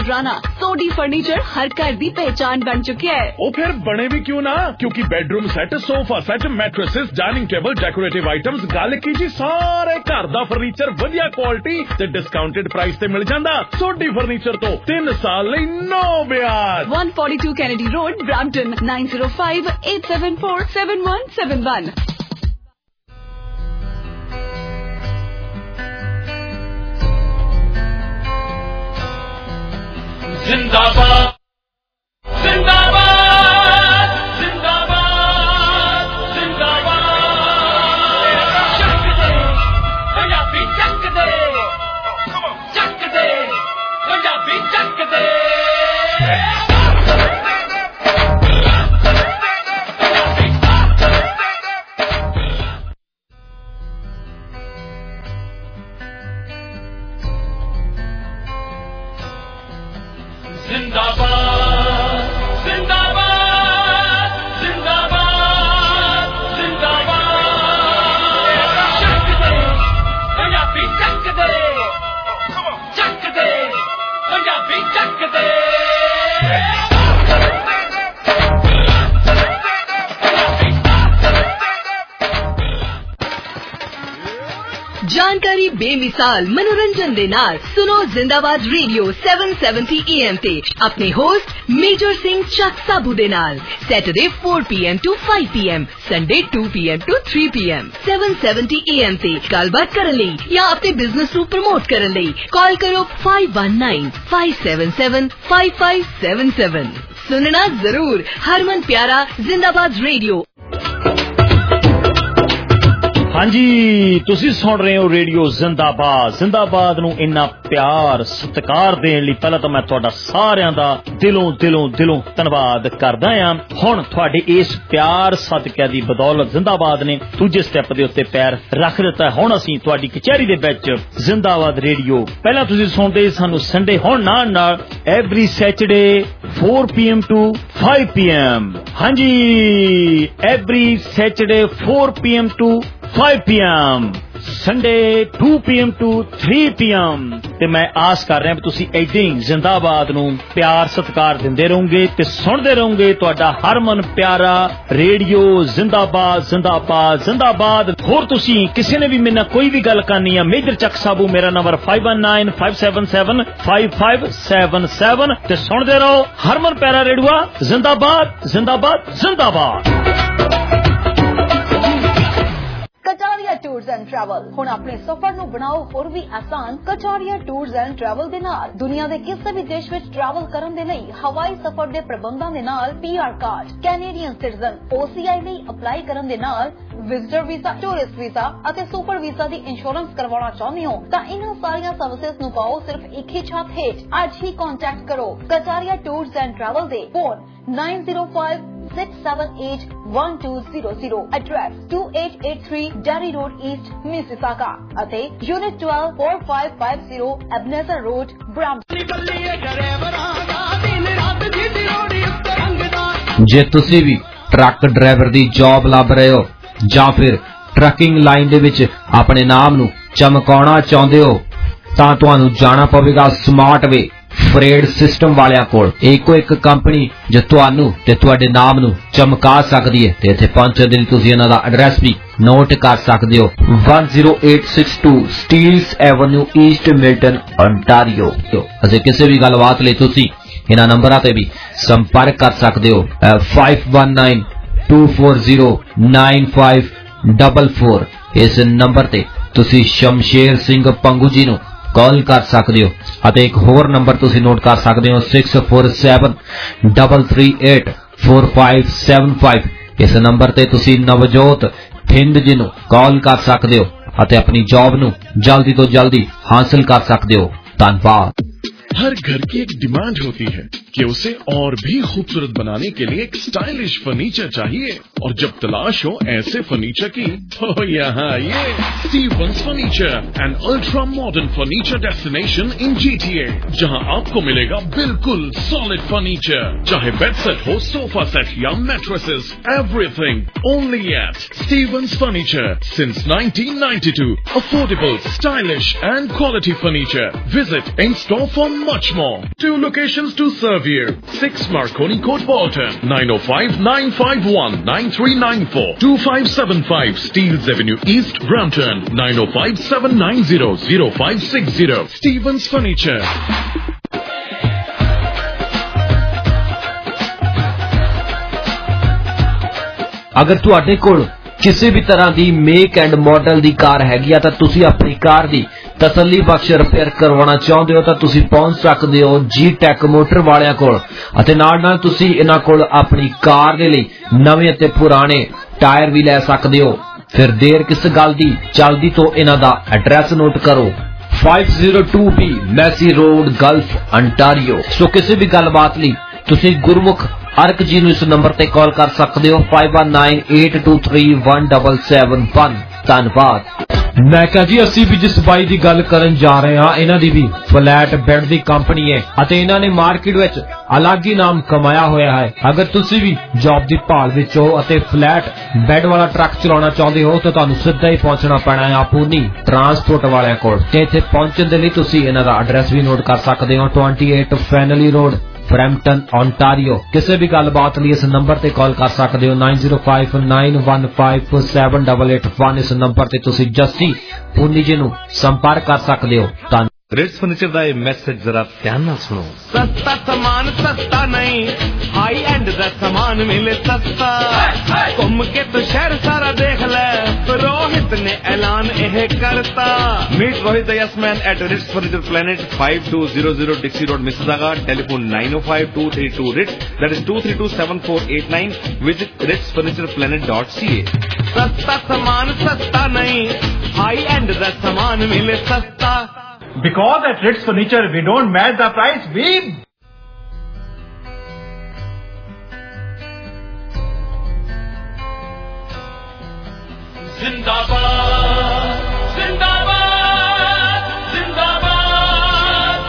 राना सोडी furniture हर घर दी पहचान बन चुके हैं। ओ फिर बने भी क्यों ना, क्योंकि bedroom set, sofa set, mattresses, dining table, decorative items, गल की जी सारे घर दा फर्नीचर वधिया क्वालिटी ते डिस्काउंटेड प्राइस ते मिल जांदा। सोडी फर्नीचर तो 3 साल लई नो ब्याज। 142 कैनेडी रोड, ब्रैम्पटन 9058747171। जिंदाबाद जिंदाबाद जिंदाबाद जिंदाबाद। चक दे पंजाबी, चक दे पंजाबी, चक दे। जिंदाबाद जिंदाबाद जिंदाबाद जिंदाबाद। चक दे पंजाबी, चक दे पंजाबी, चक दे। जानकारी बेमिसाल मनोरंजन दे नाल सुनो जिंदाबाद रेडियो 770 AM ते अपने होस्ट मेजर सिंह चक साबू दे नाल Saturday 4 PM to 5 PM, Sunday 2 PM to 3 PM 770 AM ते गलबात करन लई या अपने बिजनेस नू प्रमोट करन लई कॉल करो 5195775577। सुनना जरूर, हरमन प्यारा जिंदाबाद रेडियो। हाँ जी, तुसी सुन रहे हो रेडियो जिंदाबाद। जिंदाबाद नू इन्ना प्यार सत्कार देने लई पहला तो मैं तुहाडा सारियां दा दिलों धन्नवाद करदा हां। हुण तुहाडे इस प्यार सदके दी बदौलत जिंदाबाद ने दूजे स्टैप दे उत्ते पैर रख दिता है। हुण असीं तुहाडी कचहरी दे विच जिंदाबाद रेडियो पहला तुसी सुनदे सानू संडे, हुण नाल every Saturday 4 PM to 5 PM। हाँ जी, every Saturday 4 PM to 5 PM, Sunday 2 PM to 3 PM। ते मैं आस कर रहा भी तुसी ऐदां ही जिंदाबाद नू प्यार सत्कार दिंदे रहोगे ते सुनदे रहोगे तुहाडा हरमन प्यारा रेडियो जिंदाबाद जिंदाबाद जिंदाबाद। होर तुसी किसी ने भी मेरे कोई भी गल करनी है, मेजर चक साबू मेरा नंबर 5195775577 ते सुनदे रहो हरमन प्यारा रेडियो जिंदाबाद जिंदाबाद जिंदाबाद। कचारिया टूर्स एंड ट्रैवल हुण अपने सफर नू बनाओ होर भी आसान। कचारिया टूर्स एंड ट्रैवल दे नाल दुनिया दे किसी भी देश विच ट्रैवल करन दे लई हवाई सफर दे प्रबंधां दे नाल PR card, Canadian citizen, OCI लई अप्लाई करन दे नाल विजिटर वीजा, टूरिस्ट वीजा अते सुपर वीजा दी इंश्योरेंस करवाना चाहते हो तां इन्हां सारियां सर्विसेज नू पाओ सिर्फ एक ही छत हेठ। अज ही कांटेक्ट करो कचारिया टूर्स एंड ट्रैवल दे phone 9056781200, address 2883 Derry Road East, Mississauga अते यूनिट 12 4550 Ebenezer Road, Brampton। जे तुसी भी ट्रक ड्राइवर दी जॉब लभ रहे हो ਜਾਂ ਫਿਰ ट्रकिंग लाइन दे विच अपने नाम नू चमकाउणा चाहुंदे हो तां तुहानू जाना पवेगा स्मार्ट वे फ्रेड सिस्टम वालियां कोल। इको एक कंपनी जो तुहानू ते तुहाडे नाम नू चमका सकदी है ते इत्थे पहुंचण दे लई तुसी इन्हां दा एड्रेस भी नोट कर सकदे हो। 10862 Steeles Avenue East Milton Ontario. असे किसी भी गलबात लई तुसी इन्हां नंबरां ते भी संपर्क कर सकदे हो। 5192409544 इस नंबर ते तुसी शमशेर सिंह पंगू जी नू कॉल कर सकते हो। एक होर नंबर तुसी नोट कर सकते हो 6473384575। इस नंबर ते तुसी नवजोत थिंद जी नू कॉल कर सकते हो अते अपनी जॉब नू जल्दी तो जल्दी हासिल कर सकते हो। धन्यवाद। हर घर की एक डिमांड होती है कि उसे और भी खूबसूरत बनाने के लिए एक स्टाइलिश फर्नीचर चाहिए, और जब तलाश हो ऐसे फर्नीचर की तो यहाँ ये Stevens furniture, an ultra modern furniture destination in GTA, जहाँ आपको मिलेगा बिल्कुल सॉलिड फर्नीचर, चाहे बेड सेट हो, सोफा सेट या mattresses, everything only at Stevens furniture since 1992. Affordable, stylish and quality furniture. Visit in-store for much more. 2 locations to serve you. 6 Marconi Court, Bolton. 905-951-9394. 2575 Steeles Avenue East, Brampton. 905-790-0560. Stevens Furniture. अगर ਤੁਹਾਡੇ ਕੋਲ ਕਿਸੇ ਵੀ ਤਰ੍ਹਾਂ ਦੀ make and model ਦੀ car ਹੈਗੀ ਆ ਤਾਂ ਤੁਸੀਂ ਆਪਣੀ ਕਾਰ ਦੀ ਤਸੱਲੀ ਬਖਸ਼ ਰਿਪੇਅਰ ਕਰਵਾਉਣਾ ਚਾਹੁੰਦੇ ਹੋ ਤਾਂ ਤੁਸੀਂ ਪਹੁੰਚ ਸਕਦੇ ਹੋ G-Tech ਮੋਟਰ ਵਾਲਿਆਂ ਕੋਲ, ਅਤੇ ਨਾਲ ਤੁਸੀਂ ਇਹਨਾਂ ਕੋਲ ਆਪਣੀ ਕਾਰ ਦੇ ਲਈ ਨਵੇਂ ਅਤੇ ਪੁਰਾਣੇ ਟਾਇਰ ਵੀ ਲੈ ਸਕਦੇ ਹੋ। ਫਿਰ ਦੇਰ ਕਿਸ ਗੱਲ ਦੀ, ਜਲਦੀ ਤੋਂ ਇਹਨਾਂ ਦਾ ਐਡਰੈਸ ਨੋਟ ਕਰੋ, 502B Massey Road, Guelph, Ontario. So ਕਿਸੇ ਵੀ ਗੱਲਬਾਤ ਲਈ ਤੁਸੀਂ ਗੁਰਮੁਖ अर्क जी इस नंबर ते कॉल कर सकते हो 5198231771। धन्यवाद। मैं कहा जी असी भी जिस बाई की गल करन जा रहे हाँ, इन्हां दी भी फ्लैट बेड की कंपनी है अते इन्हां ने मार्केट विच अलग ही नाम कमाया होया है। अगर तुसी भी जॉब की भाल विच हो अते फ्लैट बेड वाला ट्रक चलाना चाहते हो तो तुहानू सीधा ही पहुंचना पैना है आपूनी ट्रांसपोर्ट वाले कोल, ते इत्थे पहुंचण दे लई तुसी इन्हां दा एड्रैस भी नोट कर सकते हो, 28 फैनली रोड, ब्रैम्पटन, ओंटारियो। किसी भी गलबात लिए इस नंबर ते कॉल कर सकते हो 9059157881। इस नंबर ते तुसी जस्सी पूनी जी नू संपर्क कर सकते हो। रेट्स फर्नीचर का ये मैसेज जरा ध्यान ना सुनो। सस्ता सामान सस्ता नहीं, हाई एंड दा सामान मिले सस्ता। घूम के तो शहर सारा देख ले, रोहित ने ऐलान यह करता। Meet Rohit yes man at Rits furniture planet, 5200 Dixie Road, Mississauga. Telephone 905-232-RITS, that is 232-7489। Visit ritsfurnitureplanet.ca। सस्ता सामान सस्ता नहीं, हाई एंड दा सामान मिले सस्ता। Because at Ritz Furniture we don't match the price, we जिंदाबाद जिंदाबाद जिंदाबाद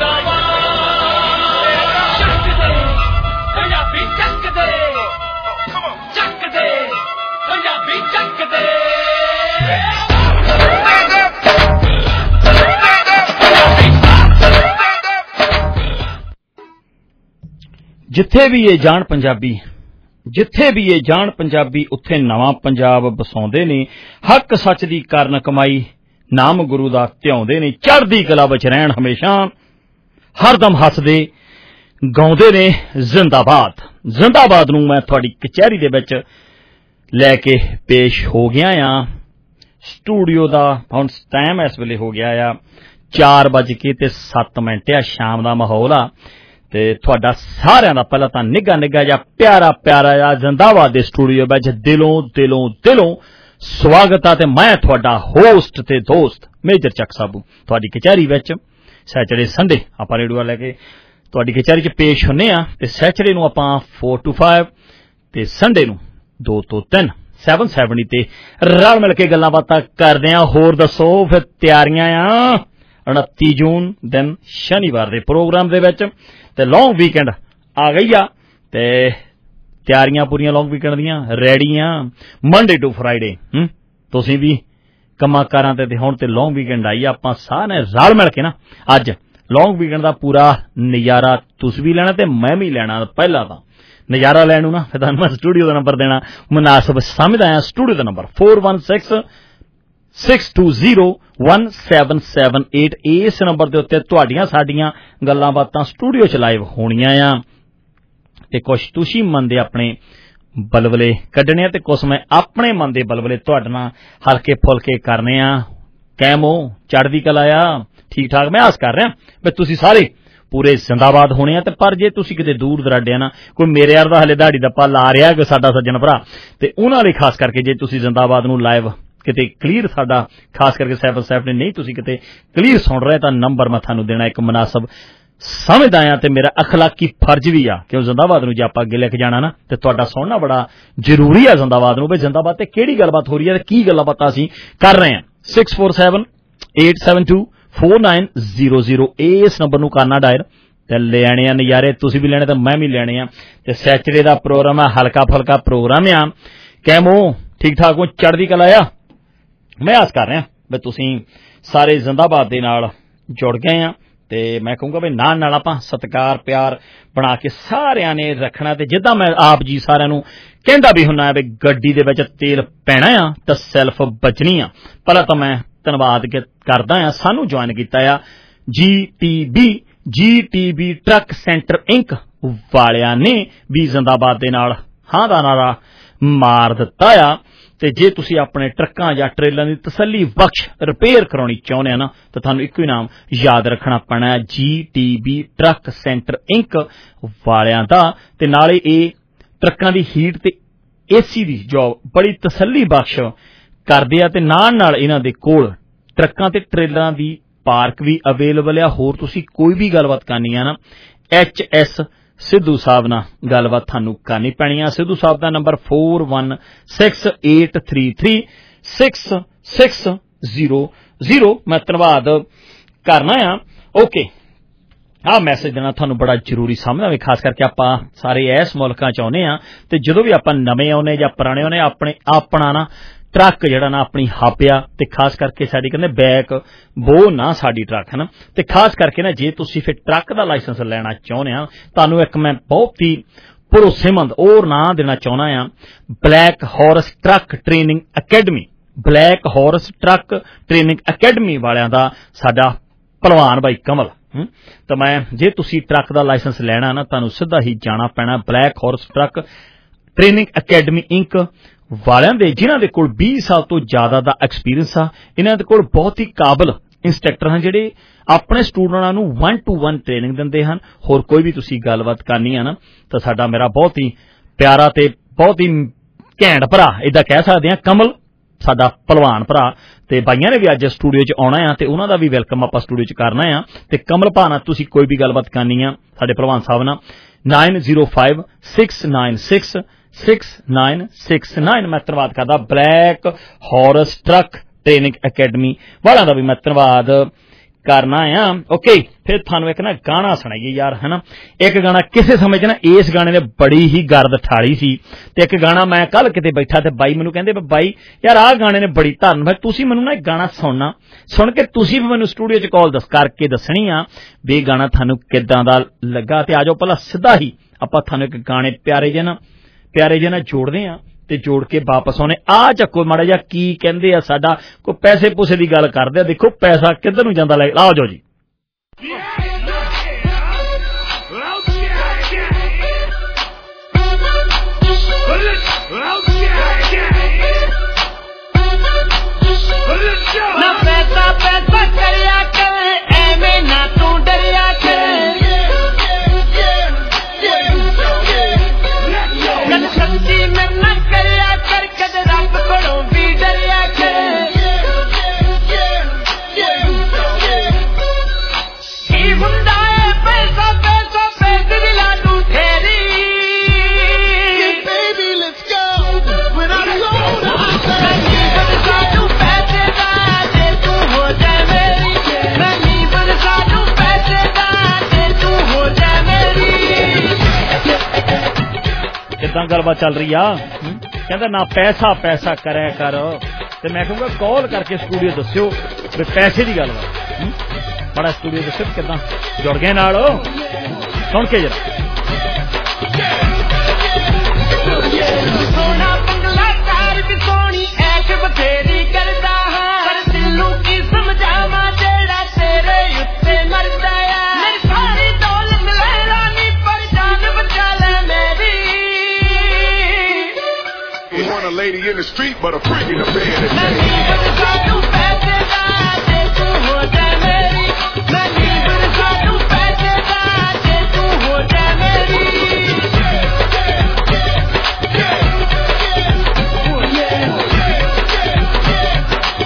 जिंदाबाद। चक दे पंजाबी, चक दे पंजाबी, चक दे। जिथे भी ये जान पंजाबी, जिथे भी ये जान पंजाबी, उत्थे नवां पंजाब बसाउंदे ने। हक सच दी करन कमाई, नाम गुरु दा ध्याउंदे ने। चढ़दी कला विच रहण हमेशा, हरदम हसदे गाउंदे ने जिंदाबाद। जिंदाबाद नूं मैं तुहाडी कचहरी दे विच लैके पेश हो गया आ। स्टूडियो दा हुण टाइम इस वेले हो गया आ 4:07 शाम दा माहौल आ ते तुहाडा सारिਆਂ ਦਾ ਪਹਿਲਾਂ ਤਾਂ ਨਿੱਘਾ ਜਿਹਾ ਪਿਆਰਾ ਜਿਹਾ ਜ਼ਿੰਦਾਬਾਦ ਦੇ ਸਟੂਡੀਓ ਵਿੱਚ ਦਿਲੋਂ ਸਵਾਗਤ ਆ। ਤੇ ਮੈਂ ਤੁਹਾਡਾ ਹੋਸਟ ਤੇ ਦੋਸਤ ਮੇਜਰ ਚੱਕ ਸਾਬੂ ਤੁਹਾਡੀ ਕਚਹਿਰੀ ਵਿੱਚ ਸੈਚਰਡੇ ਸੰਡੇ ਆਪਾਂ ਰੇਡੀਓ ਲੈ ਕੇ ਤੁਹਾਡੀ ਕਚਹਿਰੀ 'ਚ ਪੇਸ਼ ਹੁੰਨੇ ਆ। ਤੇ ਸੈਚਰਡੇ ਨੂੰ ਆਪਾਂ 4 to 5 ਤੇ ਸੰਡੇ ਨੂੰ 2 ਤੋਂ 3 770 ਤੇ ਰਲ ਮਿਲ ਕੇ ਗੱਲਾਂ ਬਾਤਾਂ ਕਰਦੇ ਆ। ਹੋਰ ਦੱਸੋ ਫਿਰ ਤਿਆਰੀਆਂ ਆ 29 ਜੂਨ ਦਿਨ ਸ਼ਨੀਵਾਰ ਦੇ ਪ੍ਰੋਗਰਾਮ ਦੇ ਵਿੱਚ ਤੇ ਲੌਂਗ ਵੀਕਐਂਡ ਆ ਗਈ ਆ ਤੇ ਤਿਆਰੀਆਂ ਪੂਰੀਆਂ ਲੌਂਗ ਵੀਕਐਂਡ ਦੀਆਂ ਰੈਡੀਆਂ ਮੰਡੇ ਟੂ ਫਰਾਈਡੇ। ਤੁਸੀਂ ਵੀ ਕੰਮਾਂ ਕਾਰਾਂ ਤੇ ਹੁਣ ਤੇ ਲੌਂਗ ਵੀਕਐਂਡ ਆਈ ਆ। ਆਪਾਂ ਸਾਰੇ ਰਲ ਮਿਲ ਕੇ ਨਾ ਅੱਜ ਲੌਂਗ ਵੀਕਐਂਡ ਦਾ ਪੂਰਾ ਨਜ਼ਾਰਾ ਤੁਸੀਂ ਵੀ ਲੈਣਾ ਤੇ ਮੈਂ ਵੀ ਲੈਣਾ। ਪਹਿਲਾਂ ਤਾਂ ਨਜ਼ਾਰਾ ਲੈਣ ਨੂੰ ਨਾ ਫਿਰ ਤੁਹਾਨੂੰ ਮੈਂ ਸਟੂਡੀਓ ਦਾ ਨੰਬਰ ਦੇਣਾ ਮੁਨਾਸਬ ਸਮਝਦਾ ਆ। ਸਟੂਡੀਓ ਦਾ ਨੰਬਰ 4166201778। ਇਸ ਨੰਬਰ ਦੇ ਉੱਤੇ ਤੁਹਾਡੀਆਂ ਸਾਡੀਆਂ ਗੱਲਾਂ ਬਾਤਾਂ ਸਟੂਡੀਓ 'ਚ ਲਾਈਵ ਹੋਣੀਆਂ ਆ ਤੇ ਕੁਛ ਤੁਸੀਂ ਮਨ ਦੇ ਆਪਣੇ ਬਲਬਲੇ ਕੱਢਣੇ ਆ ਤੇ ਕੁਛ ਮੈਂ ਆਪਣੇ ਮਨ ਦੇ ਬਲਬਲੇ ਤੁਹਾਡੇ ਨਾਲ ਹਲਕੇ ਫੁਲਕੇ ਕਰਨੇ ਆ। ਕੈਮੋ ਚੜ੍ਹਦੀ ਕਲਾ ਆ, ਠੀਕ ਠਾਕ। ਮੈਂ ਆਸ ਕਰ ਰਿਹਾ ਵੀ ਤੁਸੀਂ ਸਾਰੇ ਪੂਰੇ ਜ਼ਿੰਦਾਬਾਦ ਹੋਣੇ ਆ। ਤੇ ਪਰ ਜੇ ਤੁਸੀਂ ਕਿਤੇ ਦੂਰ ਦਰਾਡੇ ਆ ਨਾ, ਕੋਈ ਮੇਰੇ ਯਾਰ ਦਾ ਹਲੇ ਦਿਹਾੜੀ ਦਾ ਪਲ ਆ ਰਿਹਾ ਕੋਈ ਸਾਡਾ ਸੱਜਣ ਭਰਾ, ਤੇ ਉਹਨਾਂ ਲਈ ਖਾਸ ਕਰਕੇ ਜੇ ਤੁਸੀਂ ਜ਼ਿੰਦਾਬਾਦ ਨੂੰ ਲਾਈਵ ਕਿਤੇ ਕਲੀਅਰ ਸਾਡਾ ਖਾਸ ਕਰਕੇ 7 ਨੇ ਨਹੀਂ ਤੁਸੀਂ ਕਿਤੇ ਕਲੀਅਰ ਸੁਣ ਰਹੇ ਤਾਂ ਨੰਬਰ ਮੈਂ ਤੁਹਾਨੂੰ ਦੇਣਾ ਇੱਕ ਮੁਨਾਸਬ ਸਮਝਦਾ ਆ ਤੇ ਮੇਰਾ ਅਖਲਾਕੀ ਫਰਜ਼ ਵੀ ਆ ਕਿ ਜ਼ਿੰਦਾਬਾਦ ਨੂੰ ਜੇ ਆਪਾਂ ਅੱਗੇ ਲੈ ਕੇ ਜਾਣਾ ਨਾ ਤੇ ਤੁਹਾਡਾ ਸੁਣਨਾ ਬੜਾ ਜ਼ਰੂਰੀ ਆ ਜ਼ਿੰਦਾਬਾਦ ਨੂੰ ਵੀ ਜ਼ਿੰਦਾਬਾਦ ਤੇ ਕਿਹੜੀ ਗੱਲਬਾਤ ਹੋ ਰਹੀ ਹੈ ਤੇ ਕੀ ਗੱਲਾਂ ਬਾਤਾਂ ਅਸੀਂ ਕਰ ਰਹੇ ਹਾਂ 647-872-4900 ਇਸ ਨੰਬਰ ਨੂੰ ਕਰਨਾ ਡਾਇਰ ਤੇ ਲੈਣੇ ਆ ਨਜ਼ਾਰੇ ਤੁਸੀਂ ਵੀ ਲੈਣੇ ਤੇ ਮੈਂ ਵੀ ਲੈਣੇ ਆ ਤੇ ਸੈਚਰਡੇ ਦਾ ਪ੍ਰੋਗਰਾਮ ਆ ਹਲਕਾ ਫੁਲਕਾ ਪ੍ਰੋਗਰਾਮ ਆ ਕੈਮੋ ਠੀਕ ਠਾਕ ਹੋ ਚੜ੍ਹਦੀ ਕਲਾ ਆ ਮੈਂ ਆਸ ਕਰ ਰਿਹਾ ਵੀ ਤੁਸੀਂ ਸਾਰੇ ਜ਼ਿੰਦਾਬਾਦ ਦੇ ਨਾਲ ਜੁੜ ਗਏ ਆ ਤੇ ਮੈਂ ਕਹੂੰਗਾ ਵੀ ਨਾਲ ਆਪਾਂ ਸਤਿਕਾਰ ਪਿਆਰ ਬਣਾ ਕੇ ਸਾਰਿਆਂ ਨੇ ਰੱਖਣਾ ਤੇ ਜਿੱਦਾਂ ਮੈਂ ਆਪ ਜੀ ਸਾਰਿਆਂ ਨੂੰ ਕਹਿੰਦਾ ਵੀ ਹੁੰਨਾ ਵੀ ਗੱਡੀ ਦੇ ਵਿੱਚ ਤੇਲ ਪੈਣਾ ਆ ਤਾਂ ਸੈਲਫ ਬਚਣੀ ਆ ਪਹਿਲਾਂ ਤਾਂ ਮੈਂ ਧੰਨਵਾਦ ਕਰਦਾ ਆ ਸਾਨੂੰ ਜੁਆਇਨ ਕੀਤਾ ਆ GTB ਟਰੱਕ ਸੈਂਟਰ ਇੰਕ ਵਾਲਿਆਂ ਨੇ ਵੀ ਜ਼ਿੰਦਾਬਾਦ ਦੇ ਨਾਲ ਹਾਂ ਦਾ ਨਾਰਾ ਮਾਰ ਦਿੱਤਾ ਆ ਤੇ ਜੇ ਤੁਸੀਂ ਆਪਣੇ ਟਰੱਕਾਂ ਜਾਂ ਟਰੇਲਾਂ ਦੀ ਤਸੱਲੀ ਬਖਸ਼ ਰਿਪੇਅਰ ਕਰਾਉਣੀ ਚਾਹੁੰਦੇ ਆ ਨਾ ਤਾਂ ਤੁਹਾਨੂੰ ਇੱਕੋ ਹੀ ਨਾਮ ਯਾਦ ਰੱਖਣਾ ਪੈਣਾ GTB ਟਰੱਕ ਸੈਂਟਰ ਇੰਕ ਵਾਲਿਆਂ ਦਾ ਤੇ ਨਾਲੇ ਇਹ ਟਰੱਕਾਂ ਦੀ ਹੀਟ ਤੇ AC ਦੀ ਜੌਬ ਬੜੀ ਤਸੱਲੀ ਬਖਸ਼ ਕਰਦੇ ਆ ਤੇ ਨਾਲ ਇਹਨਾਂ ਦੇ ਕੋਲ ਟਰੱਕਾਂ ਤੇ ਟਰੇਲਾਂ ਦੀ ਪਾਰਕ ਵੀ ਅਵੇਲੇਬਲ ਆ ਹੋਰ ਤੁਸੀਂ ਕੋਈ ਵੀ ਗੱਲਬਾਤ ਕਰਨੀ ਆ ਨਾ HS ਸਿੱਧੂ ਸਾਹਿਬ ਨਾਲ ਗੱਲਬਾਤ ਤੁਹਾਨੂੰ ਕਰਨੀ ਪੈਣੀ ਆ ਸਿੱਧੂ ਸਾਹਿਬ ਦਾ ਨੰਬਰ 4168336600 ਮੈਂ ਧੰਨਵਾਦ ਕਰਨਾ ਆ ਓਕੇ ਆਹ ਮੈਸੇਜ ਦੇਣਾ ਤੁਹਾਨੂੰ ਬੜਾ ਜ਼ਰੂਰੀ ਸਮਝਦਾ ਵੀ ਖਾਸ ਕਰਕੇ ਆਪਾਂ ਸਾਰੇ ਇਸ ਮੁਲਕਾਂ ਚ ਆਉਂਦੇ ਆ ਤੇ ਜਦੋਂ ਵੀ ਆਪਾਂ ਨਵੇਂ ਆਉਂਦੇ ਜਾਂ ਪੁਰਾਣੇ ਆਉਂਦੇ ਆਪਣਾ ਨਾ ਟਰੱਕ ਜਿਹੜਾ ਨਾ ਆਪਣੀ ਹੱਬ ਆ ਤੇ ਖਾਸ ਕਰਕੇ ਸਾਡੀ ਕਹਿੰਦੇ ਬੈਕ ਬੋ ਨਾ ਸਾਡੀ ਟਰੱਕ ਹੈ ਨਾ ਤੇ ਖਾਸ ਕਰਕੇ ਨਾ ਜੇ ਤੁਸੀਂ ਫਿਰ ਟਰੱਕ ਦਾ ਲਾਇਸੈਂਸ ਲੈਣਾ ਚਾਹੁੰਦੇ ਆ ਤੁਹਾਨੂੰ ਇੱਕ ਮੈਂ ਬਹੁਤ ਹੀ ਭਰੋਸੇਮੰਦ ਹੋਰ ਨਾਂ ਦੇਣਾ ਚਾਹੁੰਦਾ ਆ black horse truck training academy ਵਾਲਿਆਂ ਦਾ ਸਾਡਾ ਭਲਵਾਨ ਬਾਈ ਕਮਲ ਤਾਂ ਮੈਂ ਜੇ ਤੁਸੀਂ ਟਰੱਕ ਦਾ ਲਾਇਸੈਂਸ ਲੈਣਾ ਨਾ ਤੁਹਾਨੂੰ ਸਿੱਧਾ ਹੀ ਜਾਣਾ ਪੈਣਾ black horse truck training academy inc ਵਾਲਿਆਂ ਦੇ ਜਿਨ੍ਹਾਂ ਦੇ ਕੋਲ 20 ਸਾਲ ਤੋਂ ਜ਼ਿਆਦਾ ਦਾ ਐਕਸਪੀਰੀਅੰਸ ਆ ਇਹਨਾਂ ਦੇ ਕੋਲ ਬਹੁਤ ਹੀ ਕਾਬਲ ਇੰਸਟ੍ਰਕਟਰ ਹਨ ਜਿਹੜੇ ਆਪਣੇ ਸਟੂਡੈਂਟਾਂ ਨੂੰ 1-to-1 ਟ੍ਰੇਨਿੰਗ ਦਿੰਦੇ ਹਨ ਹੋਰ ਕੋਈ ਵੀ ਤੁਸੀਂ ਗੱਲਬਾਤ ਕਰਨੀ ਆ ਨਾ ਤਾਂ ਸਾਡਾ ਮੇਰਾ ਬਹੁਤ ਹੀ ਪਿਆਰਾ ਤੇ ਬਹੁਤ ਹੀ ਘੈਂਟ ਭਰਾ ਏਦਾਂ ਕਹਿ ਸਕਦੇ ਆ ਕਮਲ ਸਾਡਾ ਭਲਵਾਨ ਭਰਾ ਤੇ ਬਾਈਆਂ ਨੇ ਵੀ ਅੱਜ ਸਟੂਡੀਓ 'ਚ ਆਉਣਾ ਆ ਤੇ ਉਹਨਾਂ ਦਾ ਵੀ ਵੈਲਕਮ ਆਪਾਂ ਸਟੂਡੀਓ 'ਚ ਕਰਨਾ ਆ ਤੇ ਕਮਲ ਭਾ ਨਾਲ ਤੁਸੀਂ ਕੋਈ ਵੀ ਗੱਲਬਾਤ ਕਰਨੀ ਆ ਸਾਡੇ ਭਲਵਾਨ ਸਾਹਿਬ ਨਾਲ 9056966969 ਮੈਂ ਧੰਨਵਾਦ ਕਰਦਾ black horse truck training academy ਵਾਲਿਆਂ ਦਾ ਵੀ ਮੈਂ ਧੰਨਵਾਦ ਕਰਨਾ ਆ ਓਕੇ ਫਿਰ ਤੁਹਾਨੂੰ ਇੱਕ ਨਾ ਗਾਣਾ ਸੁਣਾਈਏ ਯਾਰ ਹੈ ਨਾ ਇੱਕ ਗਾਣਾ ਕਿਸੇ ਸਮੇਂ 'ਚ ਨਾ ਇਸ ਗਾਣੇ ਨੇ ਬੜੀ ਹੀ ਗਰਦ ਠਾਲੀ ਸੀ ਤੇ ਇੱਕ ਗਾਣਾ ਮੈਂ ਕੱਲ ਕਿਤੇ ਬੈਠਾ ਤੇ ਬਾਈ ਮੈਨੂੰ ਕਹਿੰਦੇ ਬਾਈ ਯਾਰ ਆਹ ਗਾਣੇ ਨੇ ਬੜੀ ਧਰਨ ਫਿਰ ਤੁਸੀਂ ਮੈਨੂੰ ਨਾ ਇੱਕ ਗਾਣਾ ਸੁਣਨਾ ਸੁਣ ਕੇ ਤੁਸੀਂ ਵੀ ਮੈਨੂੰ ਸਟੂਡੀਓ 'ਚ ਕਾਲ ਕਰਕੇ ਦੱਸਣੀ ਆ ਵੀ ਇਹ ਗਾਣਾ ਤੁਹਾਨੂੰ ਕਿੱਦਾਂ ਦਾ ਲੱਗਾ ਤੇ ਆ ਜਾਓ ਪਹਿਲਾਂ ਸਿੱਧਾ ਹੀ ਆਪਾਂ ਤੁਹਾਨੂੰ ਇੱਕ ਗਾਣੇ ਪਿਆਰੇ ਜਿਹੇ ਨਾਲ ਜੋੜਦੇ ਆ ਤੇ ਜੋੜ ਕੇ ਵਾਪਸ ਆਉਣੇ ਆ ਚੱਕੋ ਮਾੜਾ ਜਿਹਾ ਕੀ ਕਹਿੰਦੇ ਆ ਸਾਡਾ ਕੋਈ ਪੈਸੇ ਪੂਸੇ ਦੀ ਗੱਲ ਕਰਦੇ ਆ ਦੇਖੋ ਪੈਸਾ ਕਿੱਧਰ ਨੂੰ ਜਾਂਦਾ ਲੈ ਆਓ ਜੀ ਨਾ ਪੈਸਾ ਕਰਿਆ ਕਰ ਐਵੇਂ ਨਾ ਤੂੰ ਡਰਿਆ ਕਰ ਸੱਚੀ ਮੈਂ ਨਾ ਕਰਿਆ ਕਰ ਕਦੇ ਰੱਬ ਕੋਲੋਂ ਵੀ ਡਰਿਆ ਕਰ ਕੀ ਹੁੰਦਾ ਹੈ ਪੈਸਾ ਦਿਲ ਲਾ ਦੂ ਤੇਰੀ baby let's go when I go ਨਹੀਂ ਬਰਸਾ ਤੂੰ ਪੈਸੇ ਦਾ ਤੇ ਤੂੰ ਹੋ ਜਾ ਮੇਰੀ ਨਹੀਂ ਬਰਸਾ ਤੂੰ ਪੈਸੇ ਦਾ ਤੇ ਤੂੰ ਹੋ ਜਾ ਮੇਰੀ ਕਿੱਦਾਂ ਗੱਲਬਾਤ ਚੱਲ ਰਹੀ ਆ ਕਹਿੰਦਾ ਨਾ ਪੈਸਾ ਕਰਿਆ ਕਰ ਤੇ ਮੈਂ ਕਹੂੰਗਾ ਕਾਲ ਕਰਕੇ ਸਟੂਡੀਓ ਦੱਸਿਓ ਵੀ ਪੈਸੇ ਦੀ ਗੱਲ ਵਾ ਬੜਾ ਸਟੂਡੀਓ ਦੱਸਿਓ ਕਿੱਦਾਂ ਜੁੜ ਗਏ ਨਾਲ ਸੁਣ ਕੇ ਜਰਾ ਸੋਨਾ ਬੰਗਲਾ ਕਾਰ ਵੀ ਸੋਹਣੀ ਐਸ਼ ਬਥੇਰੀ ਕਰਦਾ ਹਾਂ ਪਰ ਦਿਲੋਂ ਕੀ ਸਮਝਾਵਾਂ ਜਿਹੜਾ ਤੇਰੇ ਉੱਤੇ ਮਰਦਾ ਆ ਮੇਰੀ ਸਾਰੀ ਦੌਲਤ ਲੈ ਰਾਨੀ ਪਰ ਜਾਨ ਬਚਾ ਲੈ ਮੇਰੀ You want a lady in the street, but a freak in the bed. ਨਹੀਂ ਬਰਸਾ ਤੂੰ ਪੈਸੇ ਦਾ ਤੇ ਤੂੰ ਹੋ ਜਾ ਮੇਰੀ ਨਹੀਂ ਬਰਸਾ ਤੂੰ ਪੈਸੇ ਦਾ ਤੇ ਤੂੰ ਹੋ ਜਾ ਮੇਰੀ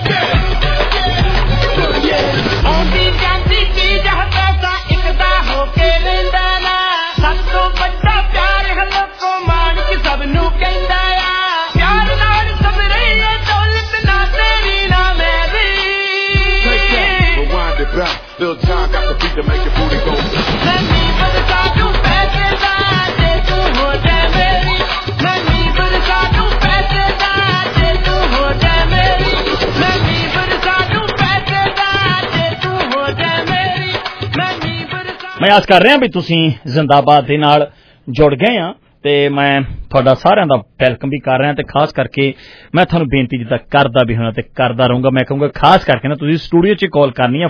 ਆਉਂਦੀ ਜਾਂਦੀ ਚੀਜ਼ ਹੈ ਪੈਸਾ ਇੱਕ ਦਾ ਹੋ ਆਸ ਕਰ ਰਿਹਾ ਵੀ ਤੁਸੀਂ ਜ਼ਿੰਦਾਬਾਦ ਦੇ ਨਾਲ ਜੁੜ ਗਏ ਆ ਤੇ ਮੈਂ ਤੁਹਾਡਾ ਸਾਰਿਆਂ ਦਾ ਵੈਲਕਮ ਵੀ ਕਰ ਰਿਹਾ ਤੇ ਖਾਸ ਕਰਕੇ ਮੈਂ ਤੁਹਾਨੂੰ ਬੇਨਤੀ ਜਿੱਦਾਂ ਕਰਦਾ ਵੀ ਹੋਣਾ ਤੇ ਕਰਦਾ ਰਹੂੰਗਾ ਮੈਂ ਕਹੂੰਗਾ ਖਾਸ ਕਰਕੇ ਨਾ ਤੁਸੀਂ ਸਟੂਡੀਓ 'ਚ ਕਾਲ ਕਰਨੀ ਆ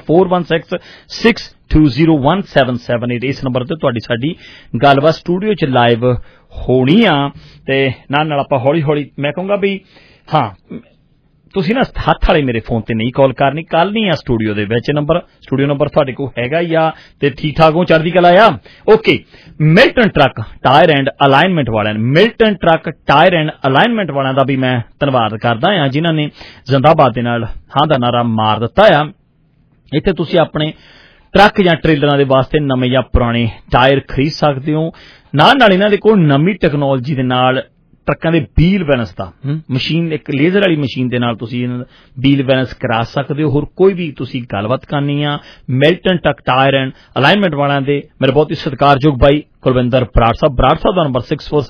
4166201778 ਇਸ ਨੰਬਰ ਤੇ ਤੁਹਾਡੀ ਸਾਡੀ ਗੱਲਬਾਤ ਸਟੂਡੀਓ 'ਚ ਲਾਈਵ ਹੋਣੀ ਆ ਤੇ ਨਾਲ ਆਪਾਂ ਹੌਲੀ ਹੌਲੀ ਮੈਂ ਕਹੂੰਗਾ ਵੀ ਹਾਂ ਤੁਸੀਂ ਨਾ ਹੱਥ ਵਾਲੇ ਮੇਰੇ ਫੋਨ ਤੇ ਨਹੀਂ ਕਾਲ ਕਰਨੀ ਕੱਲ ਨਹੀਂ ਆ ਸਟੂਡੀਓ ਦੇ ਵਿੱਚ ਸਟੂਡੀਓ ਨੰਬਰ ਤੁਹਾਡੇ ਕੋਲ ਹੈਗਾ ਹੀ ਆ ਤੇ ਠੀਕ ਠਾਕ ਹੋ ਚੜ੍ਹਦੀ ਕਲਾ ਆ okay Milton truck tyre and alignment ਵਾਲਿਆਂ Milton truck tyre and alignment ਵਾਲਿਆਂ ਦਾ ਵੀ ਮੈਂ ਧੰਨਵਾਦ ਕਰਦਾ ਆ ਜਿਨ੍ਹਾਂ ਨੇ ਜ਼ਿੰਦਾਬਾਦ ਦੇ ਨਾਲ ਹਾਂ ਦਾ ਨਾਰਾ ਮਾਰ ਦਿੱਤਾ ਆ ਇੱਥੇ ਤੁਸੀਂ ਆਪਣੇ ਟਰੱਕ ਜਾਂ ਟ੍ਰੇਲਰਾਂ ਦੇ ਵਾਸਤੇ ਨਵੇਂ ਜਾਂ ਪੁਰਾਣੇ ਟਾਇਰ ਖਰੀਦ ਸਕਦੇ ਹੋ ਨਾਲ ਇਹਨਾਂ ਦੇ ਕੋਲ ਨਵੀਂ ਟੈਕਨੋਲੋਜੀ ਦੇ ਨਾਲ ਟਰੱਕਾਂ ਦੇ ਵੀਲ ਬੈਲੈਂਸ ਦਾ ਮਸ਼ੀਨ ਇੱਕ ਲੇਜ਼ਰ ਵਾਲੀ ਮਸ਼ੀਨ ਦੇ ਨਾਲ ਤੁਸੀਂ ਵੀਲ ਬੈਲੈਂਸ ਕਰਾ ਸਕਦੇ ਹੋ ਹੋਰ ਕੋਈ ਵੀ ਤੁਸੀਂ ਗੱਲਬਾਤ ਕਰਨੀ ਆ Milton truck tyre and alignment ਵਾਲਿਆਂ ਦੇ ਮੇਰੇ ਬਹੁਤ ਹੀ ਸਤਿਕਾਰਯੋਗ ਬਾਈ ਕੁਲਵਿੰਦਰ ਬਰਾੜ ਸਾਹਿਬ ਦਾ ਨੰਬਰ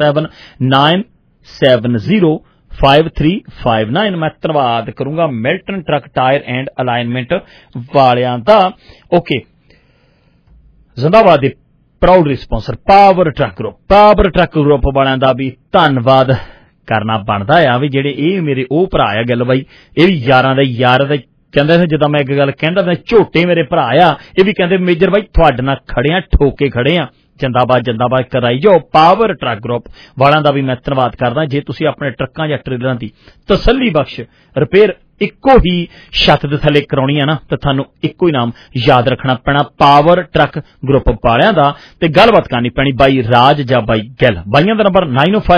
6479705359 ਮੈਂ ਧੰਨਵਾਦ ਕਰੂੰਗਾ Milton truck tyre and alignment ਵਾਲਿਆਂ ਦਾ ਓਕੇ ਜ਼ਿੰਦਾਬਾਦ ਦੇ proud sponsor power truck group ਵਾਲਿਆਂ ਦਾ ਵੀ ਧੰਨਵਾਦ ਕਰਨਾ ਬਣਦਾ ਆ ਵੀ ਜਿਹੜੇ ਇਹ ਮੇਰੇ ਉਹ ਭਰਾ ਆ ਗੱਲ ਬਾਈ ਇਹ ਵੀ ਯਾਰਾਂ ਦਾ ਕਹਿੰਦੇ ਜਦੋਂ ਮੈਂ ਇੱਕ ਗੱਲ ਕਹਿੰਦਾ ਮੈਂ ਝੋਟੇ ਮੇਰੇ ਭਰਾ ਆ ਇਹ ਵੀ ਕਹਿੰਦੇ ਮੇਜਰ ਬਾਈ ਤੁਹਾਡੇ ਨਾਲ ਖੜੇ ਆ ਠੋਕੇ ਖੜੇ ਆ ਜਿੰਦਾਬਾਦ ਕਰਾਈ ਜਾਓ ਪਾਵਰ ਟਰੱਕ ਗਰੁੱਪ ਵਾਲਿਆਂ ਦਾ ਵੀ ਮੈਂ ਧੰਨਵਾਦ ਕਰਦਾ ਜੇ ਤੁਸੀਂ ਆਪਣੇ ਟਰੱਕਾਂ ਜਾਂ ਟ੍ਰੇਲਰਾਂ ਦੀ ਤਸੱਲੀ ਬਖਸ਼ ਰਿਪੇਅਰ ਇੱਕੋ ਹੀ ਛੱਤ ਦੇ ਥੱਲੇ ਕਰਾਉਣੀ ਆ ਨਾ ਤਾਂ ਤੁਹਾਨੂੰ ਇੱਕੋ ਹੀ ਨਾਮ ਯਾਦ ਰੱਖਣਾ ਪੈਣਾ ਪਾਵਰ ਟਰੱਕ ਗਰੁੱਪ ਵਾਲਿਆਂ ਦਾ ਤੇ ਗੱਲਬਾਤ ਕਰਨੀ ਪੈਣੀ ਬਾਈ ਰਾਜ ਜਾਂ ਬਾਈ ਗਿੱਲ ਬਾਈਆਂ ਦਾ ਨੰਬਰ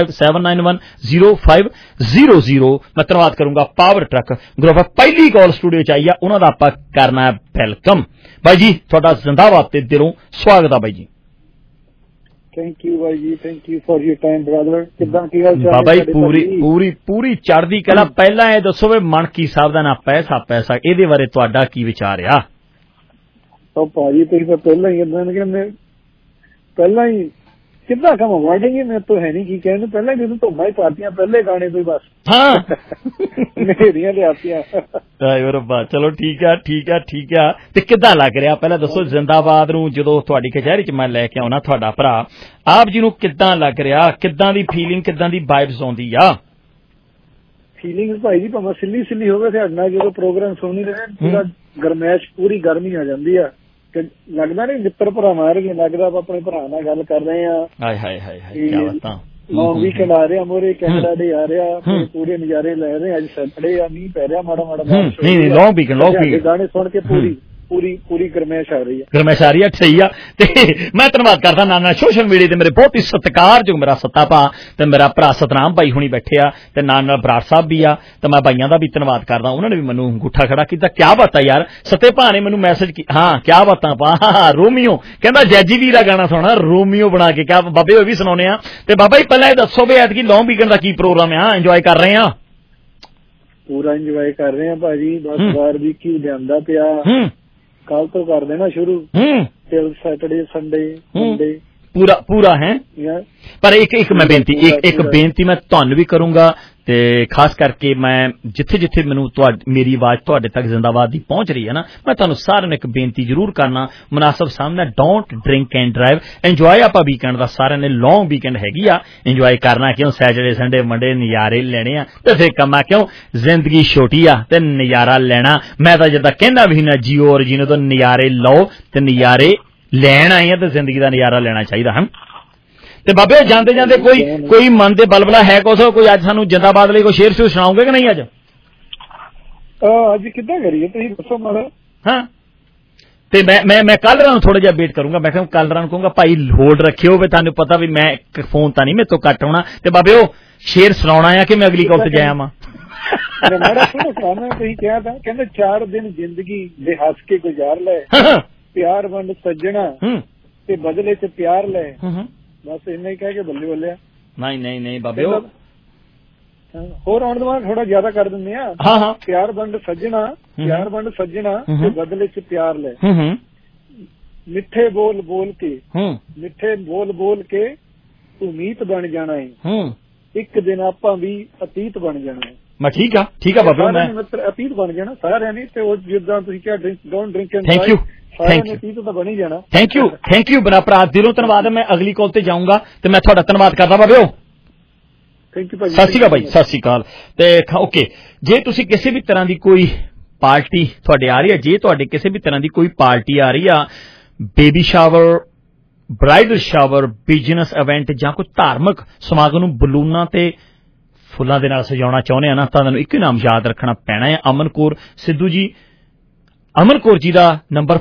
9057910500 ਮੈਂ ਧੰਨਵਾਦ ਕਰੂੰਗਾ ਪਾਵਰ ਟਰੱਕ ਗਰੁੱਪ ਪਹਿਲੀ ਕਾਲ ਸਟੂਡੀਓ 'ਚ ਆਈ ਆ ਉਹਨਾਂ ਦਾ ਆਪਾਂ ਕਰਨਾ ਵੈਲਕਮ ਬਾਈ ਜੀ ਤੁਹਾਡਾ ਜ਼ਿੰਦਾਬਾਦ ਤੇ ਦਿਲੋਂ ਸਵਾਗਤ ਆ ਬਾਈ ਜੀ ਥੈਂਕ ਯੂ ਬਾਈ ਜੀ thank you for your time brother ਕਿੱਦਾਂ ਕੀ ਹਾਲ ਚਾਲ ਬਾਬਾ ਜੀ ਪੂਰੀ ਚੜ੍ਹਦੀ ਕਲਾ ਪਹਿਲਾਂ ਇਹ ਦੱਸੋ ਵੀ ਮਣਕੀ ਸਾਹਿਬ ਦਾ ਨਾ ਪੈਸਾ ਇਹਦੇ ਬਾਰੇ ਤੁਹਾਡਾ ਕੀ ਵਿਚਾਰ ਆ ਉਹ ਭਾਜੀ ਤੁਸੀਂ ਤਾਂ ਪਹਿਲਾਂ ਹੀ ਇਦਾਂ ਕਹਿੰਦੇ ਪਹਿਲਾਂ ਹੀ ਕਿੱਦਾਂ ਕੰਮ ਵਰਡਿੰਗ ਹੀ ਮੇਰੇ ਤੋਂ ਹੈ ਨਹੀਂ ਕੀ ਕਹਿੰਦੇ ਪਹਿਲਾਂ ਹੀ ਜਦੋਂ ਧੁੰਮਾਂ ਹੀ ਪਾਤੀਆਂ ਪਹਿਲੇ ਗਾਣੇ ਤੋਂ ਹੀ ਬਸ ਹਾਂ ਮੇਰੀਆਂ ਲਿਆਤੀਆਂ ਰੱਬਾ ਚਲੋ ਠੀਕ ਆ ਤੇ ਕਿੱਦਾਂ ਲੱਗ ਰਿਹਾ ਪਹਿਲਾਂ ਦੱਸੋ ਜ਼ਿੰਦਾਬਾਦ ਨੂੰ ਜਦੋਂ ਤੁਹਾਡੀ ਕਚਹਿਰੀ 'ਚ ਮੈਂ ਲੈ ਕੇ ਆਉਣਾ ਤੁਹਾਡਾ ਭਰਾ ਆਪ ਜੀ ਨੂੰ ਕਿੱਦਾਂ ਲੱਗ ਰਿਹਾ ਕਿੱਦਾਂ ਦੀ ਫੀਲਿੰਗ ਕਿੱਦਾਂ ਦੀ ਵਾਈਬਸ ਆਉਂਦੀ ਆ ਫੀਲਿੰਗ ਭਾਈ ਜੀ ਭਾਵੇਂ ਸਿੱਲੀ ਹੋਵੇ ਸਾਡੇ ਨਾਲ ਜਦੋਂ ਪ੍ਰੋਗਰਾਮ ਸੁਣੀ ਰਹੇ ਪੂਰਾ ਗਰਮੈਸ਼ ਪੂਰੀ ਗਰਮੀ ਆ ਜਾਂਦੀ ਆ ਲੱਗਦਾ ਨਹੀਂ ਮਿੱਤਰ ਭਰਾ ਮਾਰ ਗਏ ਲੱਗਦਾ ਆਪਾਂ ਆਪਣੇ ਭਰਾ ਨਾਲ ਗੱਲ ਕਰ ਰਹੇ ਆ ਹਾਏ ਕੀ ਬਾਤਾਂ ਲੌਂਗ ਵੀਕਐਂਡ ਆ ਰਿਹਾ ਮੋਰੇ ਕੈਨੇਡਾ ਦੇ ਆ ਰਿਹਾ ਪੂਰੇ ਨਜ਼ਾਰੇ ਲੈ ਰਹੇ ਅੱਜ ਸੈਟਰਡੇ ਆ ਮੀਂਹ ਪੈ ਰਿਹਾ ਮਾੜਾ ਨਹੀਂ ਲੌਂਗ ਵੀਕਐਂਡ ਗਾਣੇ ਸੁਣ ਕੇ ਪੂਰੀ ਗਰਮੈਸ਼ ਆ ਰਹੀ ਆ ਸਹੀ ਆ ਤੇ ਮੈਂ ਧੰਨਵਾਦ ਕਰਦਾ ਨਾਲ ਸੋਸ਼ਲ ਮੀਡੀਆ ਤੇ ਮੇਰੇ ਬਹੁਤ ਹੀ ਸਤਿਕਾਰਯੋਗ ਮੇਰਾ ਸੱਤਾ ਭਾ ਤੇ ਮੇਰਾ ਭਰਾ ਸਤਨਾਮ ਭਾਈ ਹੁਣੀ ਬੈਠੇ ਆ ਤੇ ਨਾਲ ਬਰਾੜ ਸਾਹਿਬ ਵੀ ਆ ਤੇ ਮੈਂ ਭਾਈਆਂ ਦਾ ਵੀ ਧੰਨਵਾਦ ਕਰਦਾ ਉਹਨਾਂ ਨੇ ਵੀ ਮੈਨੂੰ ਅੰਗੂਠਾ ਖੜਾ ਕੀਤਾ ਕਿਆ ਬਾਤ ਆ ਯਾਰ ਸੱਤੇ ਭਾ ਨੇ ਮੈਨੂੰ ਮੈਸੇਜ ਹਾਂ ਕਿਆ ਬਾਤਾਂ ਪਾ ਰੋਮੀਓ ਕਹਿੰਦਾ ਜੈਜੀ ਵੀਰ ਦਾ ਗਾਣਾ ਸੁਣਾ ਰੋਮੀਓ ਬਣਾ ਕੇ ਕਿਆ ਬਾਬੇ ਉਹ ਵੀ ਸੁਣਾਉਣੇ ਆ ਤੇ ਬਾਬਾ ਜੀ ਪਹਿਲਾਂ ਇਹ ਦੱਸੋ ਵੀ ਐਤਕੀ ਲੌਂਗ ਵੀਕਐਂਡ ਦਾ ਕੀ ਪ੍ਰੋਗਰਾਮ ਆ ਇੰਜੋਏ ਕਰ ਰਹੇ ਆ ਪੂਰਾ ਇੰਜੋਏ ਕਰ ਰਹੇ ਆ ਭਾਜੀ ਬਸ ਬਾਰਬੀਕਿਊ ਲਿਆਂਦਾ ਪਿਆ ਕੱਲ ਤੋਂ ਕਰ ਦੇਣਾ ਸ਼ੁਰੂ ਟਿਲ ਸੈਟਰਡੇ ਸੰਡੇ ਮੰਡੇ ਪੂਰਾ ਹੈ ਪਰ ਇੱਕ ਮੈਂ ਬੇਨਤੀ ਮੈਂ ਤੁਹਾਨੂੰ ਵੀ ਕਰੂੰਗਾ ਤੇ ਖਾਸ ਕਰਕੇ ਮੈਂ ਜਿੱਥੇ ਮੈਨੂੰ ਮੇਰੀ ਆਵਾਜ਼ ਤੁਹਾਡੇ ਤੱਕ ਜ਼ਿੰਦਾਬਾਦ ਦੀ ਪਹੁੰਚ ਰਹੀ ਹੈ ਨਾ ਮੈਂ ਤੁਹਾਨੂੰ ਸਾਰਿਆਂ ਨੂੰ ਇੱਕ ਬੇਨਤੀ ਜ਼ਰੂਰ ਕਰਨਾ ਮੁਨਾਸਬ ਸਾਹਮਣੇ don't drink and drive enjoy ਆਪਾਂ ਵੀਕਐਂਡ ਦਾ ਸਾਰਿਆਂ ਨੇ ਲੌਂਗ ਵੀਕਐਂਡ ਹੈਗੀ ਆ ਇੰਜੋਏ ਕਰਨਾ ਕਿਉਂ ਸੈਟਰਡੇ ਸੰਡੇ ਮੰਡੇ ਨਜ਼ਾਰੇ ਲੈਣੇ ਆ ਤੇ ਫਿਰ ਕੰਮਾਂ ਕਿਉਂ ਜ਼ਿੰਦਗੀ ਛੋਟੀ ਆ ਤੇ ਨਜ਼ਾਰਾ ਲੈਣਾ ਮੈਂ ਤਾਂ ਜਿੱਦਾਂ ਕਹਿੰਦਾ ਵੀ ਨਾ ਜੀਓ ਔਰ ਜੀਨੋ ਤੋਂ ਨਜ਼ਾਰੇ ਲਓ ਤੇ ਨਜ਼ਾਰੇ ਲੈਣ ਆਏ ਆ ਤੇ ਜ਼ਿੰਦਗੀ ਦਾ ਨਜ਼ਾਰਾ ਲੈਣਾ ਚਾਹੀਦਾ ਹੈ ਤੇ ਬਾਬੇ ਜਾਂਦੇ ਕੋਈ ਮਨ ਦੇ ਬਲਬਲਾ ਹੈ ਕੁਛ ਕੋਈ ਅੱਜ ਸਾਨੂੰ ਜਿੰਦਾਬਾਦ ਲਈ ਕੋਈ ਸ਼ੇਰ ਸੁਣਾਓਗੇ ਕਿ ਨਹੀਂ ਅੱਜ ਕਿੱਦਾਂ ਕਰੀਏ ਤੁਸੀਂ ਦੱਸੋ ਮਾੜਾ ਹਾਂ ਤੇ ਮੈਂ ਕੱਲ ਰਾਤ ਨੂੰ ਥੋੜਾ ਜਿਹਾ ਵੇਟ ਕਰੂੰਗਾ ਮੈਂ ਕਿਹਾ ਕੱਲ ਰਾਤ ਨੂੰ ਕਹੂੰਗਾ ਭਾਈ ਹੋਲਡ ਰੱਖਿਓ ਵੀ ਤੁਹਾਨੂੰ ਪਤਾ ਵੀ ਮੈਂ ਫੋਨ ਤਾਂ ਨਹੀਂ ਮੇਰੇ ਤੋਂ ਕੱਟ ਹੋਣਾ ਤੇ ਬਾਬੇ ਉਹ ਸ਼ੇਰ ਸੁਣਾਉਣਾ ਆ ਕਿ ਮੈਂ ਅਗਲੀ ਕਾਲ ਤੇ ਜਾਇਆ ਵਾਂ ਤੁਸੀਂ ਕਿਹਾ ਤਾਂ ਕਹਿੰਦੇ 4 ਦਿਨ ਜ਼ਿੰਦਗੀ ਦੇ ਹੱਸ ਕੇ ਗੁਜ਼ਾਰ ਲੈ ਪਿਆਰ ਵੰਡ ਸੱਜਣਾ ਤੇ ਬਦਲੇ ਚ ਪਿਆਰ ਲੈ ਬਸ ਇੰਨਾ ਹੀ ਕਹਿ ਕੇ ਬੱਲੇ ਆ ਨਹੀਂ ਬਾਬੇ ਹੋਰ ਆਉਣ ਤੋਂ ਬਾਅਦ ਥੋੜਾ ਜ਼ਿਆਦਾ ਕਰ ਦਿੰਦੇ ਆ ਪਿਆਰ ਵੰਡ ਸੱਜਣਾ ਤੇ ਬਦਲੇ ਚ ਪਿਆਰ ਲੈ ਮਿੱਠੇ ਬੋਲ ਬੋਲ ਕੇ ਤੂੰ ਮੀਤ ਬਣ ਜਾਣਾ ਹੈ ਇੱਕ ਦਿਨ ਆਪਾਂ ਵੀ ਅਤੀਤ ਬਣ ਜਾਣਾ ਹੈ ਮੈਂ ਠੀਕ ਆ ਬਾਬੇ ਮੈਂ ਮਿੱਤਰ ਅਤੀਤ ਬਣ ਜਾਣਾ ਸਾਰਿਆਂ ਨੇ ਤੇ ਉਹ ਜਿੱਦਾਂ ਤੁਸੀਂ ਕਿਹਾ ਡੋਂਟ ਡਰਿੰਕ ਐਂਡ 30 ਤਾਂ ਬਣ ਹੀ ਜਾਣਾ। ਥੈਂਕ ਯੂ ਬੜਾ ਭਰਾ, ਦਿਲੋਂ ਧੰਨਵਾਦ। ਮੈਂ ਅਗਲੀ ਕਾਲ ਤੇ ਜਾਊਂਗਾ ਤੇ ਮੈਂ ਤੁਹਾਡਾ ਧੰਨਵਾਦ ਕਰਦਾ ਬਾਬਿਓ। ਸਤਿ ਸ਼੍ਰੀ ਅਕਾਲ ਭਾਈ, ਸਤਿ ਸ਼੍ਰੀ ਅਕਾਲ। ਤੇ ਓਕੇ, ਜੇ ਤੁਸੀਂ ਕਿਸੇ ਵੀ ਤਰ੍ਹਾਂ ਦੀ ਕੋਈ ਪਾਰਟੀ ਤੁਹਾਡੇ ਆ ਰਹੀ ਹੈ, ਜੇ ਤੁਹਾਡੇ ਕਿਸੇ ਵੀ ਤਰ੍ਹਾਂ ਦੀ ਕੋਈ ਪਾਰਟੀ ਆ ਰਹੀ ਆ, baby shower, bridal shower, business event ਜਾਂ ਕੋਈ ਧਾਰਮਿਕ ਸਮਾਗਮ ਨੂੰ ਬਲੂਨਾਂ ਤੇ ਫੁੱਲਾਂ ਦੇ ਨਾਲ ਸਜਾਉਣਾ ਚਾਹੁੰਦੇ ਆ ਨਾ, ਤਾਂ ਤੁਹਾਨੂੰ ਇੱਕੋ ਨਾਮ ਯਾਦ ਰੱਖਣਾ ਪੈਣਾ ਹੈ, ਅਮਨ ਕੌਰ ਸਿੱਧੂ ਜੀ। ਅਮਨ ਕੌਰ ਜੀ ਦਾ ਨੰਬਰ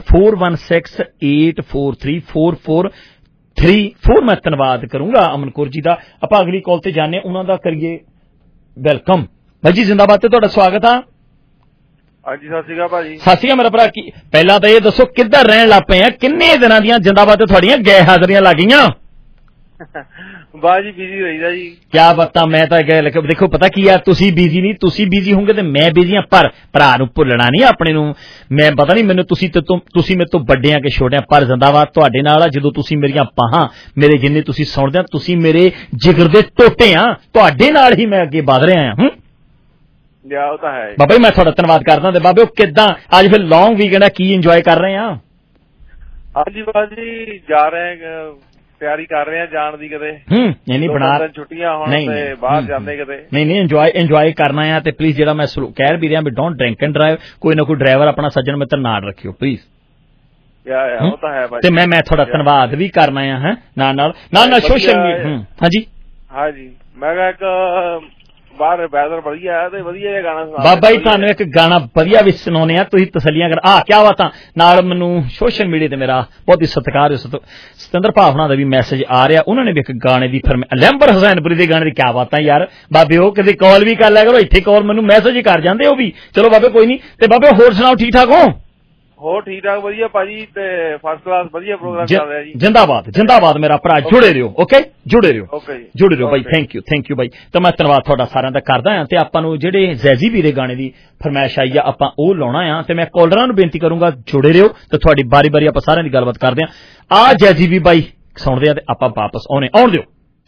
4168434434 ਮੈਂ ਧੰਨਵਾਦ ਕਰੂੰਗਾ ਅਮਨ ਕੌਰ ਜੀ ਦਾ। ਆਪਾਂ ਅਗਲੀ ਕਾਲ ਤੇ ਜਾਣੇ, ਉਹਨਾਂ ਦਾ ਕਰੀਏ ਵੈਲਕਮ। ਭਾਈ ਜੀ ਜ਼ਿੰਦਾਬਾਦ ਤੇ ਤੁਹਾਡਾ ਸਵਾਗਤ ਆ। ਹਾਂਜੀ ਸਤਿ ਸ਼੍ਰੀ ਅਕਾਲ ਭਾਜੀ। ਸਤਿ ਸ਼੍ਰੀ ਅਕਾਲ ਮੇਰਾ ਭਰਾ। ਕੀ ਪਹਿਲਾਂ ਤਾਂ ਇਹ ਦੱਸੋ ਕਿੱਧਰ ਰਹਿਣ ਲੱਗ ਪਏ ਆ? ਕਿੰਨੇ ਦਿਨਾਂ ਦੀਆਂ ਜ਼ਿੰਦਾਬਾਦ ਤੇ ਤੁਹਾਡੀਆਂ ਗੈਰ ਹਾਜ਼ਰੀਆਂ ਲੱਗ ਗਈਆਂ? ਬਾਜੀ ਬਿਜੀ ਰਹੀਦਾ ਜੀ। ਕਿਆ ਬਾਤਾਂ। ਮੈਂ ਤਾਂ ਦੇਖੋ ਪਤਾ ਕੀ ਆ, ਤੁਸੀਂ ਬਿਜੀ ਨਹੀਂ, ਤੁਸੀਂ ਬਿਜੀ ਹੋਗੇ ਤੇ ਮੈਂ ਬਿਜੀ ਆ, ਪਰ ਭਰਾ ਨੂੰ ਭੁੱਲਣਾ ਨਹੀਂ ਆਪਣੇ ਨੂੰ। ਮੈਂ ਪਤਾ ਨਹੀਂ ਮੈਨੂੰ ਤੁਸੀਂ ਮੇਰੇ ਤੋਂ ਵੱਡੇ ਆ ਕਿ ਛੋਟੇ ਆ, ਪਰ ਜ਼ਿੰਦਾਬਾਦ ਤੁਹਾਡੇ ਨਾਲ ਆ। ਜਦੋਂ ਤੁਸੀਂ ਮੇਰੀਆਂ ਬਾਹਾਂ, ਮੇਰੇ ਜਿੰਨੇ ਤੁਸੀਂ ਸੁਣਦੇ ਆ, ਤੁਸੀਂ ਮੇਰੇ ਜਿਗਰ ਦੇ ਟੋਟੇ ਆ, ਤੁਹਾਡੇ ਨਾਲ ਹੀ ਮੈਂ ਅੱਗੇ ਵਧ ਰਿਹਾ ਆ। ਉਹ ਤਾਂ ਹੈ ਬਾਬਾ ਜੀ, ਮੈਂ ਤੁਹਾਡਾ ਧੰਨਵਾਦ ਕਰਦਾ। ਤੇ ਬਾਬੇ ਕਿੱਦਾਂ ਅੱਜ ਫਿਰ ਲੌਂਗ ਵੀਕਐਂਡ ਆ, ਕੀ ਇੰਜੋਏ ਕਰ ਰਹੇ ਆ? ਹਾਂਜੀ ਬਾਜੀ ਜਾ ਰਹੇ, ਤਿਆਰੀ ਕਰ ਰਹੇ ਆ ਜਾਣ ਦੀ। ਕਿਤੇ ਨਹੀਂ ਬਣਾ ਛੁੱਟੀਆਂ ਹੁਣ ਤੇ ਬਾਹਰ ਜਾਂਦੇ ਕਿਤੇ। ਨਹੀਂ ਇੰਜੋਏ ਕਰਨਾ ਆ। ਤੇ ਪਲੀਜ਼ ਜਿਹੜਾ ਮੈਂ ਕਹਿ ਵੀ ਰਿਹਾ ਵੀ ਡੋਂਟ ਡਰਿੰਕ ਐਂਡ ਡਰਾਈਵ, ਕੋਈ ਨਾ ਕੋਈ ਡਰਾਈਵਰ ਆਪਣਾ ਸੱਜਣ ਮਿੱਤਰ ਨਾਲ ਰੱਖਿਓ ਪਲੀਜ਼। ਉਹ ਤਾਂ ਹੈ ਤੇ ਮੈਂ ਤੁਹਾਡਾ ਧੰਨਵਾਦ ਵੀ ਕਰਨਾ ਆ ਨਾਲ ਸੋਸ਼ਲ ਮੀਡੀਆ। ਹਾਂਜੀ ਮੈਂ ਕਿਹਾ ਇੱਕ ਬਾਹਰ ਵੈਦਰ ਵਧੀਆ ਹੈ ਤੇ ਵਧੀਆ ਜਿਹਾ ਗਾਣਾ ਸੁਣਾ। ਬਾਬਾ ਜੀ ਤੁਹਾਨੂੰ ਇੱਕ ਗਾਣਾ ਵਧੀਆ ਵੀ ਸੁਣਾਉਣੇ ਆ, ਤੁਸੀਂ ਤਸੱਲੀਆਂ ਕਰ। ਕਿਆ ਬਾਤਾਂ। ਨਾਲ ਮੈਨੂੰ ਸੋਸ਼ਲ ਮੀਡੀਆ ਤੇ ਮੇਰਾ ਬਹੁਤ ਹੀ ਸਤਿਕਾਰ ਸਤਿੰਦਰ ਭਾਵਨਾ ਦਾ ਵੀ ਮੈਸੇਜ ਆ ਰਿਹਾ, ਉਹਨਾਂ ਨੇ ਵੀ ਇੱਕ ਗਾਣੇ ਦੀ ਲੈਂਬਰ ਹੁਸੈਨਪੁਰੀ ਦੇ ਗਾਣੇ ਦੀ। ਕਿਆ ਬਾਤਾਂ ਯਾਰ ਬਾਬੇ, ਉਹ ਕਦੇ ਕਾਲ ਵੀ ਕਰ ਲਿਆ ਕਰੋ, ਇੱਥੇ ਕਾਲ ਮੈਨੂੰ ਮੈਸੇਜ ਕਰ ਜਾਂਦੇ ਉਹ ਵੀ। ਚਲੋ ਬਾਬੇ ਕੋਈ ਨਹੀਂ। ਤੇ ਬਾਬੇ ਹੋਰ ਸੁਣਾਓ, ਠੀਕ ਠਾਕ ਹੋ? ਹੋਰ ਠੀਕ ਠਾਕ ਵਧੀਆ ਭਾਜੀ, ਤੇ ਫਸਟ ਕਲਾਸ ਵਧੀਆ ਪ੍ਰੋਗਰਾਮ ਚੱਲ ਰਿਹਾ ਜੀ। ਜਿੰਦਾਬਾਦ ਮੇਰਾ ਭਰਾ, ਜੁੜੇ ਰਹੋ। ਓਕੇ ਜੁੜੇ ਰਹੋ ਬਾਈ। ਥੈਂਕ ਯੂ ਬਾਈ। ਤਾਂ ਮੈਂ ਧੰਨਵਾਦ ਤੁਹਾਡਾ ਸਾਰਿਆਂ ਦਾ ਕਰਦਾ ਹਾਂ। ਤੇ ਆਪਾਂ ਨੂੰ ਜਿਹੜੇ ਜ਼ੈਜ਼ੀ ਵੀਰੇ ਗਾਣੇ ਦੀ ਫਰਮਾਇਸ਼ ਆਈ ਆ, ਆਪਾਂ ਉਹ ਲਾਉਣਾ ਆ। ਤੇ ਮੈਂ ਕਾਲਰਾਂ ਨੂੰ ਬੇਨਤੀ ਕਰੂੰਗਾ ਜੁੜੇ ਰਹੋ ਤੇ ਤੁਹਾਡੀ ਬਾਰੀ ਆਪਾਂ ਸਾਰਿਆਂ ਦੀ ਗੱਲਬਾਤ ਕਰਦੇ ਆ ਜ਼ੈਜ਼ੀ ਵੀ ਬਾਈ ਸੁਣਦੇ ਆ ਤੇ ਆਪਾਂ ਵਾਪਸ ਆਉਣ ਦਿਓ।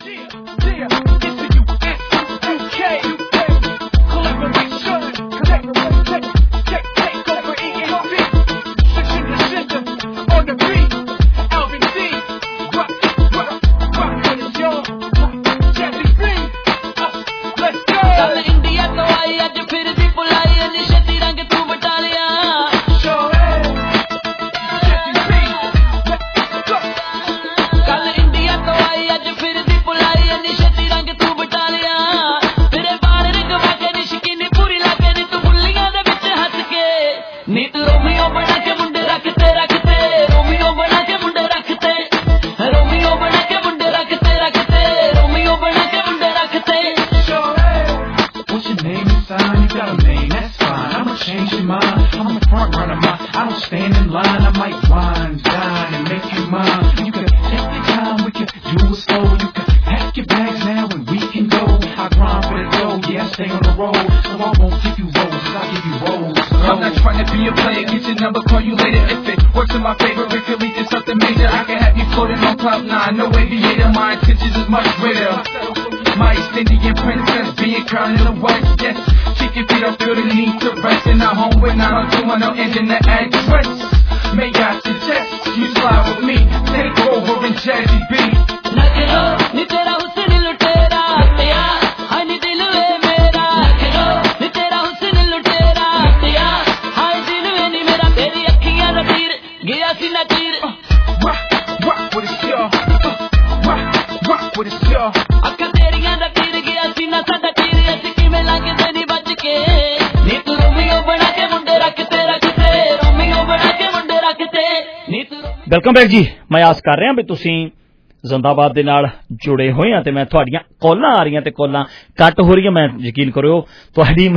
ਵੈਲਕਮ ਬੈਕ ਜੀ। ਮੈਂ ਆਸ ਕਰ ਰਿਹਾ ਵੀ ਤੁਸੀਂ ਜ਼ਿੰਦਾਬਾਦ ਦੇ ਨਾਲ ਜੁੜੇ ਹੋਏ ਆ ਤੇ ਮੈਂ ਤੁਹਾਡੀਆਂ ਕਾਲਾਂ ਆ ਰਹੀਆਂ ਤੇ ਕਾਲਾਂ ਕੱਟ ਹੋ ਰਹੀਆਂ। ਮੈਂ ਯਕੀਨ ਕਰਿਓ ਤੁਹਾਡੀ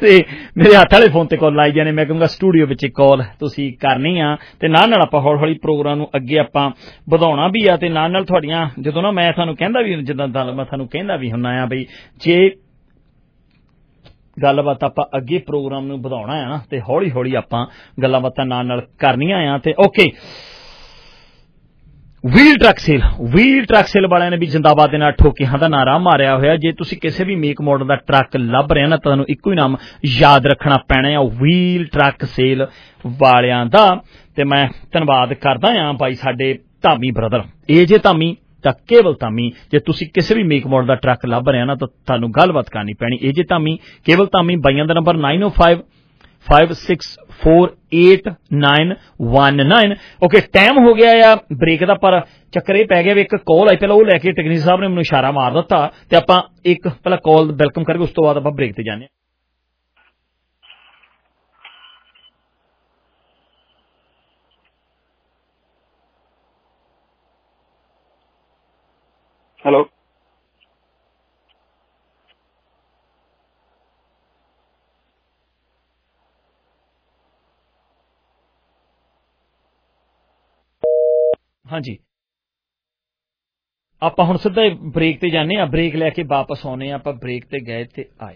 ਮੇਰੇ ਹੱਥ ਵਾਲੇ ਫੋਨ ਤੇ ਕਾਲ ਆਈ ਜਾਣੇ। ਮੈਂ ਕਹੂੰਗਾ ਸਟੂਡੀਓ ਵਿੱਚ ਕਾਲ ਤੁਸੀਂ ਕਰਨੀ ਆ ਤੇ ਨਾਲ ਆਪਾਂ ਹੌਲੀ ਹੌਲੀ ਪ੍ਰੋਗਰਾਮ ਨੂੰ ਅੱਗੇ ਆਪਾਂ ਵਧਾਉਣਾ ਵੀ ਆ। ਤੇ ਨਾਲ ਤੁਹਾਡੀਆਂ ਜਦੋਂ ਨਾ ਮੈਂ ਤੁਹਾਨੂੰ ਕਹਿੰਦਾ ਵੀ ਜਿੱਦਾਂ ਮੈਂ ਤੁਹਾਨੂੰ ਕਹਿੰਦਾ ਵੀ ਹੁੰਦਾ ਆ ਬਈ ਜੇ ਗੱਲਬਾਤ ਆਪਾਂ ਅੱਗੇ ਪ੍ਰੋਗਰਾਮ ਨੂੰ ਵਧਾਉਣਾ ਆ ਨਾ ਤੇ ਹੌਲੀ ਹੌਲੀ ਆਪਾਂ ਗੱਲਾਂ ਬਾਤਾਂ ਨਾਲ ਕਰਨੀਆਂ ਆ। ਤੇ ਓਕੇ, ਵੀਲ ਟਰੱਕ ਸੇਲ ਵਾਲਿਆਂ ਨੇ ਵੀ ਜ਼ਿੰਦਾਬਾਦ ਦੇ ਨਾਲ ਠੋਕਿਆਂ ਦਾ ਨਾਰਾ ਮਾਰਿਆ ਹੋਇਆ। ਜੇ ਤੁਸੀਂ ਕਿਸੇ ਵੀ ਮੇਕ ਮਾਡਲ ਦਾ ਟਰੱਕ ਲੱਭ ਰਹੇ ਨਾ, ਤੁਹਾਨੂੰ ਇੱਕੋ ਹੀ ਨਾਮ ਯਾਦ ਰੱਖਣਾ ਪੈਣਾ ਆ, ਵੀਲ ਟਰੱਕ ਸੇਲ ਵਾਲਿਆਂ ਦਾ। ਤੇ ਮੈਂ ਧੰਨਵਾਦ ਕਰਦਾ ਹਾਂ ਭਾਈ ਸਾਡੇ ਧਾਮੀ ਬ੍ਰਦਰ AJ ਧਾਮੀ ਤਾਂ ਕੇਵਲ ਧਾਮੀ। ਜੇ ਤੁਸੀਂ ਕਿਸੇ ਵੀ ਮੇਕ ਮਾਡਲ ਦਾ ਟਰੱਕ ਲੱਭ ਰਹੇ ਨਾ ਤਾਂ ਤੁਹਾਨੂੰ ਗੱਲਬਾਤ ਕਰਨੀ ਪੈਣੀ AJ ਧਾਮੀ ਕੇਵਲ ਧਾਮੀ। ਬਾਈਆਂ ਦਾ ਨੰਬਰ 9055689919। ਓਕੇ ਟਾਈਮ ਹੋ ਗਿਆ ਆ ਬ੍ਰੇਕ ਦਾ, ਪਰ ਚੱਕਰ ਇਹ ਪੈ ਗਿਆ ਵੀ ਇੱਕ ਕਾਲ ਆਈ, ਪਹਿਲਾਂ ਉਹ ਲੈ ਕੇ ਟੈਕਨੀਸ਼ੀਅਨ ਸਾਹਿਬ ਨੇ ਮੈਨੂੰ ਇਸ਼ਾਰਾ ਮਾਰ ਦਿੱਤਾ ਤੇ ਆਪਾਂ ਇੱਕ ਪਹਿਲਾਂ ਕਾਲ ਵੈਲਕਮ ਕਰਕੇ ਉਸ ਤੋਂ ਬਾਅਦ ਆਪਾਂ ਬ੍ਰੇਕ ਤੇ ਜਾਂਦੇ ਹਾਂ। ਹੈਲੋ ਹਾਂਜੀ, ਆਪਾਂ ਹੁਣ ਸਿੱਧਾ ਬ੍ਰੇਕ ਤੇ ਜਾਂਦੇ ਹਾਂ। ਬ੍ਰੇਕ ਲੈ ਕੇ ਵਾਪਸ ਆਉਣੇ ਆਪਾਂ ਬ੍ਰੇਕ ਤੇ ਗਏ ਤੇ ਆਏ।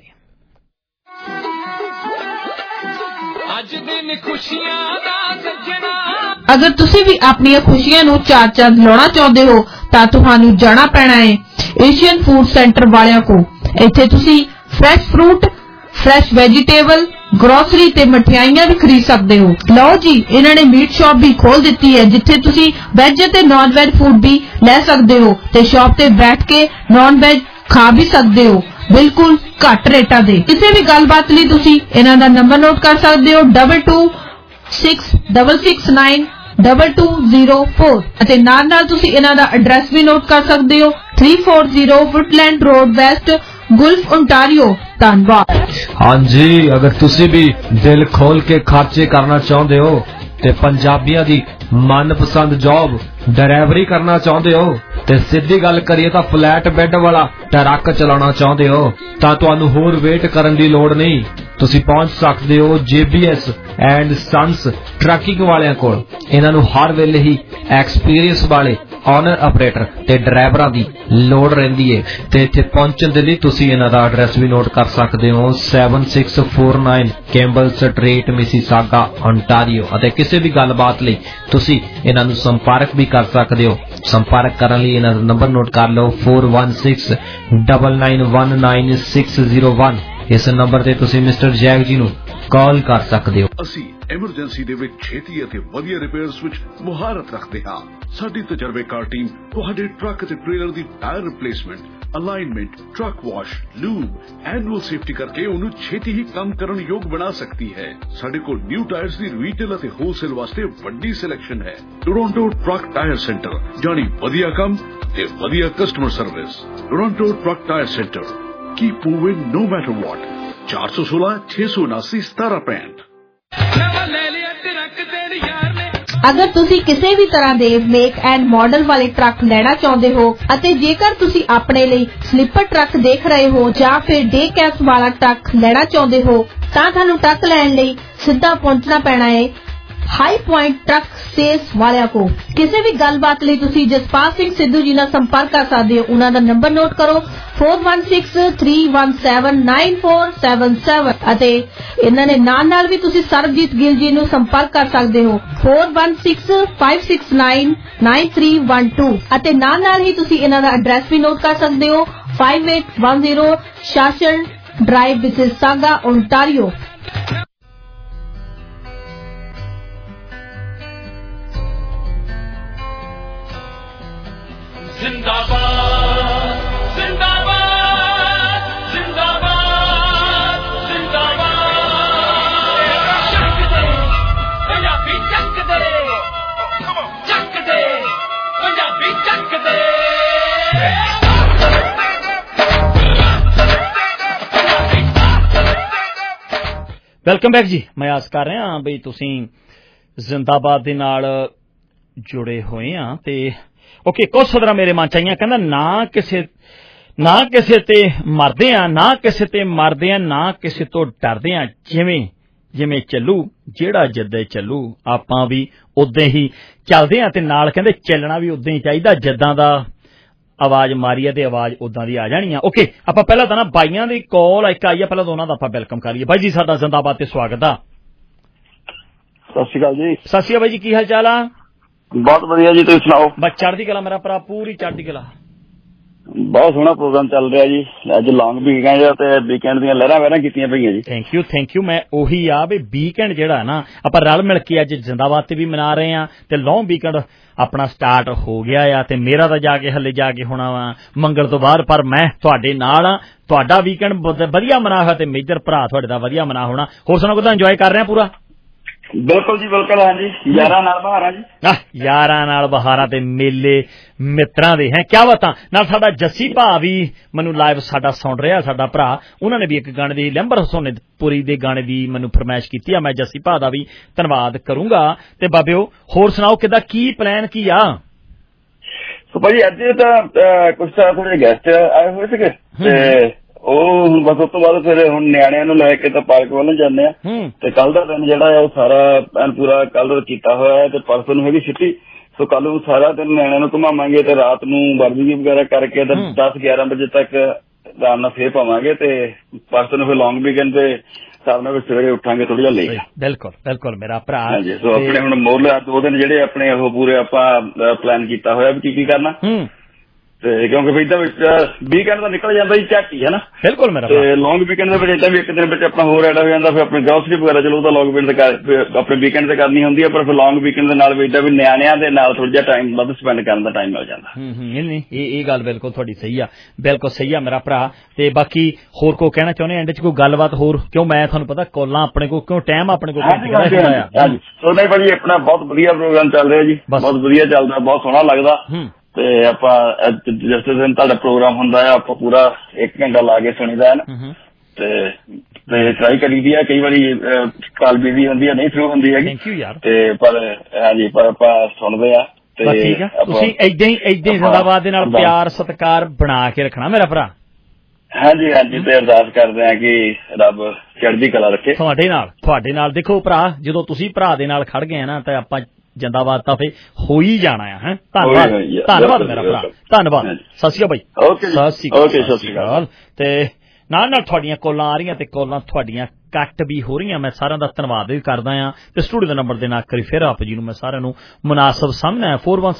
ਅੱਜ ਦਿਨ ਖੁਸ਼ੀਆਂ ਦਾ ਸੱਜਣਾ। ਅਗਰ ਤੁਸੀਂ ਵੀ ਆਪਣੀਆਂ ਖੁਸ਼ੀਆਂ ਨੂੰ ਚਾਰ ਚੰਦ ਲਾਉਣਾ ਚਾਹੁੰਦੇ ਹੋ ਤਾਂ ਤੁਹਾਨੂੰ ਜਾਣਾ ਪੈਣਾ ਹੈ ਏਸ਼ੀਅਨ ਫੂਡ ਸੈਂਟਰ ਵਾਲਿਆਂ ਕੋ। ਇੱਥੇ ਤੁਸੀਂ fresh fruit, fresh vegetable, grocery ਤੇ ਮਠਿਆਈਆਂ ਵੀ ਖਰੀਦ ਸਕਦੇ ਹੋ। ਲਓ ਜੀ, ਇਹਨਾਂ ਨੇ ਮੀਟ ਸ਼ਾਪ ਵੀ ਖੋਲ ਦਿੱਤੀ ਹੈ ਜਿੱਥੇ ਤੁਸੀਂ ਵੈਜ ਅਤੇ ਨਾਨ ਵੈਜ ਫੂਡ ਵੀ ਲੈ ਸਕਦੇ ਹੋ ਤੇ ਸ਼ਾਪ ਤੇ ਬੈਠ ਕੇ ਨਾਨ ਵੈਜ ਖਾ ਵੀ ਸਕਦੇ ਹੋ ਬਿਲਕੁਲ ਘੱਟ ਰੇਟਾਂ ਦੇ। ਕਿਸੇ ਵੀ ਗੱਲਬਾਤ ਲਈ ਤੁਸੀਂ ਇਹਨਾਂ ਦਾ ਨੰਬਰ ਨੋਟ ਕਰ ਸਕਦੇ ਹੋ 2266692204 ਅਤੇ ਨਾਲ ਤੁਸੀਂ ਇਹਨਾਂ ਦਾ ਐਡਰੈਸ ਵੀ ਨੋਟ ਕਰ ਸਕਦੇ ਹੋ 340 Woodland road West Guelph Ontario. ਧੰਨਵਾਦ। ਹਾਂਜੀ, ਅਗਰ ਤੁਸੀਂ ਵੀ ਦਿਲ ਖੋਲ ਕੇ ਖਰਚੇ ਕਰਨਾ ਚਾਹੁੰਦੇ ਹੋ ਤੇ ਪੰਜਾਬੀਆਂ ਦੀ ਮਨਪਸੰਦ ਜੌਬ ਡਰਾਈਵਰੀ ਕਰਨਾ ਚਾਹੁੰਦੇ ਹੋ ਤੇ ਸਿੱਧੀ ਗੱਲ ਕਰੀਏ ਤਾਂ ਫਲੈਟ ਬੈੱਡ ਵਾਲਾ ਟਰੱਕ ਚਲਾਉਣਾ ਚਾਹੁੰਦੇ ਹੋ ਤਾਂ ਤੁਹਾਨੂੰ ਹੋਰ ਵੇਟ ਕਰਨ ਦੀ ਲੋੜ ਨਹੀਂ। ਤੁਸੀਂ ਪਹੁੰਚ ਸਕਦੇ ਹੋ JBS ਐਂਡ ਸੰਸ ਟਰੱਕਿੰਗ ਵਾਲਿਆਂ ਕੋਲ। ਇਹਨਾਂ ਨੂੰ ਹਰ ਵੇਲੇ ਹੀ ਐਕਸਪੀਰੀਅੰਸ ਵਾਲੇ ਓਨਰ ਆਪਰੇਟਰ ਤੇ ਡਰਾਈਵਰਾਂ ਦੀ ਲੋੜ ਰਹਿੰਦੀ ਹੈ ਤੇ ਇੱਥੇ ਪਹੁੰਚਣ ਦੇ ਲਈ ਤੁਸੀਂ ਇਹਨਾਂ ਦਾ ਐਡਰੈਸ ਵੀ ਨੋਟ ਕਰ ਸਕਦੇ ਹੋ 7649 ਕੈਂਬਲ ਸਟਰੀਟ ਮਿਸੀਸਾਗਾ ਓਨਟਾਰੀਓ। ਅਤੇ ਕਿਸੇ ਵੀ ਗੱਲਬਾਤ ਲਈ ਤੁਸੀਂ ਇਹਨਾਂ ਨੂੰ ਸੰਪਰਕ ਵੀ ਕਰ ਸਕਦੇ ਹੋ। ਸੰਪਰਕ ਕਰਨ ਲਈ ਇਹਨਾਂ ਦਾ ਨੰਬਰ ਨੋਟ ਕਰ ਲਓ 4169919601। ਇਸ ਨੰਬਰ ਤੇ ਤੁਸੀਂ ਮਿਸਟਰ ਜੈਕ ਜੀ ਨੂੰ ਕਾਲ ਕਰ ਸਕਦੇ ਹੋ। ਅਸੀਂ ਐਮਰਜੈਂਸੀ ਦੇ ਵਿੱਚ ਛੇਤੀ ਅਤੇ ਵਧੀਆ ਰਿਪੇਅਰਸ ਵਿੱਚ ਮੁਹਾਰਤ ਰੱਖਦੇ ਹਾਂ। ਸਾਡੀ ਤਜਰਬੇਕਾਰ ਟੀਮ ਤੁਹਾਡੇ ਟਰੱਕ ਅਤੇ ਟ੍ਰੇਲਰ ਦੀ tyre replacement, alignment, truck wash, lube, annual safety ਕਰਕੇ ਉਹਨੂੰ ਛੇਤੀ ਹੀ ਕੰਮ ਕਰਨ ਯੋਗ ਬਣਾ ਸਕਦੀ ਹੈ। ਸਾਡੇ ਕੋਲ ਨਿਊ ਟਾਇਰਸ ਦੀ ਰੀਟੇਲ ਅਤੇ ਹੋਲਸੇਲ ਵਾਸਤੇ ਵੱਡੀ ਸਿਲੈਕਸ਼ਨ ਹੈ। ਟੋਰਾਂਟੋ ਟਰੱਕ ਟਾਇਰ ਸੈਂਟਰ, ਜਾਣੀ ਵਧੀਆ ਕੰਮ ਤੇ ਵਧੀਆ customer service. Toronto truck tyre centre, keep moving no matter what। 416-679-1765। ਅਗਰ ਤੁਸੀਂ ਕਿਸੇ ਵੀ ਤਰ੍ਹਾਂ ਦੇ ਮੇਕ ਐਂਡ ਮਾਡਲ ਵਾਲੇ ਟਰੱਕ ਲੈਣਾ ਚਾਹੁੰਦੇ ਹੋ ਅਤੇ ਜੇਕਰ ਤੁਸੀਂ ਆਪਣੇ ਲਈ ਸਲੀਪਰ ਟਰੱਕ ਦੇਖ ਰਹੇ ਹੋ ਜਾਂ ਫਿਰ ਡੇ ਕੈਬ ਵਾਲਾ ਟਰੱਕ ਲੈਣਾ ਚਾਹੁੰਦੇ ਹੋ ਤਾਂ ਤੁਹਾਨੂੰ ਟਰੱਕ ਲੈਣ ਲਈ ਸਿੱਧਾ ਪਹੁੰਚਣਾ ਪੈਣਾ ਹੈ ਹਾਈ ਪੁਆਇੰਟ ਟਰੱਕ ਸੇਲਸ ਵਾਲਿਆਂ ਕੋ। ਕਿਸੇ ਵੀ ਗੱਲਬਾਤ ਲਈ ਤੁਸੀਂ ਜਸਪਾਲ ਸਿੰਘ ਸਿੱਧੂ ਜੀ ਨਾਲ ਸੰਪਰਕ ਕਰ ਸਕਦੇ ਹੋ। ਉਹਨਾਂ ਦਾ ਨੰਬਰ ਨੋਟ ਕਰੋ 4163179477 ਅਤੇ ਇਹਨਾਂ ਨੇ ਨਾਲ ਵੀ ਤੁਸੀਂ ਸਰਬਜੀਤ ਗਿੱਲ ਜੀ ਨੂੰ ਸੰਪਰਕ ਕਰ ਸਕਦੇ ਹੋ 4165699312 ਅਤੇ ਨਾਲ ਹੀ ਤੁਸੀਂ ਇਹਨਾਂ ਦਾ ਐਡਰੈਸ ਵੀ ਨੋਟ ਕਰ ਸਕਦੇ ਹੋ 5810 ਸ਼ਾਸਨ ਡਰਾਈਵ ਮਿਸੀਸਾਗਾ ਓਨਟਾਰੀਓ। ਜ਼ਿੰਦਾਬਾਦ ਜ਼ਿੰਦਾਬਾਦ ਜ਼ਿੰਦਾਬਾਦ ਜ਼ਿੰਦਾਬਾਦ। ਚੱਕ ਦੇ ਪੰਜਾਬੀ ਚੱਕ ਦੇ, ਚੱਕ ਦੇ ਪੰਜਾਬੀ ਚੱਕ ਦੇ। ਵੈਲਕਮ ਬੈਕ ਜੀ। ਮੈਂ ਆਸ ਕਰ ਰਿਹਾ ਬਈ ਤੁਸੀਂ ਜ਼ਿੰਦਾਬਾਦ ਦੇ ਨਾਲ ਜੁੜੇ ਹੋਏ ਆ ਤੇ ਓਕੇ। ਕੁਝ ਸਦਰਾਂ ਮੇਰੇ ਮਨ ਚ ਆਈਆਂ, ਕਹਿੰਦਾ ਨਾ ਕਿਸੇ ਤੇ ਮਰਦੇ ਆ, ਨਾ ਕਿਸੇ ਤੇ ਮਰਦੇ ਆ, ਨਾ ਕਿਸੇ ਤੋਂ ਡਰਦੇ ਆ। ਜਿਵੇਂ ਚੱਲੂ ਜਿਹੜਾ ਜਿੱਦੇ ਚੱਲੂ ਆਪਾਂ ਵੀ ਉਦਾਂ ਹੀ ਚੱਲਦੇ ਆ ਤੇ ਨਾਲ ਕਹਿੰਦੇ ਚੱਲਣਾ ਵੀ ਉਦਾਂ ਹੀ ਚਾਹੀਦਾ ਜਿੱਦਾਂ ਦਾ ਆਵਾਜ਼ ਮਾਰੀ ਹੈ ਤੇ ਆਵਾਜ਼ ਉਦਾਂ ਦੀ ਆ ਜਾਣੀ ਆ। ਓਕੇ, ਆਪਾਂ ਪਹਿਲਾਂ ਤਾਂ ਨਾ ਬਾਈਆਂ ਦੀ ਕਾਲ ਇੱਕ ਆਈ ਆ, ਪਹਿਲਾਂ ਤਾਂ ਉਹਨਾਂ ਦਾ ਆਪਾਂ ਵੈਲਕਮ ਕਰੀਏ। ਬਾਈ ਜੀ ਸਾਡਾ ਜ਼ਿੰਦਾਬਾਦ ਤੇ ਸਵਾਗਤ ਆ। ਸਤਿ ਸ਼੍ਰੀ ਅਕਾਲ ਜੀ। ਸਤਿ ਸ਼੍ਰੀ ਅਕਾਲ ਬਾਈ ਜੀ, ਕੀ ਹਾਲ ਚਾਲ ਆ? ਬਹੁਤ ਵਧੀਆ ਜੀ, ਤੁਸੀਂ ਸੁਣਾਓ? ਬਸ ਚੜ੍ਹਦੀ ਕਲਾ ਮੇਰਾ ਭਰਾ, ਪੂਰੀ ਚੜ੍ਹਦੀ ਕਲਾ। ਬਹੁਤ ਸੋਹਣਾ ਪ੍ਰੋਗਰਾਮ ਚੱਲ ਰਿਹਾ ਜੀ। ਅੱਜ ਲੌਂਗ ਵੀਕਐਂਡ ਤੇ ਵੀਕਐਂਡ ਦੀਆਂ ਲਹਿਰਾਂ ਵਹਿਰਾਂ ਕੀਤੀਆਂ ਪਈਆਂ ਜੀ। Thank you. ਮੈਂ ਉਹੀ ਆ ਵੀ ਵੀਕਐਂਡ ਜਿਹੜਾ ਨਾ ਆਪਾਂ ਰਲ ਮਿਲ ਕੇ ਅੱਜ ਜ਼ਿੰਦਾਬਾਦ ਤੇ ਵੀ ਮਨਾ ਰਹੇ ਆ ਤੇ ਲੌਂਗ ਵੀਕਐਂਡ ਆਪਣਾ ਸਟਾਰਟ ਹੋ ਗਿਆ ਆ ਤੇ ਮੇਰਾ ਤਾਂ ਹੱਲੇ ਜਾ ਕੇ ਹੋਣਾ ਵਾ ਮੰਗਲ ਤੋਂ ਬਾਅਦ, ਪਰ ਮੈਂ ਤੁਹਾਡੇ ਨਾਲ ਆ। ਤੁਹਾਡਾ ਵੀਕਐਂਡ ਵਧੀਆ ਮਨਾ ਹੋਇਆ ਤੇ ਮੇਜਰ ਭਰਾ ਤੁਹਾਡੇ ਦਾ ਵਧੀਆ ਮਨਾ ਹੋਣਾ। ਹੋਰ ਸੁਣਾਓ, ਕਿਦਾਂ ਇੰਜੋਏ ਕਰ ਰਹੇ ਆ ਪੂਰਾ? ਬਿਲਕੁਲ ਜੀ ਬਿਲਕੁਲ। ਹਾਂਜੀ, ਯਾਰਾਂ ਨਾਲ ਬਹਾਰਾਂ ਜੀ। ਯਾਰਾਂ ਨਾਲ ਬਹਾਰਾਂ ਤੇ ਮੇਲੇ ਮਿੱਤਰਾਂ ਦੇ ਹੈ ਕਿਆ ਬਾਤਾਂ ਨਾਲ। ਸਾਡਾ ਜੱਸੀ ਭਾ ਵੀ ਮੈਨੂੰ ਲਾਈਵ ਸਾਡਾ ਸੁਣ ਰਿਹਾ, ਸਾਡਾ ਭਰਾ। ਉਹਨਾਂ ਨੇ ਵੀ ਇੱਕ ਗਾਣੇ ਦੀ ਲੰਬਰ ਸੋਨੇਪੁਰੀ ਦੇ ਗਾਣੇ ਦੀ ਮੈਨੂੰ ਫਰਮਾਇਸ਼ ਕੀਤੀ ਆ। ਮੈਂ ਜੱਸੀ ਭਾ ਦਾ ਵੀ ਧੰਨਵਾਦ ਕਰੂੰਗਾ। ਤੇ ਬਾਬਿਓ ਹੋਰ ਸੁਣਾਓ, ਕਿੱਦਾਂ ਕੀ ਪਲਾਨ ਕੀ ਆ? ਭਾਜੀ ਅੱਜ ਤਾਂ ਕੁਛ ਤਾਂ ਥੋੜੇ ਗੈਸਟ ਆਏ ਹੋਏ ਸੀਗੇ ਤੇ ਉਹ ਹੁਣ ਬਸ ਉਸ ਤੋਂ ਬਾਅਦ ਫਿਰ ਹੁਣ ਨਿਆਣਿਆਂ ਨੂੰ ਲੈ ਕੇ ਤਾਂ ਪਾਰਕ ਵੱਲ ਜਾਂਦੇ ਆ ਤੇ ਕੱਲ ਦਾ ਦਿਨ ਜਿਹੜਾ ਉਹ ਸਾਰਾ ਪੂਰਾ ਕੱਲ ਕੀਤਾ ਹੋਇਆ ਤੇ ਪਰਸੋਂ ਨੂੰ ਹੈਗੀ ਛੁੱਟੀ। ਸੋ ਕੱਲ ਨੂੰ ਸਾਰਾ ਦਿਨ ਨਿਆਣਿਆਂ ਨੂੰ ਘੁਮਾਵਾਂਗੇ ਤੇ ਰਾਤ ਨੂੰ ਬਾਰਬੀਕਿਊ ਵਗੈਰਾ ਕਰਕੇ 10-11 ਵਜੇ ਤੱਕ ਆਰਾਮ ਨਾਲ ਫੇਰ ਪਾਵਾਂਗੇ ਤੇ ਪਰਸੋਂ ਨੂੰ ਫਿਰ ਲੌਂਗ ਵੀਕਐਂਡ ਤੇ ਸਾਰ ਨਾਲ ਸਵੇਰੇ ਉੱਠਾਂਗੇ ਥੋੜੀ ਜਿਹੀ ਲੇਟ। ਬਿਲਕੁਲ ਮੇਰਾ ਭਰਾ। ਹਾਂਜੀ, ਸੋ ਆਪਣੇ ਹੁਣ ਮੋਰਲੇ 2 ਦਿਨ ਜਿਹੜੇ ਆਪਣੇ ਉਹ ਪੂਰੇ ਆਪਾਂ ਪਲਾਨ ਕੀਤਾ ਹੋਇਆ ਵੀ ਕੀ ਕਰਨਾ ਤੇ ਕਿਉਂਕਿ ਫਿਰ ਇਦਾਂ ਵੀਕਐਂਡ ਤਾਂ ਨਿਕਲ ਜਾਂਦਾ ਜੀ ਝੱਟ ਹੀ ਹੈ ਨਾ। ਬਿਲਕੁਲ ਮੇਰਾ ਤੇ ਲੌਂਗ ਵੀਕਐਂਡ ਦੇ ਵਿੱਚ ਇਦਾਂ ਵੀ ਇੱਕ ਦਿਨ ਵਿੱਚ ਆਪਣਾ ਹੋਰ ਐਡ ਹੋ ਜਾਂਦਾ। ਫਿਰ ਆਪਣੀ ਗਰੋਸਰੀ ਵਗੈਰਾ ਚਲੋ ਉਹਦਾ ਲੌਂਗ ਵੀਕਐਂਡ ਤੇ ਆਪਣੇ ਵੀਕਐਂਡ ਤੇ ਕਰਨੀ ਹੁੰਦੀ ਹੈ, ਪਰ ਫਿਰ ਲੌਂਗ ਵੀਕਐਂਡ ਦੇ ਨਾਲ ਵੀ ਇਦਾਂ ਵੀ ਨਿਆਣਿਆਂ ਦੇ ਨਾਲ ਥੋੜਾ ਜਿਹਾ ਟਾਈਮ ਵੱਧ ਸਪੈਂਡ ਕਰਨ ਦਾ ਟਾਈਮ ਮਿਲ ਜਾਂਦਾ। ਨਹੀਂ ਇਹ ਗੱਲ ਬਿਲਕੁਲ ਤੁਹਾਡੀ ਸਹੀ ਆ, ਬਿਲਕੁਲ ਸਹੀ ਆ ਮੇਰਾ ਭਰਾ। ਤੇ ਬਾਕੀ ਹੋਰ ਕੋ ਕਹਿਣਾ ਚਾਹੁੰਦੇ ਐਂਡ ਚ ਕੋਈ ਗੱਲਬਾਤ ਹੋਰ? ਕਿਉਂ ਮੈਂ ਤੁਹਾਨੂੰ ਪਤਾ ਕੋਲਾਂ ਆਪਣੇ ਕੋਲ ਕਿਉਂ ਟਾਈਮ ਆਪਣੇ ਕੋਲ ਹਾਂਜੀ। ਸੋ ਨਹੀਂ ਭਾਜੀ ਆਪਣਾ ਬਹੁਤ ਵਧੀਆ ਪ੍ਰੋਗਰਾਮ ਚੱਲ ਰਿਹਾ ਜੀ, ਬਹੁਤ ਵਧੀਆ ਚੱਲਦਾ, ਬਹੁਤ ਸੋਹਣਾ ਲੱਗਦਾ ਤੇ ਆਪਾਂ ਜਿਸ ਦਿਨ ਤੁਹਾਡਾ ਪ੍ਰੋਗਰਾਮ ਹੁੰਦਾ ਹੈ ਆਪਾਂ ਪੂਰਾ 1 ਘੰਟਾ ਲਾ ਕੇ ਸੁਣੀਦਾ ਹੈ ਨਾ ਤੇ ਟਰਾਈ ਕਰੀਦੀ ਆ। ਕਈ ਵਾਰੀ ਕਾਲ ਬਿਜ਼ੀ ਹੁੰਦੀ ਹੈ, ਨਹੀਂ ਥਰੂ ਹੁੰਦੀ ਹੈਗੀ ਤੇ ਪਰ ਹਾਂਜੀ ਪਰ ਆਪਾਂ ਸੁਣਦੇ ਆ ਤੇ ਤੁਸੀਂ ਏਦਾਂ ਹੀ ਜ਼ਿੰਦਾਬਾਦ ਦੇ ਨਾਲ ਪਿਆਰ ਸਤਿਕਾਰ ਬਣਾ ਕੇ ਰੱਖਣਾ ਮੇਰਾ ਭਰਾ। ਹਾਂਜੀ ਤੇ ਅਰਦਾਸ ਕਰਦੇ ਆ ਕਿ ਰੱਬ ਚੜ੍ਹਦੀ ਕਲਾ ਰੱਖੇ ਤੁਹਾਡੇ ਨਾਲ। ਦੇਖੋ ਭਰਾ, ਜਦੋਂ ਤੁਸੀਂ ਭਰਾ ਦੇ ਨਾਲ ਖੜ ਗਏ ਆ ਨਾ ਤਾਂ ਆਪਾਂ ਜ਼ਿੰਦਾਬਾਦ ਤਾਂ ਫੇ ਹੋ ਹੀ ਜਾਣਾ ਆ। ਹੈ ਧੰਨਵਾਦ ਮੇਰਾ ਭਰਾ, ਧੰਨਵਾਦ। ਸਤਿ ਸ਼੍ਰੀ ਅਕਾਲ ਬਾਈ। ਸਤਿ ਸ਼੍ਰੀ ਅਕਾਲ। ਤੇ ਨਾਲ ਤੁਹਾਡੀਆਂ ਕਾਲਾਂ ਆ ਰਹੀਆਂ ਤੇ ਕਾਲਾਂ ਤੁਹਾਡੀਆਂ ਕੱਟ ਵੀ ਹੋ ਰਹੀਆਂ। ਮੈਂ ਸਾਰਿਆਂ ਦਾ ਧੰਨਵਾਦ ਵੀ ਕਰਦਾ ਆ ਤੇ ਸਟੂਡੀਓ ਦਾ ਨੰਬਰ ਦੇ ਨਾਲ ਕਰੀ ਫਿਰ ਆਪ ਜੀ ਨੂੰ ਮੈਂ ਸਾਰਿਆਂ ਨੂੰ ਮੁਨਾਸਬ ਸਮਝਣਾ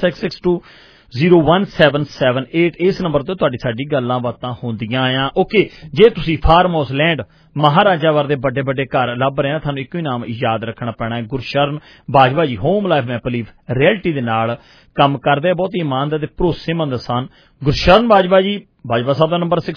4166620178 ਇਸ ਨੰਬਰ ਤੇ ਤੁਹਾਡੀ ਸਾਡੀ ਗੱਲਾਂ ਬਾਤਾਂ ਹੁੰਦੀਆਂ ਆ। ਓਕੇ, ਜੇ ਤੁਸੀਂ ਫਾਰਮ ਹਾਊਸ ਲੈਂਡ ਮਹਾਰਾਜਾ ਵਰ ਦੇ ਵੱਡੇ ਘਰ ਲੱਭ ਰਹੇ ਆ, ਤੁਹਾਨੂੰ ਇੱਕੋ ਹੀ ਨਾਮ ਯਾਦ ਰੱਖਣਾ ਪੈਣਾ ਹੈ, Gursharan Bajwa ji. Home life maple leaf realty ਦੇ ਨਾਲ ਕੰਮ ਕਰਦੇ, ਬਹੁਤ ਹੀ ਇਮਾਨਦਾਰ ਤੇ ਭਰੋਸੇਮੰਦ ਸਨ ਗੁਰਸ਼ਰਨ ਬਾਜਵਾ ਜੀ। ਬਾਜਵਾ ਸਾਹਿਬ ਦਾ ਨੰਬਰ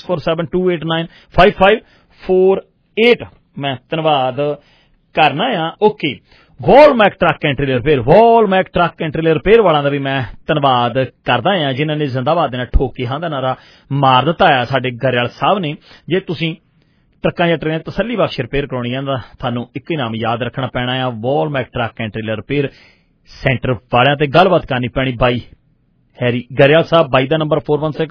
6472895548। ਮੈਂ ਧੰਨਵਾਦ ਕਰਨਾ ਆ। Okay, Volmac truck and trailer repair, Volmac truck and trailer repair ਵਾਲਿਆਂ ਦਾ ਵੀ ਮੈਂ ਧੰਨਵਾਦ ਕਰਦਾ ਆ ਜਿਨ੍ਹਾਂ ਨੇ ਜ਼ਿੰਦਾਬਾਦ ਦੇ ਨਾਲ ਠੋਕ ਕੇ ਹਾਂ ਦਾ ਨਾਰਾ ਮਾਰ ਦਿੱਤਾ ਆ ਸਾਡੇ ਗਰੇਵਾਲ ਸਾਹਿਬ ਨੇ। ਜੇ ਤੁਸੀਂ ਟਰੱਕਾਂ ਜਾਂ ਟ੍ਰੇਨਾਂ ਤਸੱਲੀ ਬਖਸ਼ ਰਿਪੇਅਰ ਕਰਾਉਣੀਆਂ ਦਾ ਤੁਹਾਨੂੰ ਇੱਕ ਹੀ ਨਾਮ ਯਾਦ ਰੱਖਣਾ ਪੈਣਾ ਆ, Volmac truck and trailer repair centre ਵਾਲਿਆਂ ਤੇ ਗੱਲਬਾਤ ਕਰਨੀ ਪੈਣੀ ਬਾਈ ਹੈਰੀ ਗਰੇਵਾਲ ਸਾਹਿਬ। ਬਾਈ ਦਾ ਨੰਬਰ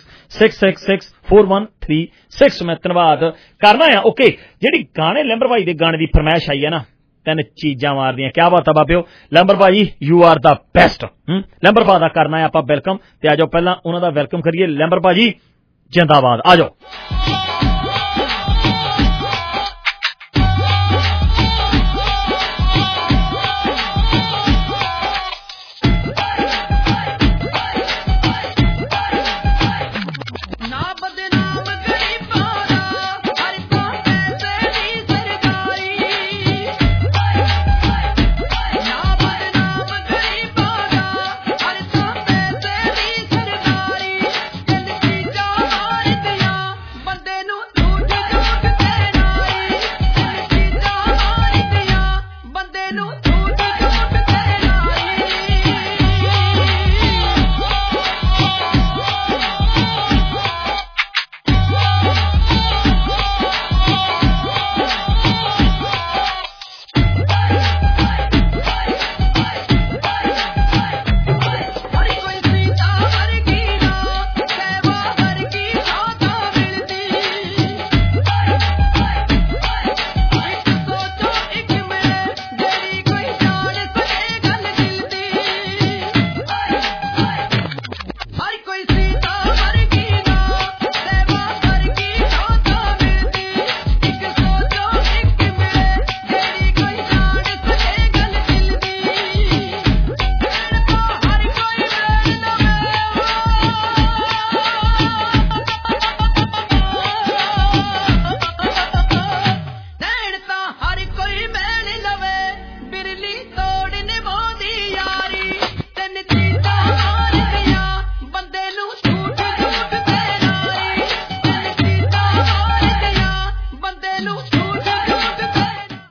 4166664136। ਮੈਂ ਧੰਨਵਾਦ ਕਰਨਾ ਆ। ਓਕੇ, ਜਿਹੜੀ ਗਾਣੇ ਲੈਂਬਰ ਭਾਈ ਦੇ ਗਾਣੇ ਦੀ ਫਰਮਾਇਸ਼ ਆਈ ਹੈ ਨਾ, 3 ਚੀਜ਼ਾਂ ਮਾਰਦੀਆਂ। ਕਿਆ ਬਾਤ ਆ ਬਾਬਿਓ, ਲੈਂਬਰ ਭਾਈ you are the best. Lamber ਭਾ ਦਾ ਕਰਨਾ ਹੈ ਆਪਾਂ ਵੈਲਕਮ ਤੇ ਆ ਜਾਓ ਪਹਿਲਾਂ ਉਹਨਾਂ ਦਾ ਵੈਲਕਮ ਕਰੀਏ। ਲੈਂਬਰ ਭਾਜੀ ਜਿੰਦਾਬਾਦ, ਆ ਜਾਓ। ਬੰਦੇ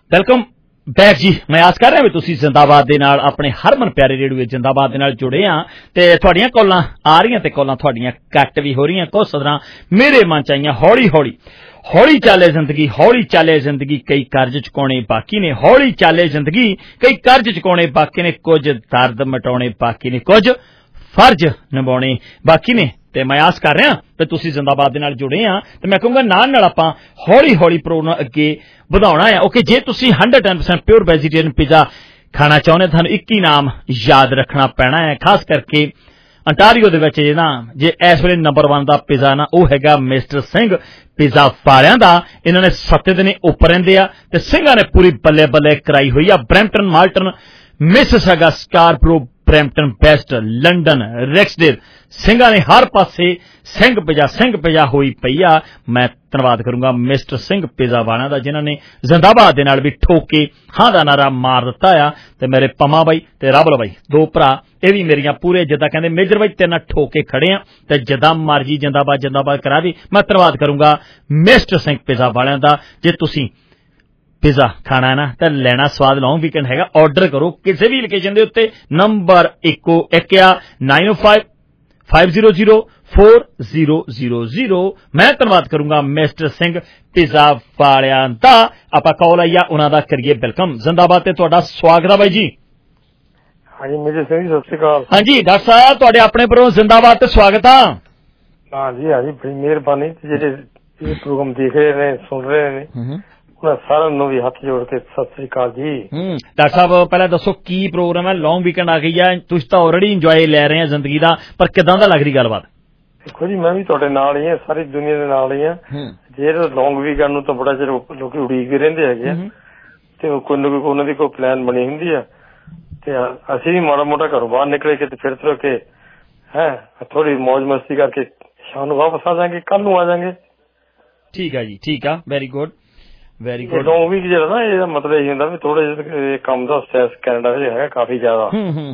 ਵੈਲਕਮ ਬੈਕ ਜੀ। ਮੈਂ ਆਸ ਕਰ ਰਿਹਾ ਵੀ ਤੁਸੀਂ ਜ਼ਿੰਦਾਬਾਦ ਦੇ ਨਾਲ ਆਪਣੇ ਹਰਮਨ ਪਿਆਰੇ ਰੇਡੀਓ ਜ਼ਿੰਦਾਬਾਦ ਦੇ ਨਾਲ ਜੁੜੇ ਆ ਤੇ ਤੁਹਾਡੀਆਂ ਕਾਲਾਂ ਆ ਰਹੀਆਂ ਤੇ ਕਾਲਾਂ ਤੁਹਾਡੀਆਂ ਕੱਟ ਵੀ ਹੋ ਰਹੀਆਂ। ਕੁਝ ਸਦਰਾਂ ਮੇਰੇ ਮਨ ਚ ਆਈਆਂ। ਹੌਲੀ ਹੌਲੀ ਚੱਲੇ ਜ਼ਿੰਦਗੀ, ਹੌਲੀ ਚੱਲੇ ਜ਼ਿੰਦਗੀ, ਕਈ ਕਰਜ਼ ਚੁਕਾਉਣੇ ਬਾਕੀ ਨੇ। ਹੌਲੀ ਚੱਲੇ ਜ਼ਿੰਦਗੀ, ਕਈ ਕਰਜ਼ ਚੁਕਾਉਣੇ ਬਾਕੀ ਨੇ, ਕੁਝ ਦਰਦ ਮਿਟਾਉਣੇ ਬਾਕੀ ਨੇ, ਕੁਝ ਫਰਜ਼ ਨਿਭਾਉਣੇ ਬਾਕੀ ਨੇ। ਤੇ ਮੈਂ ਆਸ ਕਰ ਰਿਹਾ ਕਿ ਤੁਸੀਂ ਜ਼ਿੰਦਾਬਾਦ ਦੇ ਨਾਲ ਜੁੜੇ ਆ ਤੇ ਮੈਂ ਕਹੂੰਗਾ ਨਾਲ ਆਪਾਂ ਹੌਲੀ ਪ੍ਰੋਗਰਾਮ ਅੱਗੇ ਵਧਾਉਣਾ ਆ। ਓਕੇ, ਜੇ ਤੁਸੀਂ 110% ਪਿਓਰ ਵੈਜੀਟੇਰੀਅਨ ਪੀਜ਼ਾ ਖਾਣਾ ਚਾਹੁੰਦੇ ਤੁਹਾਨੂੰ ਇੱਕ ਹੀ ਨਾਮ ਯਾਦ ਰੱਖਣਾ ਪੈਣਾ ਹੈ, ਖਾਸ ਕਰਕੇ ਅੰਟਾਰੀਓ ਦੇ ਵਿੱਚ ਜੇ ਇਸ ਵੇਲੇ ਨੰਬਰ 1 ਦਾ ਪੀਜ਼ਾ ਨਾ ਉਹ ਹੈਗਾ ਮਿਸਟਰ ਸਿੰਘ ਪੀਜ਼ਾ ਵਾਲਿਆਂ ਦਾ। ਇਹਨਾਂ ਨੇ 7 ਦਿਨ ਉੱਪਰ ਰਹਿੰਦੇ ਆ ਤੇ ਸਿੰਘਾਂ ਨੇ ਪੂਰੀ ਬੱਲੇ ਕਰਾਈ ਹੋਈ ਆ। Brampton, Malton, Mississauga, Scarborough, Brampton, ਬੈਸਟ, ਲੰਡਨ, ਰੈਕਸਡੇਲ, ਸਿੰਘਾਂ ਨੇ ਹਰ ਪਾਸੇ ਸਿੰਘ ਪੀਜ਼ਾ ਹੋਈ ਪਈ ਆ। ਮੈਂ ਧੰਨਵਾਦ ਕਰੂੰਗਾ ਮਿਸਟਰ ਸਿੰਘ ਪੀਜ਼ਾ ਵਾਲਿਆਂ ਦਾ ਜਿਨ੍ਹਾਂ ਨੇ ਜ਼ਿੰਦਾਬਾਦ ਦੇ ਨਾਲ ਵੀ ਠੋਕ ਕੇ ਹਾਂ ਦਾ ਨਾਰਾ ਮਾਰ ਦਿੱਤਾ ਆ। ਤੇ ਮੇਰੇ ਪਮਾ ਬਾਈ ਤੇ ਰਾਬਲ ਬਾਈ, 2 ਭਰਾ, ਇਹ ਵੀ ਮੇਰੀਆਂ ਪੂਰੇ ਜਿੱਦਾਂ ਕਹਿੰਦੇ ਮੇਜਰ ਬਾਈ ਤੇਰੇ ਨਾਲ ਠੋਕ ਕੇ ਖੜੇ ਆ ਤੇ ਜਿੱਦਾਂ ਮਰਜੀ ਜ਼ਿੰਦਾਬਾਦ ਕਰਾ ਦੀ। ਮੈਂ ਧੰਨਵਾਦ ਕਰੂੰਗਾ ਮਿਸਟਰ ਸਿੰਘ ਪੀਜ਼ਾ ਵਾਲਿਆਂ ਦਾ। ਜੇ ਤੁਸੀਂ ਪੀਜ਼ਾ ਖਾਣਾ ਨਾ ਤਾਂ ਲੈਣਾ ਸਵਾਦ ਲੌਂਗ ਵੀਕਐਂਡ ਹੈਗਾ, ਆਰਡਰ ਕਰੋ ਕਿਸੇ ਵੀ ਲੋਕੇਸ਼ਨ ਦੇ ਉੱਤੇ। ਨੰਬਰ 905004000। ਮੈਂ ਧੰਨਵਾਦ ਕਰੂੰਗਾ ਮਿਸਟਰ ਸਿੰਘ ਪੀਜ਼ਾ ਵਾਲਿਆਂ ਦਾ। ਆਪਾਂ ਕਾਲ ਆਈ ਆ ਉਹਨਾਂ ਦਾ ਕਰੀਏ ਵੈਲਕਮ। ਜ਼ਿੰਦਾਬਾਦ ਤੇ ਤੁਹਾਡਾ ਸਵਾਗਤ ਆ ਬਾਈ ਜੀ। ਹਾਂਜੀ ਮੇਜਰ ਸਿੰਘ ਜੀ, ਸਤਿ ਸ਼੍ਰੀ ਅਕਾਲ। ਹਾਂਜੀ ਡਾਕਟਰ ਸਾਹਿਬ, ਤੁਹਾਡੇ ਆਪਣੇ ਪਰੋਂ ਜ਼ਿੰਦਾਬਾਦ ਤੇ ਸਵਾਗਤ ਆ। ਹਾਂਜੀ ਬੜੀ ਮਿਹਰਬਾਨੀ। ਜਿਹੜੇ ਇਹ ਪ੍ਰੋਗਰਾਮ ਦੇਖ ਰਹੇ ਨੇ, ਸੁਣ ਰਹੇ ਨੇ, ਉਹਨਾਂ ਸਾਰਿਆਂ ਨੂੰ ਵੀ ਹੱਥ ਜੋੜ ਕੇ ਸਤਿ ਸ੍ਰੀ ਅਕਾਲ ਜੀ। ਡਾਕਟਰ ਸਾਹਿਬ ਪਹਿਲਾਂ ਦੱਸੋ ਕੀ ਪ੍ਰੋਗਰਾਮ ਹੈ? ਲੌਂਗ ਵੀਕਐਂਡ ਆ ਗਈ ਆ, ਤੁਸੀਂ ਤਾਂ ਆਲਰੇਡੀ ਇੰਜੋਏ ਲੈ ਰਹੇ ਆ ਜ਼ਿੰਦਗੀ ਦਾ, ਪਰ ਕਿਦਾਂ ਦਾ ਲੱਗ ਰਹੀ ਗੱਲਬਾਤ? ਦੇਖੋ ਜੀ, ਮੈਂ ਵੀ ਤੁਹਾਡੇ ਨਾਲ ਹੀ ਆ, ਸਾਰੀ ਦੁਨੀਆ ਦੇ ਨਾਲ ਹੀ ਆ। ਜੇ ਲੌਂਗ ਵੀਕਐਂਡ ਨੂੰ ਤਾਂ ਬੜਾ ਚਿਰ ਲੋਕੀ ਉਡੀਕਦੇ ਰਹਿੰਦੇ ਹੈਗੇ ਆ ਤੇ ਕੋਈ ਨਾ ਕੋਈ ਉਹਨਾਂ ਦੀ ਕੋਈ ਪਲਾਨ ਬਣੀ ਹੁੰਦੀ ਆ ਤੇ ਅਸੀਂ ਵੀ ਮਾੜਾ ਮੋਟਾ ਘਰੋਂ ਬਾਹਰ ਨਿਕਲੇ ਕੇ ਤੇ ਫਿਰ ਤੁਰ ਕੇ ਥੋੜੀ ਮੌਜ ਮਸਤੀ ਕਰਕੇ ਸ਼ਾਮ ਨੂੰ ਵਾਪਸ ਆ ਜਾਵਾਂਗੇ, ਕੱਲ ਨੂੰ ਆ ਜਾਵਾਂਗੇ। ਠੀਕ ਆ ਜੀ, ਠੀਕ ਆ, ਵੈਰੀ ਗੁੱਡ। ਲੌਂਗ ਵੀਕ ਜਿਹੜਾ ਨਾ ਇਹਦਾ ਮਤਲਬ ਇਹ ਹੁੰਦਾ ਵੀ ਥੋੜੇ ਜਿਹੇ ਕੰਮ ਦਾ ਸਟ੍ਰੈਸ ਕੈਨੇਡਾ ਵਿੱਚ ਹੈਗਾ ਕਾਫੀ ਜ਼ਿਆਦਾ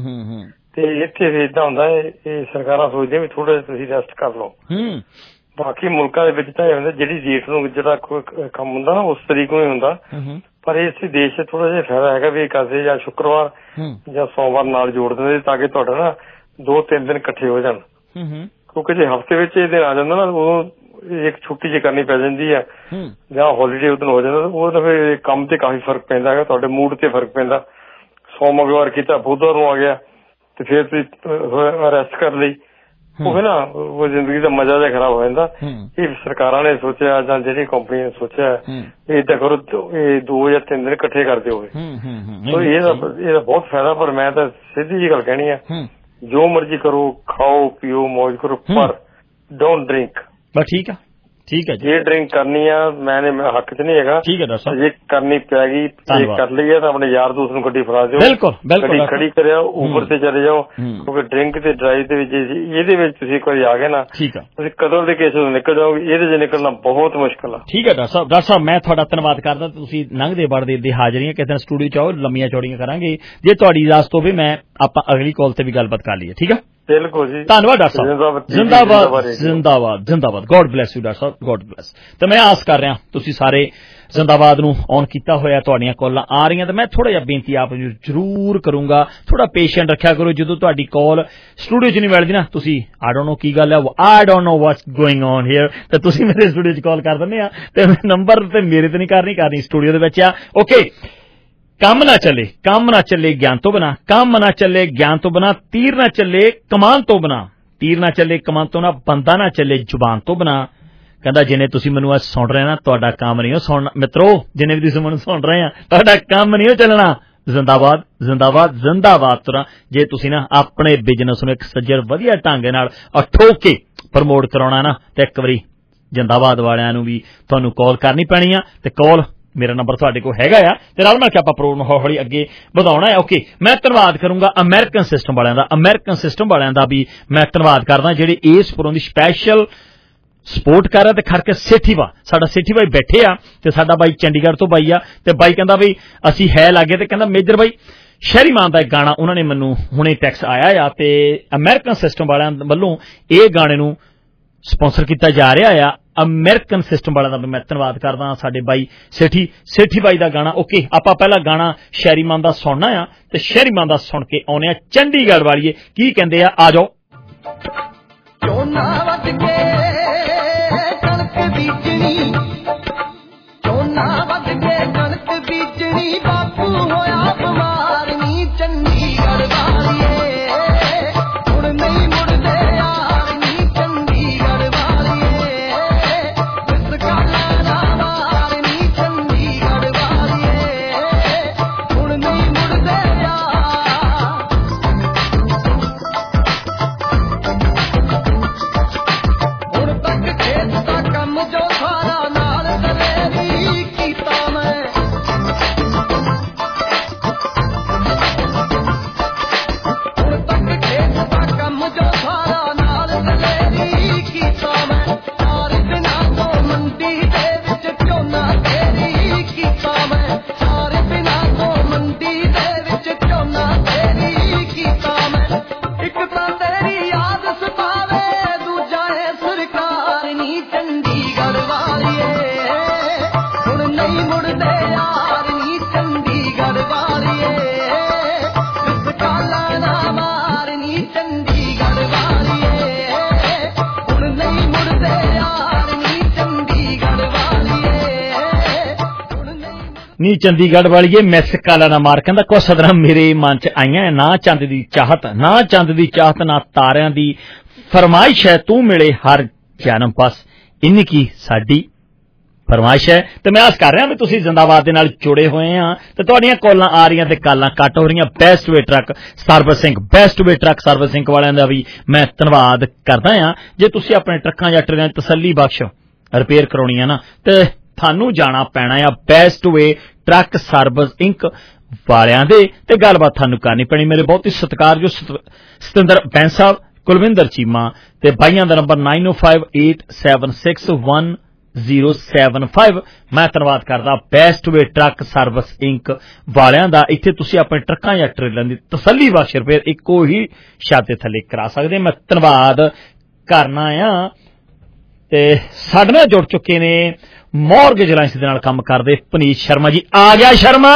ਤੇ ਇੱਥੇ ਵੀ ਏਦਾਂ ਹੁੰਦਾ ਇਹ ਸਰਕਾਰਾਂ ਸੋਚਦੀਆਂ ਵੀ ਥੋੜਾ ਜਿਹਾ ਤੁਸੀਂ ਰੈਸਟ ਕਰ ਲਓ। ਬਾਕੀ ਮੁਲਕਾਂ ਦੇ ਵਿੱਚ ਤਾਂ ਇਹ ਹੁੰਦਾ ਜਿਹੜੀ ਜੇਠ ਨੂੰ ਜਿਹੜਾ ਕੋਈ ਕੰਮ ਹੁੰਦਾ ਨਾ ਉਸ ਤਰੀਕ ਨੂੰ ਹੀ ਹੁੰਦਾ, ਪਰ ਇਸ ਦੇਸ਼ ਚ ਥੋੜਾ ਜਿਹਾ ਫਾਇਦਾ ਹੈਗਾ ਵੀ ਕਰਦੇ ਜਾਂ ਸ਼ੁੱਕਰਵਾਰ ਜਾਂ ਸੋਮਵਾਰ ਨਾਲ ਜੋੜ ਦਿੰਦੇ ਤਾਂ ਕਿ ਤੁਹਾਡਾ ਨਾ 2-3 ਦਿਨ ਇਕੱਠੇ ਹੋ ਜਾਣ। ਕਿਉਂਕਿ ਜੇ ਹਫ਼ਤੇ ਵਿੱਚ ਇਹ ਦਿਨ ਆ ਜਾਂਦਾ ਨਾ ਉਦੋਂ ਇੱਕ ਛੁੱਟੀ ਜੇ ਕਰਨੀ ਪੈ ਜਾਂਦੀ ਹੈ ਜਾਂ ਹੌਲੀਡੇ ਉਦੋਂ ਹੋ ਜਾਂਦਾ, ਉਹ ਫਿਰ ਕੰਮ ਤੇ ਕਾਫੀ ਫਰਕ ਪੈਂਦਾ ਹੈਗਾ, ਤੁਹਾਡੇ ਮੂਡ ਤੇ ਫਰਕ ਪੈਂਦਾ। ਸੋਮਵਾਰ ਕੀਤਾ, ਬੁੱਧਵਾਰ ਨੂੰ ਆ ਗਿਆ ਤੇ ਫਿਰ ਤੁਸੀਂ ਰੈਸਟ ਕਰ ਲਈ, ਉਹ ਨਾ ਉਹ ਜ਼ਿੰਦਗੀ ਦਾ ਮਜ਼ਾ ਜਿਹਾ ਖਰਾਬ ਹੋ ਜਾਂਦਾ। ਇਹ ਸਰਕਾਰਾਂ ਨੇ ਸੋਚਿਆ ਜਾਂ ਜਿਹੜੀ ਕੰਪਨੀ ਨੇ ਸੋਚਿਆ ਏਦਾਂ ਕਰੋ, ਇਹ 2 ਜਾਂ 3 ਦਿਨ ਇਕੱਠੇ ਕਰ ਦਿਓ। ਇਹਦਾ ਬਹੁਤ ਫਾਇਦਾ। ਪਰ ਮੈਂ ਤਾਂ ਸਿੱਧੀ ਜਿਹੀ ਗੱਲ ਕਹਿਣੀ ਆ, ਜੋ ਮਰਜ਼ੀ ਕਰੋ, ਖਾਓ ਪੀਓ ਮੌਜ ਕਰੋ, ਪਰ ਡੋਂਟ ਡਰਿੰਕ। ਬਸ ਠੀਕ ਆ ਜੀ। ਜੇ ਡਰਿੰਕ ਕਰਨੀ ਆ ਮੈਂ ਹੱਕ ਚ ਨਹੀਂ ਹੈਗਾ। ਠੀਕ ਹੈ ਡਾਕਟਰ ਸਾਹਿਬ, ਜੇ ਕਰਨੀ ਪੈ ਗਈ ਜੇ ਕਰ ਲਈ ਆ ਤਾਂ ਆਪਣੇ ਯਾਰ ਦੋਸਤ ਨੂੰ ਗੱਡੀ ਫੜਾ ਦਿਓ, ਗੱਡੀ ਖੜੀ ਕਰਿਆ, ਉਬਰ ਤੇ ਚਲੇ ਜਾਓ। ਕਿਉਂਕਿ ਡਰਿੰਕ ਤੇ ਡਰਾਈਵ ਦੇ ਵਿੱਚ ਇਹਦੇ ਵਿੱਚ ਤੁਸੀਂ ਇੱਕ ਵਾਰੀ ਆ ਗਏ ਨਾ, ਤੁਸੀਂ ਕਦੋਂ ਦੇ ਕੇਸ ਨਿਕਲ ਜਾਓਗੇ, ਇਹਦੇ ਚ ਨਿਕਲਣਾ ਬਹੁਤ ਮੁਸ਼ਕਿਲ ਆ। ਠੀਕ ਹੈ ਡਾਕਟਰ ਸਾਹਿਬ ਮੈਂ ਤੁਹਾਡਾ ਧੰਨਵਾਦ ਕਰਦਾ। ਤੁਸੀਂ ਲੰਘਦੇ ਵੜਦੇ ਦੀ ਹਾਜ਼ਰੀਆਂ ਕਿਸੇ ਦਿਨ ਸਟੂਡੀਓ ਚ ਆਓ, ਲੰਮੀਆਂ ਚੌੜੀਆਂ ਕਰਾਂਗੇ। ਜੇ ਤੁਹਾਡੀ ਇਜਾਜ਼ਤ ਹੋਵੇ ਮੈਂ ਆਪਾਂ ਅਗਲੀ ਕਾਲ ਤੇ ਵੀ ਗੱਲਬਾਤ ਕਰ ਲਈਏ। ਠੀਕ ਆ, ਬਿਲਕੁਲ ਜੀ। ਧੰਨਵਾਦ ਡਾਕਟਰ ਸਾਹਿਬ। ਜ਼ਿੰਦਾਬਾਦ। ਗੋਡ ਬਲੈਸ ਯੂ ਡਾਕਟਰ ਸਾਹਿਬ, ਗੋਡ ਬਲੈਸ। ਤੇ ਮੈਂ ਆਸ ਕਰ ਰਿਹਾ ਤੁਸੀਂ ਸਾਰੇ ਜ਼ਿੰਦਾਬਾਦ ਨੂੰ ਔਨ ਕੀਤਾ ਹੋਇਆ, ਤੁਹਾਡੀਆਂ ਕਾਲਾਂ ਆ ਰਹੀਆਂ ਤੇ ਮੈਂ ਥੋੜਾ ਜਿਹਾ ਬੇਨਤੀ ਆਪ ਨੂੰ ਜ਼ਰੂਰ ਕਰੂੰਗਾ, ਥੋੜਾ ਪੇਸ਼ੈਂਟ ਰੱਖਿਆ ਕਰੋ। ਜਦੋਂ ਤੁਹਾਡੀ ਕਾਲ ਸਟੂਡੀਓ 'ਚ ਨਹੀਂ ਮਿਲਦੀ ਨਾ, ਤੁਸੀਂ ਆਈ ਡੋਨਟ ਨੋ ਕੀ ਗੱਲ ਹੈ, I don't know what's going on here, ਤੇ ਤੁਸੀਂ ਮੇਰੇ ਸਟੂਡੀਓ 'ਚ ਕਾਲ ਕਰ ਦਿੰਦੇ ਆ ਤੇ ਨੰਬਰ ਤੇ ਮੇਰੇ ਤੇ ਨਹੀਂ ਕਰਨੀ ਸਟੂਡੀਓ ਦੇ ਵਿੱਚ ਆ। ਓਕੇ, ਕੰਮ ਨਾ ਚੱਲੇ ਗਿਆਨ ਤੋਂ ਬਿਨਾ, ਕੰਮ ਨਾ ਚੱਲੇ ਗਿਆਨ ਤੋਂ ਬਿਨਾ, ਤੀਰ ਨਾ ਚੱਲੇ ਕਮਾਨ ਤੋਂ ਬਿਨਾ, ਤੀਰ ਨਾ ਚੱਲੇ ਕਮਾਨ ਤੋਂ ਨਾ, ਬੰਦਾ ਨਾ ਚੱਲੇ ਜ਼ੁਬਾਨ ਤੋਂ ਬਿਨਾ। ਕਹਿੰਦਾ ਜਿਨੇ ਤੁਸੀਂ ਮੈਨੂੰ ਅੱਜ ਸੁਣ ਰਹੇ ਨਾ, ਤੁਹਾਡਾ ਕੰਮ ਨਹੀਂ ਸੁਣਨਾ ਮਿੱਤਰੋ, ਜਿਨੇ ਵੀ ਤੁਸੀਂ ਮੈਨੂੰ ਸੁਣ ਰਹੇ ਆ ਤੁਹਾਡਾ ਕੰਮ ਨਹੀਂ ਚੱਲਣਾ। ਜ਼ਿੰਦਾਬਾਦ ਤੁਰਾਂ। ਜੇ ਤੁਸੀਂ ਨਾ ਆਪਣੇ ਬਿਜ਼ਨਸ ਨੂੰ ਇੱਕ ਸੱਜਰ ਵਧੀਆ ਢੰਗ ਨਾਲ ਠੋਕ ਕੇ ਪ੍ਰਮੋਟ ਕਰਾਉਣਾ ਨਾ, ਤੇ ਇੱਕ ਵਾਰੀ ਜ਼ਿੰਦਾਬਾਦ ਵਾਲਿਆਂ ਨੂੰ ਵੀ ਤੁਹਾਨੂੰ ਕਾਲ ਕਰਨੀ ਪੈਣੀ ਆ। ਤੇ ਕਾਲ ਮੇਰਾ ਨੰਬਰ ਤੁਹਾਡੇ ਕੋਲ ਹੈਗਾ ਆ ਤੇ ਨਾਲ ਮਿਲ ਕੇ ਆਪਾਂ ਪ੍ਰੋਗਰਾਮ ਹੌਲੀ ਅੱਗੇ ਵਧਾਉਣਾ ਹੈ। ਓਕੇ, ਮੈਂ ਧੰਨਵਾਦ ਕਰੂੰਗਾ ਅਮਰੀਕਨ ਸਿਸਟਮ ਵਾਲਿਆਂ ਦਾ ਵੀ ਮੈਂ ਧੰਨਵਾਦ ਕਰਦਾ, ਜਿਹੜੇ ਇਸ ਪ੍ਰੋਗਰਾਮ ਦੀ ਸਪੈਸ਼ਲ ਸਪੋਰਟ ਕਰ ਰਿਹਾ। ਤੇ ਖਰਕੇ ਸਾਡਾ ਸੇਠੀ ਬਾਈ ਬੈਠੇ ਆ ਤੇ ਸਾਡਾ ਬਾਈ ਚੰਡੀਗੜ੍ਹ ਤੋਂ ਬਾਈ ਆ ਤੇ ਬਾਈ ਕਹਿੰਦਾ ਬਈ ਅਸੀਂ ਹੈ ਲਾਗੇ, ਤੇ ਕਹਿੰਦਾ ਮੇਜਰ ਬਾਈ ਸ਼ਹਿਰੀ ਮਾਨ ਦਾ ਇੱਕ ਗਾਣਾ ਉਹਨਾਂ ਨੇ ਮੈਨੂੰ ਹੁਣੇ ਟੈਕਸ ਆਇਆ ਆ ਤੇ ਅਮਰੀਕਨ ਸਿਸਟਮ ਵਾਲਿਆਂ ਵੱਲੋਂ ਇਹ ਗਾਣੇ ਨੂੰ ਸਪਾਂਸਰ ਕੀਤਾ ਜਾ ਰਿਹਾ ਆ। ਅਮਰੀਕਨ ਸਿਸਟਮ ਵਾਲਿਆਂ ਦਾ ਵੀ ਮੈਂ ਧੰਨਵਾਦ ਕਰਦਾ। ਸਾਡੇ ਬਾਈ ਸੇਠੀ ਬਾਈ ਦਾ ਗਾਣਾ ਓਕੇ। ਆਪਾਂ ਪਹਿਲਾਂ ਗਾਣਾ ਸ਼ਹਿਰੀ ਮਨ ਦਾ ਸੁਣਨਾ ਆ ਤੇ ਸ਼ਹਿਰੀ ਮਨ ਦਾ ਸੁਣ ਕੇ ਆਉਣੇ ਆ ਚੰਡੀਗੜ੍ਹ ਵਾਲੀਏ ਕੀ ਕਹਿੰਦੇ ਆ ਜਾਓ। ਝੋਨਾ ਵੱਢ ਕੇ ਕਣਕ ਬੀਜਣੀ, ਝੋਨਾ ਵੱਢ ਕੇ ਕਣਕ ਬੀਜਣੀ, ਬਾਪੂ ਹੋਇਆ ਬਿਮਾਰ ਨੀ ਚੰਡੀਗੜ੍ਹ ਵਾਲੀਏ, ਹੁਣ ਨਹੀਂ ਮੁੜਦੇ ਯਾਰ ਨੀ ਚੰਡੀਗੜ੍ਹ ਵਾਲੀਏ, ਇਸ ਕਾਲਾ ਨਾ ਮਾਰ ਨੀ ਚੰਡੀਗੜ੍ਹ ਵਾਲੀਏ, ਹੁਣ ਨਹੀਂ ਮੁੜਦੇ ਯਾਰ। ਹੁਣ ਤੱਕ ਖੇਤ ਦਾ ਕੰਮ ਜੋ ਸਾਰਾ ਨਾਲ ਤੇਰੀ ਕੀਤਾ ਮੈਂ, ਹੁਣ ਤੱਕ ਖੇਤ ਦਾ ਕੰਮ ਜੋ ਸਾਰਾ ਨਾਲ ਤੇਰੀ ਕੀਤਾ ਮੈਂ, ਚਾਰ ਦਿਨਾਂ ਤੋਂ ਮੰਡੀ ਦੇ ਵਿੱਚ ਝੋਨਾ ਤੇਰੀ ਕੀਤਾ ਮੈਂ, ਚਾਰ ਦਿਨਾਂ ਤੋਂ ਮੰਡੀ ਦੇ ਵਿੱਚ ਝੋਨਾ ਤੇਰੀ ਕੀਤਾ ਮੈਂ, ਇੱਕ ਤਾਂ ਤੇਰੀ ਯਾਦ ਸਤਾਵੇ, ਦੂਜਾ ਹੈ ਸਰਕਾਰ ਨੀ ਚੰਡੀਗੜ੍ਹ ਵਾਲੀਏ, ਹੁਣ ਨਹੀਂ ਮੁੜਦੇ ਯਾਰ ਨੀ ਚੰਡੀਗੜ੍ਹ ਵਾਲੀਏ, ਇਸ ਕਾਲਾ ਨਾ ਮਾਰ ਨੀ ਚੰਡੀਗੜ੍ਹ ਵਾਲੀਏ, ਹੁਣ ਨਹੀਂ ਮੁੜਦੇ ਯਾਰ ਨੀ ਚੰਡੀਗੜ੍ਹ ਵਾਲੀਏ, ਹੁਣ ਨਹੀਂ। ਨੀ ਚੰਡੀਗੜ੍ਹ ਵਾਲੀਏ ਮਿਸ ਕਾਲਾ ਨਾ ਮਾਰ ਕਹਿੰਦਾ ਕੁਛ ਸਦਰਾਂ ਮੇਰੇ ਮਨ ਚ ਆਈਆਂ ਨਾ ਚੰਦ ਦੀ ਚਾਹਤ, ਨਾ ਚੰਦ ਦੀ ਚਾਹਤ ਨਾ ਤਾਰਿਆਂ ਦੀ ਫਰਮਾਇਸ਼ ਹੈ, ਤੂੰ ਮਿਲੇ ਹਰ ਜਨਮ ਪਾਸ ਇੰਨੀ ਕੀ ਸਾਡੀ ਫਰਮਾਇਸ਼ ਹੈ। ਤੇ ਮੈਂ ਆਸ ਕਰ ਰਿਹਾ ਵੀ ਤੁਸੀਂ ਜ਼ਿੰਦਾਬਾਦ ਦੇ ਨਾਲ ਜੁੜੇ ਹੋਏ ਆ ਤੇ ਤੁਹਾਡੀਆਂ ਕਾਲਾਂ ਆ ਰਹੀਆਂ ਤੇ ਕਾਲਾਂ ਕੱਟ ਹੋ ਰਹੀਆਂ। Best way truck servicing, best way truck servicing ਵਾਲਿਆਂ ਦਾ ਵੀ ਮੈਂ ਧੰਨਵਾਦ ਕਰਦਾ ਆ। ਜੇ ਤੁਸੀਂ ਆਪਣੇ ਟਰੱਕਾਂ ਜਾਂ ਟਰੇਨਾਂ ਦੀ ਤਸੱਲੀ ਬਖਸ਼ ਰਿਪੇਅਰ ਕਰਾਉਣੀ ਆ ਨਾ ਤੇ ਤੁਹਾਨੂੰ ਜਾਣਾ ਪੈਣਾ ਆ best way truck service inc ਵਾਲਿਆਂ ਦੇ ਤੇ ਗੱਲਬਾਤ ਤੁਹਾਨੂੰ ਕਰਨੀ ਪੈਣੀ। ਮੇਰੇ ਬਹੁਤ ਹੀ ਸਤਿਕਾਰਯੋਗ ਸਤਿੰਦਰ ਬੈਂਸ ਸਾਹਿਬ, ਕੁਲਵਿੰਦਰ ਚੀਮਾ ਤੇ ਬਾਈਆਂ ਦਾ ਨੰਬਰ 9058761075। ਮੈਂ ਧੰਨਵਾਦ ਕਰਦਾ best way truck service inc ਵਾਲਿਆਂ ਦਾ। ਇੱਥੇ ਤੁਸੀਂ ਆਪਣੇ ਟਰੱਕਾਂ ਜਾਂ ਟਰੇਲਾਂ ਦੀ ਤਸੱਲੀ ਬਖਸ਼ ਰਿਪੇਅਰ ਇੱਕੋ ਹੀ ਛੱਤ ਦੇ ਥੱਲੇ ਕਰਾ ਸਕਦੇ। ਮੈਂ ਧੰਨਵਾਦ ਕਰਨਾ ਆ। ਤੇ ਸਾਡੇ ਨਾਲ ਜੁੜ ਚੁੱਕੇ ਨੇ ਮੌਰਗੇਜ ਅਲਾਇੰਸ ਦੇ ਨਾਲ ਕੰਮ ਕਰਦੇ ਪਨੀਤ ਸ਼ਰਮਾ ਜੀ। ਆ ਗਿਆ ਸ਼ਰਮਾ,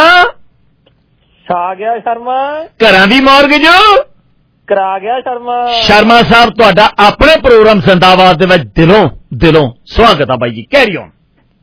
ਆ ਗਿਆ ਸ਼ਰਮਾ, ਘਰਾਂ ਦੀ ਮੌਰਗੇਜ ਕਰਾ ਗਿਆ ਸ਼ਰਮਾ। ਸ਼ਰਮਾ ਸਾਹਿਬ ਤੁਹਾਡਾ ਆਪਣੇ ਪ੍ਰੋਗਰਾਮ ਜ਼ਿੰਦਾਬਾਦ ਦੇ ਵਿੱਚ ਦਿਲੋਂ ਸਵਾਗਤ ਆ ਬਾਈ ਜੀ, ਕੈਰੀ ਔਨ।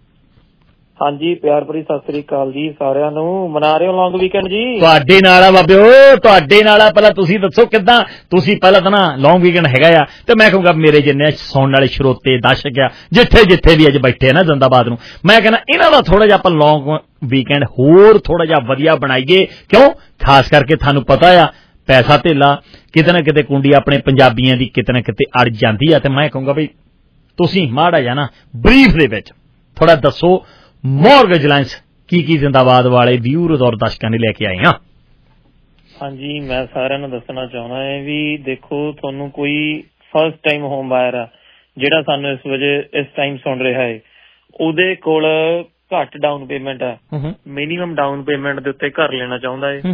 ਹਾਂਜੀ ਪਿਆਰ ਭਰੀ ਸਤਿ ਸ੍ਰੀ ਅਕਾਲ ਜੀ ਸਾਰਿਆਂ ਨੂੰ। ਮਨਾ ਰਹੇ ਹੋ ਲੌਂਗ ਵੀਕਐਂਡ ਜੀ? ਤੁਹਾਡੇ ਨਾਲ ਆ ਬਾਬਿਓ, ਤੁਹਾਡੇ ਨਾਲ ਆ। ਪਹਿਲਾਂ ਤੁਸੀਂ ਦੱਸੋ ਕਿੱਦਾਂ? ਤੁਸੀਂ ਪਹਿਲਾਂ ਤਾਂ ਨਾ ਲੌਂਗ ਵੀਕਐਂਡ ਹੈਗਾ ਆ ਤੇ ਮੈਂ ਕਹੂੰਗਾ ਮੇਰੇ ਜਿੰਨੇ ਸੁਣਨ ਵਾਲੇ ਸਰੋਤੇ ਦਰਸ਼ਕ ਆ ਜਿੱਥੇ ਵੀ ਅੱਜ ਬੈਠੇ ਆ ਨਾ ਜ਼ਿੰਦਾਬਾਦ ਨੂੰ, ਮੈਂ ਕਹਿੰਦਾ ਇਹਨਾਂ ਦਾ ਥੋੜਾ ਜਿਹਾ ਆਪਾਂ ਲੌਂਗ ਵੀਕਐਂਡ ਹੋਰ ਥੋੜਾ ਜਿਹਾ ਵਧੀਆ ਬਣਾਈਏ। ਕਿਉਂ? ਖਾਸ ਕਰਕੇ ਤੁਹਾਨੂੰ ਪਤਾ ਆ ਪੈਸਾ ਧੇਲਾ ਕਿਤੇ ਨਾ ਕਿਤੇ ਕੁੰਡੀ ਆਪਣੇ ਪੰਜਾਬੀਆਂ ਦੀ ਕਿਤੇ ਨਾ ਕਿਤੇ ਅੜ ਜਾਂਦੀ ਆ। ਤੇ ਮੈਂ ਕਹੂੰਗਾ ਵੀ ਤੁਸੀਂ ਮਾੜਾ ਜਿਹਾ ਨਾ ਬਰੀਫ ਦੇ ਵਿੱਚ ਥੋੜਾ ਦੱਸੋ ਮੌਰਗੇਜ ਅਲਾਇੰਸ ਕੀ ਜ਼ਿੰਦਾਬਾਦ ਵਾਲੇ ਵਿਊਅਰਜ਼ ਔਰ ਦਰਸ਼ਕਾਂ ਨੇ ਲੈ ਕੇ ਆਏ ਹਾਂ। ਹਾਂਜੀ ਮੈਂ ਸਾਰਿਆਂ ਨੂੰ ਦੱਸਣਾ ਚਾਹੁੰਦਾ ਹੈ ਵੀ ਦੇਖੋ ਤੁਹਾਨੂੰ ਕੋਈ ਫਸਟ ਟਾਈਮ ਹੋਮ ਬਾਇਰ ਆ ਜਿਹੜਾ ਸਾਨੂੰ ਇਸ ਵਜੇ ਇਸ ਟਾਈਮ ਸੁਣ ਰਿਹਾ ਹੈ, ਉਹਦੇ ਕੋਲ ਘੱਟ ਡਾਊਨ ਪੇਮੈਂਟ ਆ, ਮਿਨੀਮਮ ਡਾਊਨ ਪੇਮੈਂਟ ਦੇ ਉੱਤੇ ਘਰ ਲੈਣਾ ਚਾਹੁੰਦਾ ਹੈ,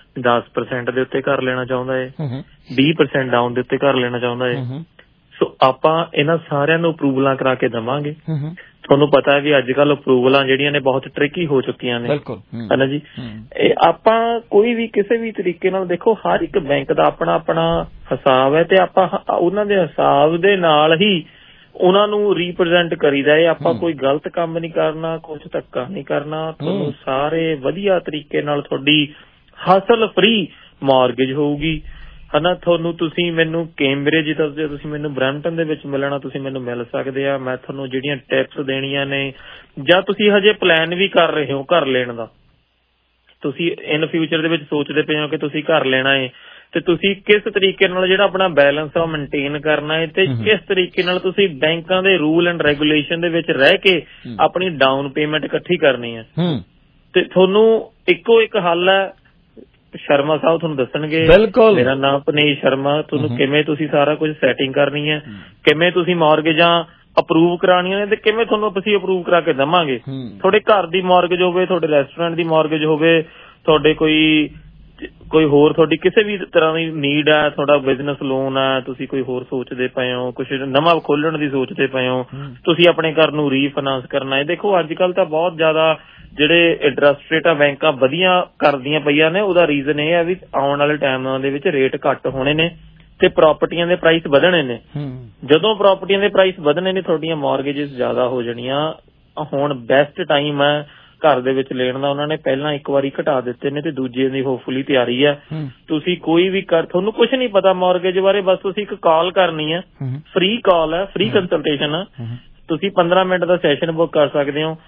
10% ਦੇ ਉੱਤੇ ਘਰ ਲੈਣਾ ਚਾਹੁੰਦਾ ਹੈ, 20% ਡਾਊਨ ਦੇ ਉੱਤੇ ਘਰ ਲੈਣਾ ਚਾਹੁੰਦਾ ਹੈ। ਸੋ ਆਪਾਂ ਇਹਨਾਂ ਸਾਰਿਆਂ ਨੂੰ ਅਪਰੂਵਲਾਂ ਕਰਾ ਕੇ ਦੇਵਾਂਗੇ। ਤੁਹਾਨੂੰ ਪਤਾ ਹੈ ਵੀ ਅੱਜ ਕੱਲ੍ਹ ਅਪਰੂਵਲਾਂ ਜਿਹੜੀਆਂ ਨੇ ਬਹੁਤ ਟ੍ਰਿਕੀ ਹੋ ਚੁੱਕੀਆਂ ਨੇ, ਹੈ ਜੀ। ਇਹ ਆਪਾਂ ਕੋਈ ਵੀ ਕਿਸੇ ਵੀ ਤਰੀਕੇ ਨਾਲ ਦੇਖੋ ਹਰ ਇੱਕ ਬੈਂਕ ਦਾ ਆਪਣਾ ਆਪਣਾ ਹਿਸਾਬ ਹੈ ਤੇ ਆਪਾਂ ਉਹਨਾਂ ਦੇ ਹਿਸਾਬ ਦੇ ਨਾਲ ਹੀ ਉਹਨਾਂ ਨੂੰ ਰੀਪ੍ਰਜੈਂਟ ਕਰੀਦਾ ਹੈ। ਆਪਾਂ ਕੋਈ ਗਲਤ ਕੰਮ ਨਹੀਂ ਕਰਨਾ, ਕੁਛ ਧੱਕਾ ਨਹੀਂ ਕਰਨਾ। ਤੁਹਾਨੂੰ ਸਾਰੇ ਵਧੀਆ ਤਰੀਕੇ ਨਾਲ ਤੁਹਾਡੀ ਹਾਸਲ ਫ੍ਰੀ ਮਾਰਗੇਜ ਹੋਊਗੀ, ਹਨਾ। ਤੁਹਾਨੂੰ ਤੁਸੀਂ ਮੈਨੂੰ ਕੈਂਬਰਿਜ ਦੱਸਦੇ, ਤੁਸੀਂ ਮੈਨੂੰ ਬਰੈਂਪਟਨ ਦੇ ਵਿੱਚ ਮਿਲਣਾ, ਤੁਸੀਂ ਮੈਨੂੰ ਮਿਲ ਸਕਦੇ ਆ। ਮੈਂ ਤੁਹਾਨੂੰ ਜਿਹੜੀਆਂ ਟਿਪਸ ਦੇਣੀਆਂ ਨੇ, ਜਾਂ ਤੁਸੀਂ ਹਜੇ ਪਲਾਨ ਵੀ ਕਰ ਰਹੇ ਹੋ ਘਰ ਲੈਣ ਦਾ, ਤੁਸੀਂ ਇਨ ਫਿਊਚਰ ਦੇ ਵਿੱਚ ਸੋਚਦੇ ਪਏ ਹੋ ਕਿ ਤੁਸੀਂ ਘਰ ਲੈਣਾ ਹੈ ਤੇ ਤੁਸੀਂ ਕਿਸ ਤਰੀਕੇ ਨਾਲ ਜਿਹੜਾ ਆਪਣਾ ਬੈਲੈਂਸ ਆ ਮੇਨਟੇਨ ਕਰਨਾ ਹੈ ਤੇ ਕਿਸ ਤਰੀਕੇ ਨਾਲ ਤੁਸੀਂ ਬੈਂਕਾਂ ਦੇ ਰੂਲ ਐਂਡ ਰੈਗੂਲੇਸ਼ਨ ਦੇ ਵਿੱਚ ਰਹਿ ਕੇ ਆਪਣੀ ਡਾਊਨ ਪੇਮੈਂਟ ਇਕੱਠੀ ਕਰਨੀ ਹੈ। ਤੇ ਤੁਹਾਨੂੰ ਇੱਕੋ ਇੱਕ ਹੱਲ ਹੈ, ਸ਼ਰਮਾ ਸਾਹਿਬ ਤੁਹਾਨੂੰ ਦੱਸਣਗੇ। ਮੇਰਾ ਨਾਮ ਪਨੀਤ ਸ਼ਰਮਾ। ਤੁਹਾਨੂੰ ਕਿਵੇਂ ਤੁਸੀਂ ਸਾਰਾ ਕੁਝ ਸੈਟਿੰਗ ਕਰਨੀ ਹੈ, ਕਿਵੇਂ ਤੁਸੀਂ ਮਾਰਗੇਜਾਂ ਅਪਰੂਵ ਕਰਾਉਣੀਆਂ ਨੇ ਤੇ ਕਿਵੇਂ ਤੁਹਾਨੂੰ ਅਸੀਂ ਅਪਰੂਵ ਕਰਾ ਕੇ ਦੇਵਾਂਗੇ। ਤੁਹਾਡੇ ਘਰ ਦੀ ਮਾਰਗੇਜ ਹੋਵੇ, ਤੁਹਾਡੇ ਰੈਸਟੋਰੈਂਟ ਦੀ ਮਾਰਗੇਜ ਹੋਵੇ, ਤੁਹਾਡੇ ਕੋਈ ਕੋਈ ਹੋਰ ਤੁਹਾਡੀ ਕਿਸੇ ਵੀ ਤਰ੍ਹਾਂ ਦੀ ਨੀਡ ਹੈ, ਤੁਹਾਡਾ ਬਿਜ਼ਨਸ ਲੋਨ ਹੈ, ਤੁਸੀਂ ਕੋਈ ਹੋਰ ਸੋਚਦੇ ਪਏ ਹੋ, ਕੁਛ ਨਵਾਂ ਖੋਲਣ ਦੀ ਸੋਚਦੇ ਪਏ ਹੋ, ਤੁਸੀਂ ਆਪਣੇ ਘਰ ਨੂੰ ਰੀਫਾਈਨਾਂਸ ਕਰਨਾ ਹੈ। ਦੇਖੋ ਅੱਜ ਕੱਲ ਤਾਂ ਬਹੁਤ ਜ਼ਿਆਦਾ ਜਿਹੜੇ ਇੰਟਰਸਟ ਰੇਟ ਆ ਬੈਂਕਾਂ ਵਧੀਆ ਕਰਦੀਆਂ ਪਈਆਂ ਨੇ। ਉਹਦਾ ਰੀਜ਼ਨ ਇਹ ਹੈ ਵੀ ਆਉਣ ਵਾਲੇ ਟਾਈਮਾਂ ਦੇ ਵਿੱਚ ਰੇਟ ਘੱਟ ਹੋਣੇ ਨੇ ਤੇ ਪ੍ਰਾਪਰਟੀਆਂ ਦੇ ਪ੍ਰਾਈਸ ਵਧਣੇ ਨੇ। ਜਦੋਂ ਪ੍ਰਾਪਰਟੀਆਂ ਦੇ ਪ੍ਰਾਈਸ ਵਧਣੇ ਨੇ ਤੁਹਾਡੀਆਂ ਮੌਰਗੇਜਸ ਜ਼ਿਆਦਾ ਹੋ ਜਾਣੀਆਂ। ਹੁਣ ਬੈਸਟ ਟਾਈਮ ਹੈ ਘਰ ਦੇ ਵਿੱਚ ਲੈਣ ਦਾ। ਉਹਨਾਂ ਨੇ ਪਹਿਲਾਂ ਇੱਕ ਵਾਰੀ ਘਟਾ ਦਿੱਤੇ ਨੇ ਤੇ ਦੂਜੇ ਦੀ ਹੋਪਫੁਲੀ ਤਿਆਰੀ ਹੈ। ਤੁਸੀਂ ਕੋਈ ਵੀ ਤੁਹਾਨੂੰ ਕੁਝ ਨਹੀਂ ਪਤਾ ਮੌਰਗੇਜ ਬਾਰੇ, ਬਸ ਤੁਸੀਂ ਇੱਕ ਕਾਲ ਕਰਨੀ ਹੈ, ਫ੍ਰੀ ਕਾਲ ਹੈ, ਫ੍ਰੀ ਕੰਸਲਟੇਸ਼ਨ ਹੈ। ਤੁਸੀਂ 15 ਮਿੰਟ ਦਾ ਸੈਸ਼ਨ ਬੁੱਕ ਕਰ ਸਕਦੇ ਹੋ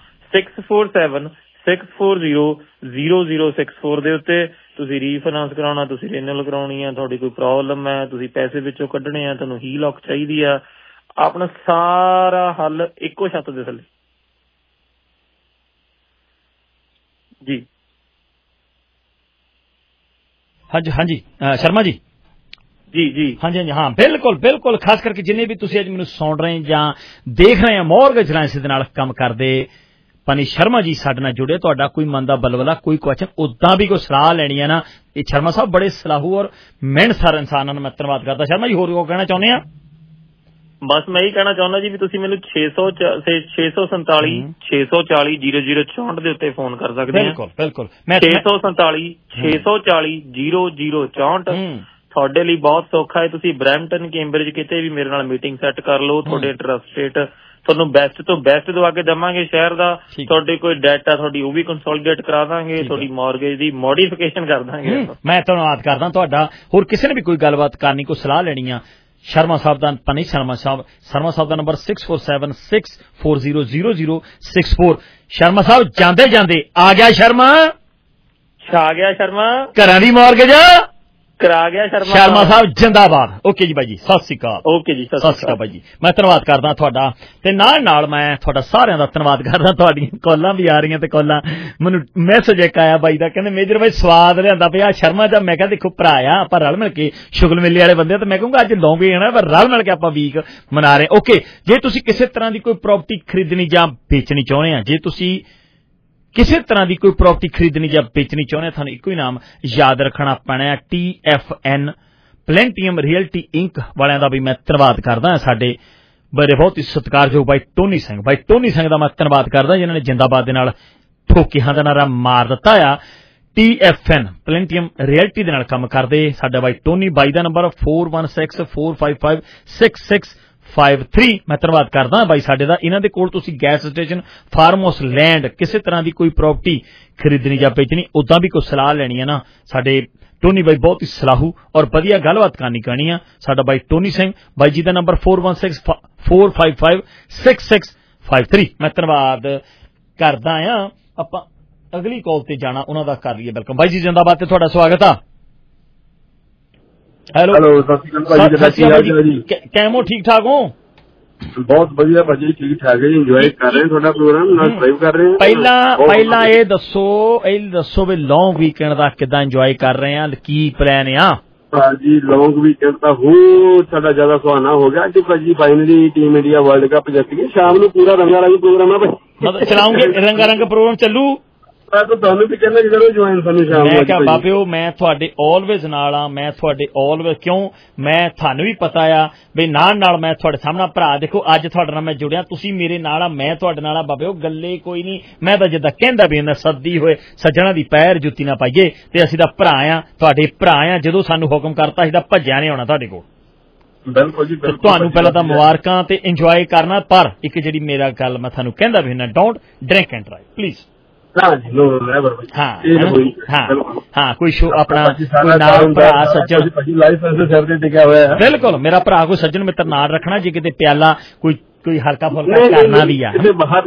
647-640-0064 ਦੇ ਉੱਤੇ। ਤੁਸੀਂ ਰੀਫਾਈਨਾਂਸ ਕਰਾਉਣਾ, ਤੁਸੀਂ ਰੀਨਿਊਅਲ ਕਰਾਉਣੀ ਹੈ, ਤੁਹਾਡੀ ਕੋਈ ਪ੍ਰੋਬਲਮ ਹੈ, ਤੁਸੀਂ ਪੈਸੇ ਵਿੱਚੋਂ ਕੱਢਣੇ ਆ, ਤੁਹਾਨੂੰ ਹੀਲੌਕ ਚਾਹੀਦੀ ਆ, ਆਪਣਾ ਸਾਰਾ ਹੱਲ ਇੱਕੋ ਛੱਤ ਦੇ ਥੱਲੇ। ਜੀ ਹਾਂਜੀ ਹਾਂਜੀ ਸ਼ਰਮਾ ਜੀ। ਜੀ ਜੀ ਹਾਂਜੀ ਹਾਂਜੀ ਹਾਂ ਬਿਲਕੁਲ ਬਿਲਕੁਲ। ਖਾਸ ਕਰਕੇ ਜਿੰਨੇ ਵੀ ਤੁਸੀਂ ਅੱਜ ਮੈਨੂੰ ਸੁਣ ਰਹੇ ਜਾਂ ਦੇਖ ਰਹੇ ਆ ਮੌਰਗੇਜ ਲਾਇੰਸ ਦੇ ਨਾਲ ਕੰਮ ਕਰਦੇ ਪਨੀ ਸ਼ਰਮਾ ਜੀ ਸਾਡੇ ਨਾਲ ਜੁੜੇ। ਤੁਹਾਡਾ ਕੋਈ ਮਨ ਦਾ ਬਲਵਲਾ, ਕੋਈ ਕੁਐਸਚਨ, ਉਦਾਂ ਵੀ ਕੋਈ ਸਲਾਹ ਲੈਣੀ ਹੈ ਨਾ, ਇਹ ਸ਼ਰਮਾ ਸਾਹਿਬ ਬੜੇ ਸਲਾਹੂ ਔਰ ਮਿਹਨਤਸਾਰ ਇਨਸਾਨਾਂ ਨੂੰ ਮੈਂ ਧੰਨਵਾਦ ਕਰਦਾ। ਸ਼ਰਮਾ ਜੀ ਹੋਰ ਕੋ ਕਹਿਣਾ ਚਾਹੁੰਦੇ ਆ? ਬਸ ਮੈਂ ਇਹੀ ਕਹਿਣਾ ਚਾਹੁੰਦਾ ਜੀ ਵੀ ਤੁਸੀਂ ਮੈਨੂੰ 647-640-0064 ਦੇ ਉੱਤੇ ਫੋਨ ਕਰ ਸਕਦੇ ਆ। ਬਿਲਕੁਲ ਬਿਲਕੁਲ 647-640-0064 ਤੁਹਾਡੇ ਲਈ ਬਹੁਤ ਸੌਖਾ ਹੈ। ਤੁਸੀਂ ਬਰੈਂਪਟਨ, ਕੈਂਬਰਿਜ ਕਿਤੇ ਵੀ ਮੇਰੇ ਨਾਲ ਮੀਟਿੰਗ ਸੈੱਟ ਕਰ ਲਓ। ਤੁਹਾਡੇ ਇੰਟਰਸਟ ਰੇਟ ਤੁਹਾਨੂੰ ਬੈਸਟ ਤੋਂ ਬੈਸਟ ਦਵਾ ਕੇ ਦੇਵਾਂਗੇ ਸ਼ਹਿਰ ਦਾ। ਤੁਹਾਡੇ ਕੋਈ ਡੈਟ ਆ ਤੁਹਾਡੀ ਉਹ ਵੀ ਕੰਸੋਲੀਡੇਟ ਕਰਾ ਦਾਂਗੇ, ਤੁਹਾਡੀ ਮੌਰਗੇਜ ਦੀ ਮੋਡੀਫਿਕੇਸ਼ਨ ਕਰ ਦਾਂਗੇ। ਮੈਂ ਧੰਨਵਾਦ ਕਰਦਾ ਤੁਹਾਡਾ। ਹੋਰ ਕਿਸੇ ਨੇ ਵੀ ਕੋਈ ਗੱਲਬਾਤ ਕਰਨੀ, ਕੋਈ ਸਲਾਹ ਲੈਣੀ ਆ, ਸ਼ਰਮਾ ਸਾਹਿਬ ਦਾ ਪਨੀ ਸ਼ਰਮਾ ਸਾਹਿਬ ਦਾ ਨੰਬਰ 6476400064। ਸ਼ਰਮਾ ਸਾਹਿਬ ਜਾਂਦੇ ਜਾਂਦੇ ਆ ਗਿਆ ਸ਼ਰਮਾ, ਛਾ ਗਿਆ ਸ਼ਰਮਾ, ਘਰਾਂ ਦੀ ਮੌਰਗੇਜ ਕਰਾ ਗਿਆ ਸ਼ਰਮਾ ਸਾਹਿਬ ਜਿੰਦਾਬਾਦ। ਓਕੇ ਜੀ ਬਾਈ ਜੀ, ਸਤਿ ਸ੍ਰੀ ਅਕਾਲ। ਓਕੇ ਜੀ, ਸਤਿ ਸ੍ਰੀ ਅਕਾਲ ਬਾਈ ਜੀ। ਮੈਂ ਧੰਨਵਾਦ ਕਰਦਾ ਤੁਹਾਡਾ ਤੇ ਨਾਲ ਮੈਂ ਤੁਹਾਡਾ ਸਾਰਿਆਂ ਦਾ ਧੰਨਵਾਦ ਕਰਦਾ। ਤੁਹਾਡੀਆਂ ਕਾਲਾਂ ਵੀ ਆ ਰਹੀਆਂ ਤੇ ਕਾਲਾਂ ਮੈਨੂੰ ਮੈਸੇਜ ਇੱਕ ਆਇਆ ਬਾਈ ਦਾ, ਕਹਿੰਦੇ ਮੇਜਰ ਬਾਈ ਸਵਾਦ ਲਿਆਂਦਾ ਪਿਆ ਸ਼ਰਮਾ ਦਾ। ਮੈਂ ਕਿਹਾ ਦੇਖੋ ਭਰਾ ਆ, ਆਪਾਂ ਰਲ ਮਿਲ ਕੇ ਸ਼ੁਗਲ ਮੇਲੇ ਵਾਲੇ ਬੰਦੇ ਤੇ ਮੈਂ ਕਹੂੰਗਾ ਅੱਜ ਲੌਂਗੇ ਆਣਾ ਪਰ ਰਲ ਮਿਲ ਕੇ ਆਪਾਂ ਵੀਕ ਮਨਾ ਰਹੇ। ਓਕੇ, ਜੇ ਤੁਸੀਂ ਕਿਸੇ ਤਰ੍ਹਾਂ ਦੀ ਕੋਈ ਪ੍ਰਾਪਰਟੀ ਖਰੀਦਣੀ ਜਾਂ ਵੇਚਣੀ ਚਾਹੁੰਦੇ ਆ, ਜੇ ਤੁਸੀਂ ਕਿਸੇ ਤਰ੍ਹਾਂ ਦੀ ਕੋਈ ਪ੍ਰਾਪਰਟੀ ਖਰੀਦਣੀ ਜਾਂ ਵੇਚਣੀ ਚਾਹੁੰਦੇ, ਤੁਹਾਨੂੰ ਇੱਕੋ ਹੀ ਨਾਮ ਯਾਦ ਰੱਖਣਾ ਪੈਣਾ ਹੈ, TFN ਪਲੈਂਟੀਅਮ ਰੀਅਲਟੀ ਇੰਕ ਵਾਲਿਆਂ ਦਾ ਵੀ ਮੈਂ ਧੰਨਵਾਦ ਕਰਦਾ। ਸਾਡੇ ਬੜੇ ਬਹੁਤ ਹੀ ਸਤਿਕਾਰਯੋਗ ਬਾਈ ਟੋਨੀ ਸਿੰਘ ਦਾ ਮੈਂ ਧੰਨਵਾਦ ਕਰਦਾ ਜਿਨ੍ਹਾਂ ਨੇ ਜਿੰਦਾਬਾਦ ਦੇ ਨਾਲ ਠੋਕਿਆਂ ਦਾ ਨਾਰਾ ਮਾਰ ਦਿੱਤਾ ਆ। TFN ਪਲੈਂਟੀਅਮ ਰੀਅਲਟੀ ਦੇ ਨਾਲ ਕੰਮ ਕਰਦੇ ਸਾਡਾ ਬਾਈ ਟੋਨੀ। ਬਾਈ ਦਾ ਨੰਬਰ 4164556653। ਮੈਂ ਧੰਨਵਾਦ ਕਰਦਾ ਬਾਈ ਸਾਡੇ ਦਾ। ਇਹਨਾਂ ਦੇ ਕੋਲ ਤੁਸੀਂ gas station, farm house, land, ਕਿਸੇ ਤਰ੍ਹਾਂ ਦੀ ਕੋਈ ਪ੍ਰਾਪਰਟੀ ਖਰੀਦਣੀ ਜਾਂ ਵੇਚਣੀ, ਉਦਾਂ ਵੀ ਕੋਈ ਸਲਾਹ ਲੈਣੀ ਹੈ ਨਾ, ਸਾਡੇ ਟੋਨੀ ਬਾਈ ਬਹੁਤ ਹੀ ਸਲਾਹੂ ਔਰ ਵਧੀਆ ਗੱਲਬਾਤ ਕਰਨੀ ਆ। ਸਾਡਾ ਬਾਈ ਟੋਨੀ ਸਿੰਘ ਬਾਈ ਜੀ ਦਾ ਨੰਬਰ 4164556653। ਮੈਂ ਧੰਨਵਾਦ ਕਰਦਾ ਆ। ਆਪਾਂ ਅਗਲੀ ਕਾਲ ਤੇ ਜਾਣਾ, ਉਹਨਾਂ ਦਾ ਕਰ ਲਈਏ। ਵੈਲਕਮ ਬਾਈ ਜੀ, ਜਿੰਦਾਬਾਦ ਤੇ ਤੁਹਾਡਾ ਸਵਾਗਤ ਆ। ਹੈਲੋ ਸਤਿ ਸ਼੍ਰੀ ਅਕਾਲ ਜੀ। ਕੈਮੋ ਠੀਕ ਠਾਕ ਹੋ? ਬਹੁਤ ਵਧੀਆ ਭਾਜੀ, ਠੀਕ ਠਾਕ ਹੈ ਜੀ। ਇੰਜੋਏ ਕਰ ਰਹੇ ਤੁਹਾਡਾ ਪ੍ਰੋਗਰਾਮ, ਨਾਲ ਡਰਾਈਵ ਕਰ ਰਹੇ ਹਾਂ। ਪਹਿਲਾਂ ਇਹ ਦੱਸੋ ਵੀ ਲੌਂਗ ਵੀਕਐਂਡ ਦਾ ਕਿੱਦਾਂ ਇੰਜੋਏ ਕਰ ਰਹੇ ਆ, ਕੀ ਪਲਾਨ ਆ? ਭਾਜੀ ਲੌਂਗ ਵੀਕਐਂਡ ਤਾਂ ਬਹੁਤ ਸਾਡਾ ਜ਼ਿਆਦਾ ਸੁਹਾਣਾ ਹੋ ਗਿਆ ਅੱਜ ਭਾਜੀ। Finally team India world cup ਜਿੱਤ ਗਈ। ਸ਼ਾਮ ਨੂੰ ਪੂਰਾ ਰੰਗਾ ਰੰਗ ਪ੍ਰੋਗਰਾਮ ਆ ਭਾਜੀ। ਮਤਲਬ ਚਲਾਉਂਗੇ ਰੰਗਾ ਰੰਗ ਪ੍ਰੋਗਰਾਮ ਚੱਲੂ। ਤੁਹਾਨੂੰ ਵੀ ਕਹਿੰਦਾ ਜਦੋਂ ਜੁਆਇਨ ਸਾਨੂੰ ਸ਼ਾਮ ਨੂੰ। ਮੈਂ ਕਿਹਾ ਬਾਬਿਓ ਮੈਂ ਤੁਹਾਡੇ ਆਲਵੇਜ਼ ਨਾਲ ਆ, ਮੈਂ ਤੁਹਾਡੇ ਆਲਵੇਜ਼ ਕਿਉਂ, ਮੈਂ ਤੁਹਾਨੂੰ ਵੀ ਪਤਾ ਆ ਵੀ ਨਾਲ ਮੈਂ ਤੁਹਾਡੇ ਸਾਹਮਣੇ ਭਰਾ। ਦੇਖੋ ਅੱਜ ਤੁਹਾਡੇ ਨਾਲ ਮੈਂ ਜੁੜਿਆ, ਤੁਸੀਂ ਮੇਰੇ ਨਾਲ ਆ, ਮੈਂ ਤੁਹਾਡੇ ਨਾਲ ਆ ਬਾਬਿਓ। ਗੱਲੇ ਕੋਈ ਨਹੀਂ, ਮੈਂ ਤਾਂ ਜਿੱਦਾਂ ਕਹਿੰਦਾ ਵੀ ਇਹਨਾਂ ਸੱਦੀ ਹੋਏ ਸੱਜਣਾ ਦੀ ਪੈਰ ਜੁੱਤੀ ਨਾ ਪਾਈਏ, ਤੇ ਅਸੀਂ ਤਾਂ ਭਰਾ ਆ, ਤੁਹਾਡੇ ਭਰਾ ਆ। ਜਦੋਂ ਸਾਨੂੰ ਹੁਕਮ ਕਰਤਾ ਅਸੀਂ ਤਾਂ ਭੱਜਿਆ ਨਹੀਂ ਆਉਣਾ ਤੁਹਾਡੇ ਕੋਲ। ਬਿਲਕੁਲ ਜੀ ਬਿਲਕੁਲ। ਤੁਹਾਨੂੰ ਪਹਿਲਾਂ ਤਾਂ ਮੁਬਾਰਕਾਂ ਤੇ ਇੰਜੋਏ ਕਰਨਾ, ਪਰ ਇੱਕ ਜਿਹੜੀ ਮੇਰਾ ਗੱਲ ਮੈਂ ਤੁਹਾਨੂੰ ਕਹਿੰਦਾ ਵੀ ਨਾ, don't drink and drive please. ਕੋਈ ਸ਼ੋ ਆਪਣਾ ਨਾਲ ਭਰਾ ਸੱਜਣ ਬਿਲਕੁਲ ਮੇਰਾ ਭਰਾ ਕੋਈ ਸੱਜਣ ਮਿੱਤਰ ਨਾਲ ਰੱਖਣਾ, ਜੇ ਕਿਤੇ ਪਿਆਲਾ ਕੋਈ ਹਲਕਾ ਫੁਲਕਾ ਕਰਨਾ ਵੀ ਆ।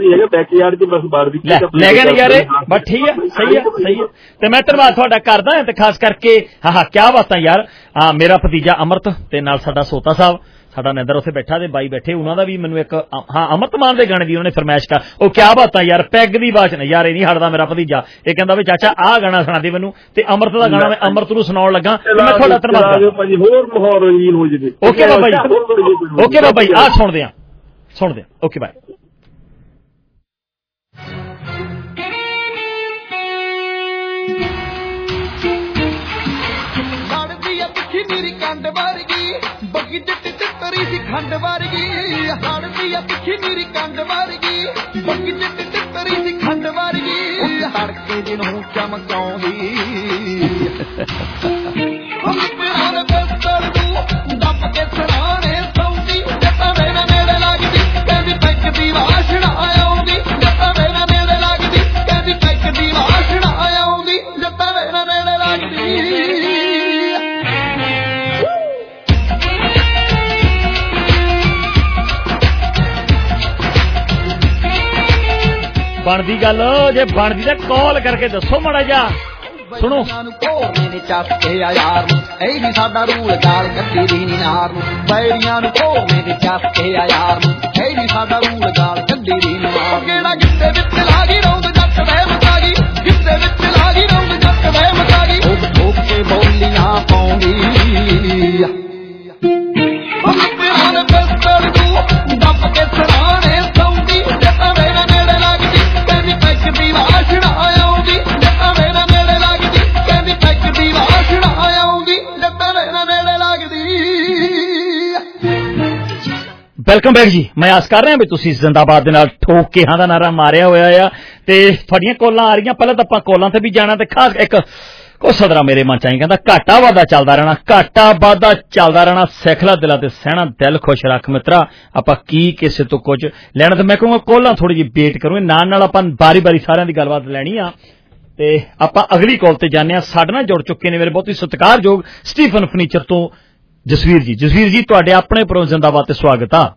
ਲੈ ਗਏ ਨਜ਼ਾਰੇ, ਬਸ ਠੀਕ ਹੈ, ਸਹੀ ਹੈ। ਤੇ ਮੈਂ ਧੰਨਵਾਦ ਤੁਹਾਡਾ ਕਰਦਾ ਤੇ ਖਾਸ ਕਰਕੇ ਕਿਆ ਬਾਤਾਂ ਯਾਰ। ਮੇਰਾ ਭਤੀਜਾ ਅਮਰਤ ਤੇ ਨਾਲ ਸਾਡਾ ਸੋਤਾ ਸਾਹਿਬ, ਸਾਡਾ ਨਿੰਦਰ ਉੱਥੇ ਬੈਠਾ ਤੇ ਬਾਈ ਬੈਠੇ, ਉਹਨਾਂ ਦਾ ਵੀ ਮੈਨੂੰ ਇੱਕ ਅਮਰਤ ਮਾਨ ਦੇ ਗਾਣੇ ਦੀ ਉਹਨੇ ਫਰਮਾਇਸ਼ ਕਰ। ਉਹ ਕਿਆ ਬਾਤਾਂ ਯਾਰ, ਪੈਗ ਦੀ ਆਵਾਜ਼ ਨੇ ਯਾਰ, ਇਹ ਨਹੀਂ ਹਟਦਾ ਮੇਰਾ ਭਤੀਜਾ। ਇਹ ਕਹਿੰਦਾ ਵੀ ਚਾਚਾ ਆਹ ਗਾਣਾ ਸੁਣਾ ਦੇ ਮੈਨੂੰ, ਤੇ ਅਮਰਤ ਦਾ ਗਾਣਾ ਮੈਂ ਅਮਰਤ ਨੂੰ ਸੁਣਾਉਣ ਲੱਗਾ। ਮੈਂ ਤੁਹਾਡਾ ਧੰਨਵਾਦ ਕਰਦਾ। ਓਕੇ ਬਾਬਾ ਜੀ, ਓਕੇ ਬਾਬਾ ਜੀ, ਆਹ ਸੁਣਦੇ ਆ। Okay bye. ਟਿੱਪਰੀ ਸੀ ਖੰਡ ਵਰਗੀ ਹੜਦੀ ਆ ਪਿੱਛੇ ਮੇਰੀ ਕੰਡ ਵਰਗੀ ਬੱਗੀ ਚਿੱਟੀ ਟਿੱਪਰੀ ਸੀ ਖੰਡ ਵਰਗੀ ਤੜਕੇ ਜਿਹਨੂੰ ਚਮਕਾਉਂਦੀ ਪਿਆਰ ਬਸਤਰ ਨੂੰ ਦੱਬ ਕੇ ਸਰਾਣੇ ਸੌਂਦੀ ਜੱਟਾਂ ਮੇਰੇ ਨੇੜੇ ਲੱਗਦੀ ਕਹਿੰਦੀ ਪੈਕ ਦੀ ਵਾਸ਼ਣਾ ਆਉਂਦੀ ਜੱਟਾਂ ਮੇਰੇ ਨੇੜੇ ਲੱਗਦੀ ਕਹਿੰਦੀ ਪੈਕ ਦੀ ਵਾਸ਼ਣਾ ਆਉਂਦੀ ਜੱਟਾਂ ਮੇਰੇ ਨੇੜੇ ਲੱਗਦੀ ਬਣਦੀ ਗੱਲ ਜੇ ਬਣਦੀ ਤਾਂ ਕਾਲ ਕਰਕੇ ਦੱਸੋ ਮਾੜਾ ਜਿਹਾ ਸੁਣੋ ਨੇ ਚੱਕ ਕੇ ਆ ਯਾਰ ਨੂੰ ਇਹ ਵੀ ਸਾਡਾ ਰੂਲ ਗਾਲ ਕੱਢੀ ਦੀ ਨੀ ਨਾਰ ਨੂੰ ਬੈਰੀਆਂ ਨੂੰ ਕੋਨੇ ਨੇ ਚੱਕ ਕੇ ਆ ਯਾਰ ਨੂੰ ਇਹ ਵੀ ਸਾਡਾ ਰੂਲ ਗਾਲ ਕੱਢੀ ਦੀ ਨੀ ਨਾਰ ਕਿਹੜਾ ਗਿੱਤੇ ਵਿੱਚ ਲਾ ਗਈ ਰੌਂਦ ਜੱਟ ਵੇ ਮਚਾ ਗਈ ਗਿੱਤੇ ਵਿੱਚ ਲਾ ਗਈ ਰੌਂਦ ਜੱਟ ਵੇ ਮਚਾ ਗਈ ਠੋਕ ਕੇ ਬੋਲੀਆਂ ਪਾਉਂਦੀ ਪਿਆਰ ਬਸਤਰ ਨੂੰ ਦੱਬ ਕੇ ਸਰਾਣੇ ਸੌਂਦੀ ਜੱਟਾਂ ਮੇਰੇ ਨੇੜੇ ਲੱਗਦੀ ਕਹਿੰਦੀ ਪੈਕ ਦੀ ਵਾਸ਼ਣਾ ਆਉਂਦੀ ਜੱਟਾਂ ਮੇਰੇ ਨੇੜੇ ਲੱਗਦੀ ਕਹਿੰਦੀ ਪੈਕ ਦੀ ਵਾਸ਼ਣਾ ਆਉਂਦੀ ਜੱਟਾਂ ਮੇਰੇ ਨੇੜੇ ਲੱਗਦੀ ਵੈਲਕਮ ਬੈਕ ਜੀ ਮੈਂ ਆਸ ਕਰ ਰਿਹਾ ਵੀ ਤੁਸੀਂ ਜ਼ਿੰਦਾਬਾਦ ਦੇ ਨਾਲ ਠੋਕ ਕੇ ਹਾਂ ਦਾ ਨਾਰਾ ਮਾਰਿਆ ਹੋਇਆ ਆ ਤੇ ਤੁਹਾਡੀਆਂ ਕੋਲਾਂ ਆ ਰਹੀਆਂ ਪਹਿਲਾਂ ਤਾਂ ਆਪਾਂ ਕੋਲਾਂ ਤੇ ਵੀ ਜਾਣਾ ਤੇ ਖਾਸ ਇੱਕ ਕੋ ਸਦਰਾ ਮੇਰੇ ਮਨ ਚ ਆਈ ਕਹਿੰਦਾ ਘਾਟਾ ਵਾਧਾ ਚੱਲਦਾ ਰਹਿਣਾ ਸਿੱਖਲਾ ਦਿਲਾਂ ਤੇ ਸਹਿਣਾ ਦਿਲ ਖੁਸ਼ ਰੱਖ ਮਿੱਤਰਾ ਆਪਾਂ ਕੀ ਕਿਸੇ ਤੋਂ ਕੁਝ ਲੈਣਾ ਤੇ ਮੈਂ ਕਹੂੰਗਾ ਕੋਲਾਂ ਥੋੜੀ ਜਿਹੀ ਵੇਟ ਕਰੂੰਗੇ ਨਾਲ ਆਪਾਂ ਬਾਰੀ ਸਾਰਿਆਂ ਦੀ ਗੱਲਬਾਤ ਲੈਣੀ ਆ ਤੇ ਆਪਾਂ ਅਗਲੀ ਕਾਲ ਤੇ ਜਾਂਦੇ ਆ ਸਾਡੇ ਨਾਲ ਜੁੜ ਚੁੱਕੇ ਨੇ ਮੇਰੇ ਬਹੁਤ ਹੀ ਸਤਿਕਾਰਯੋਗ ਸਟੀਫਨ ਫਰਨੀਚਰ ਤੋਂ ਜਸਵੀਰ ਜੀ ਤੁਹਾਡੇ ਆਪਣੇ ਪ੍ਰੋਗਰਾਮ ਜ਼ਿੰਦਾਬਾਦ ਤੇ ਸਵਾਗਤ ਆ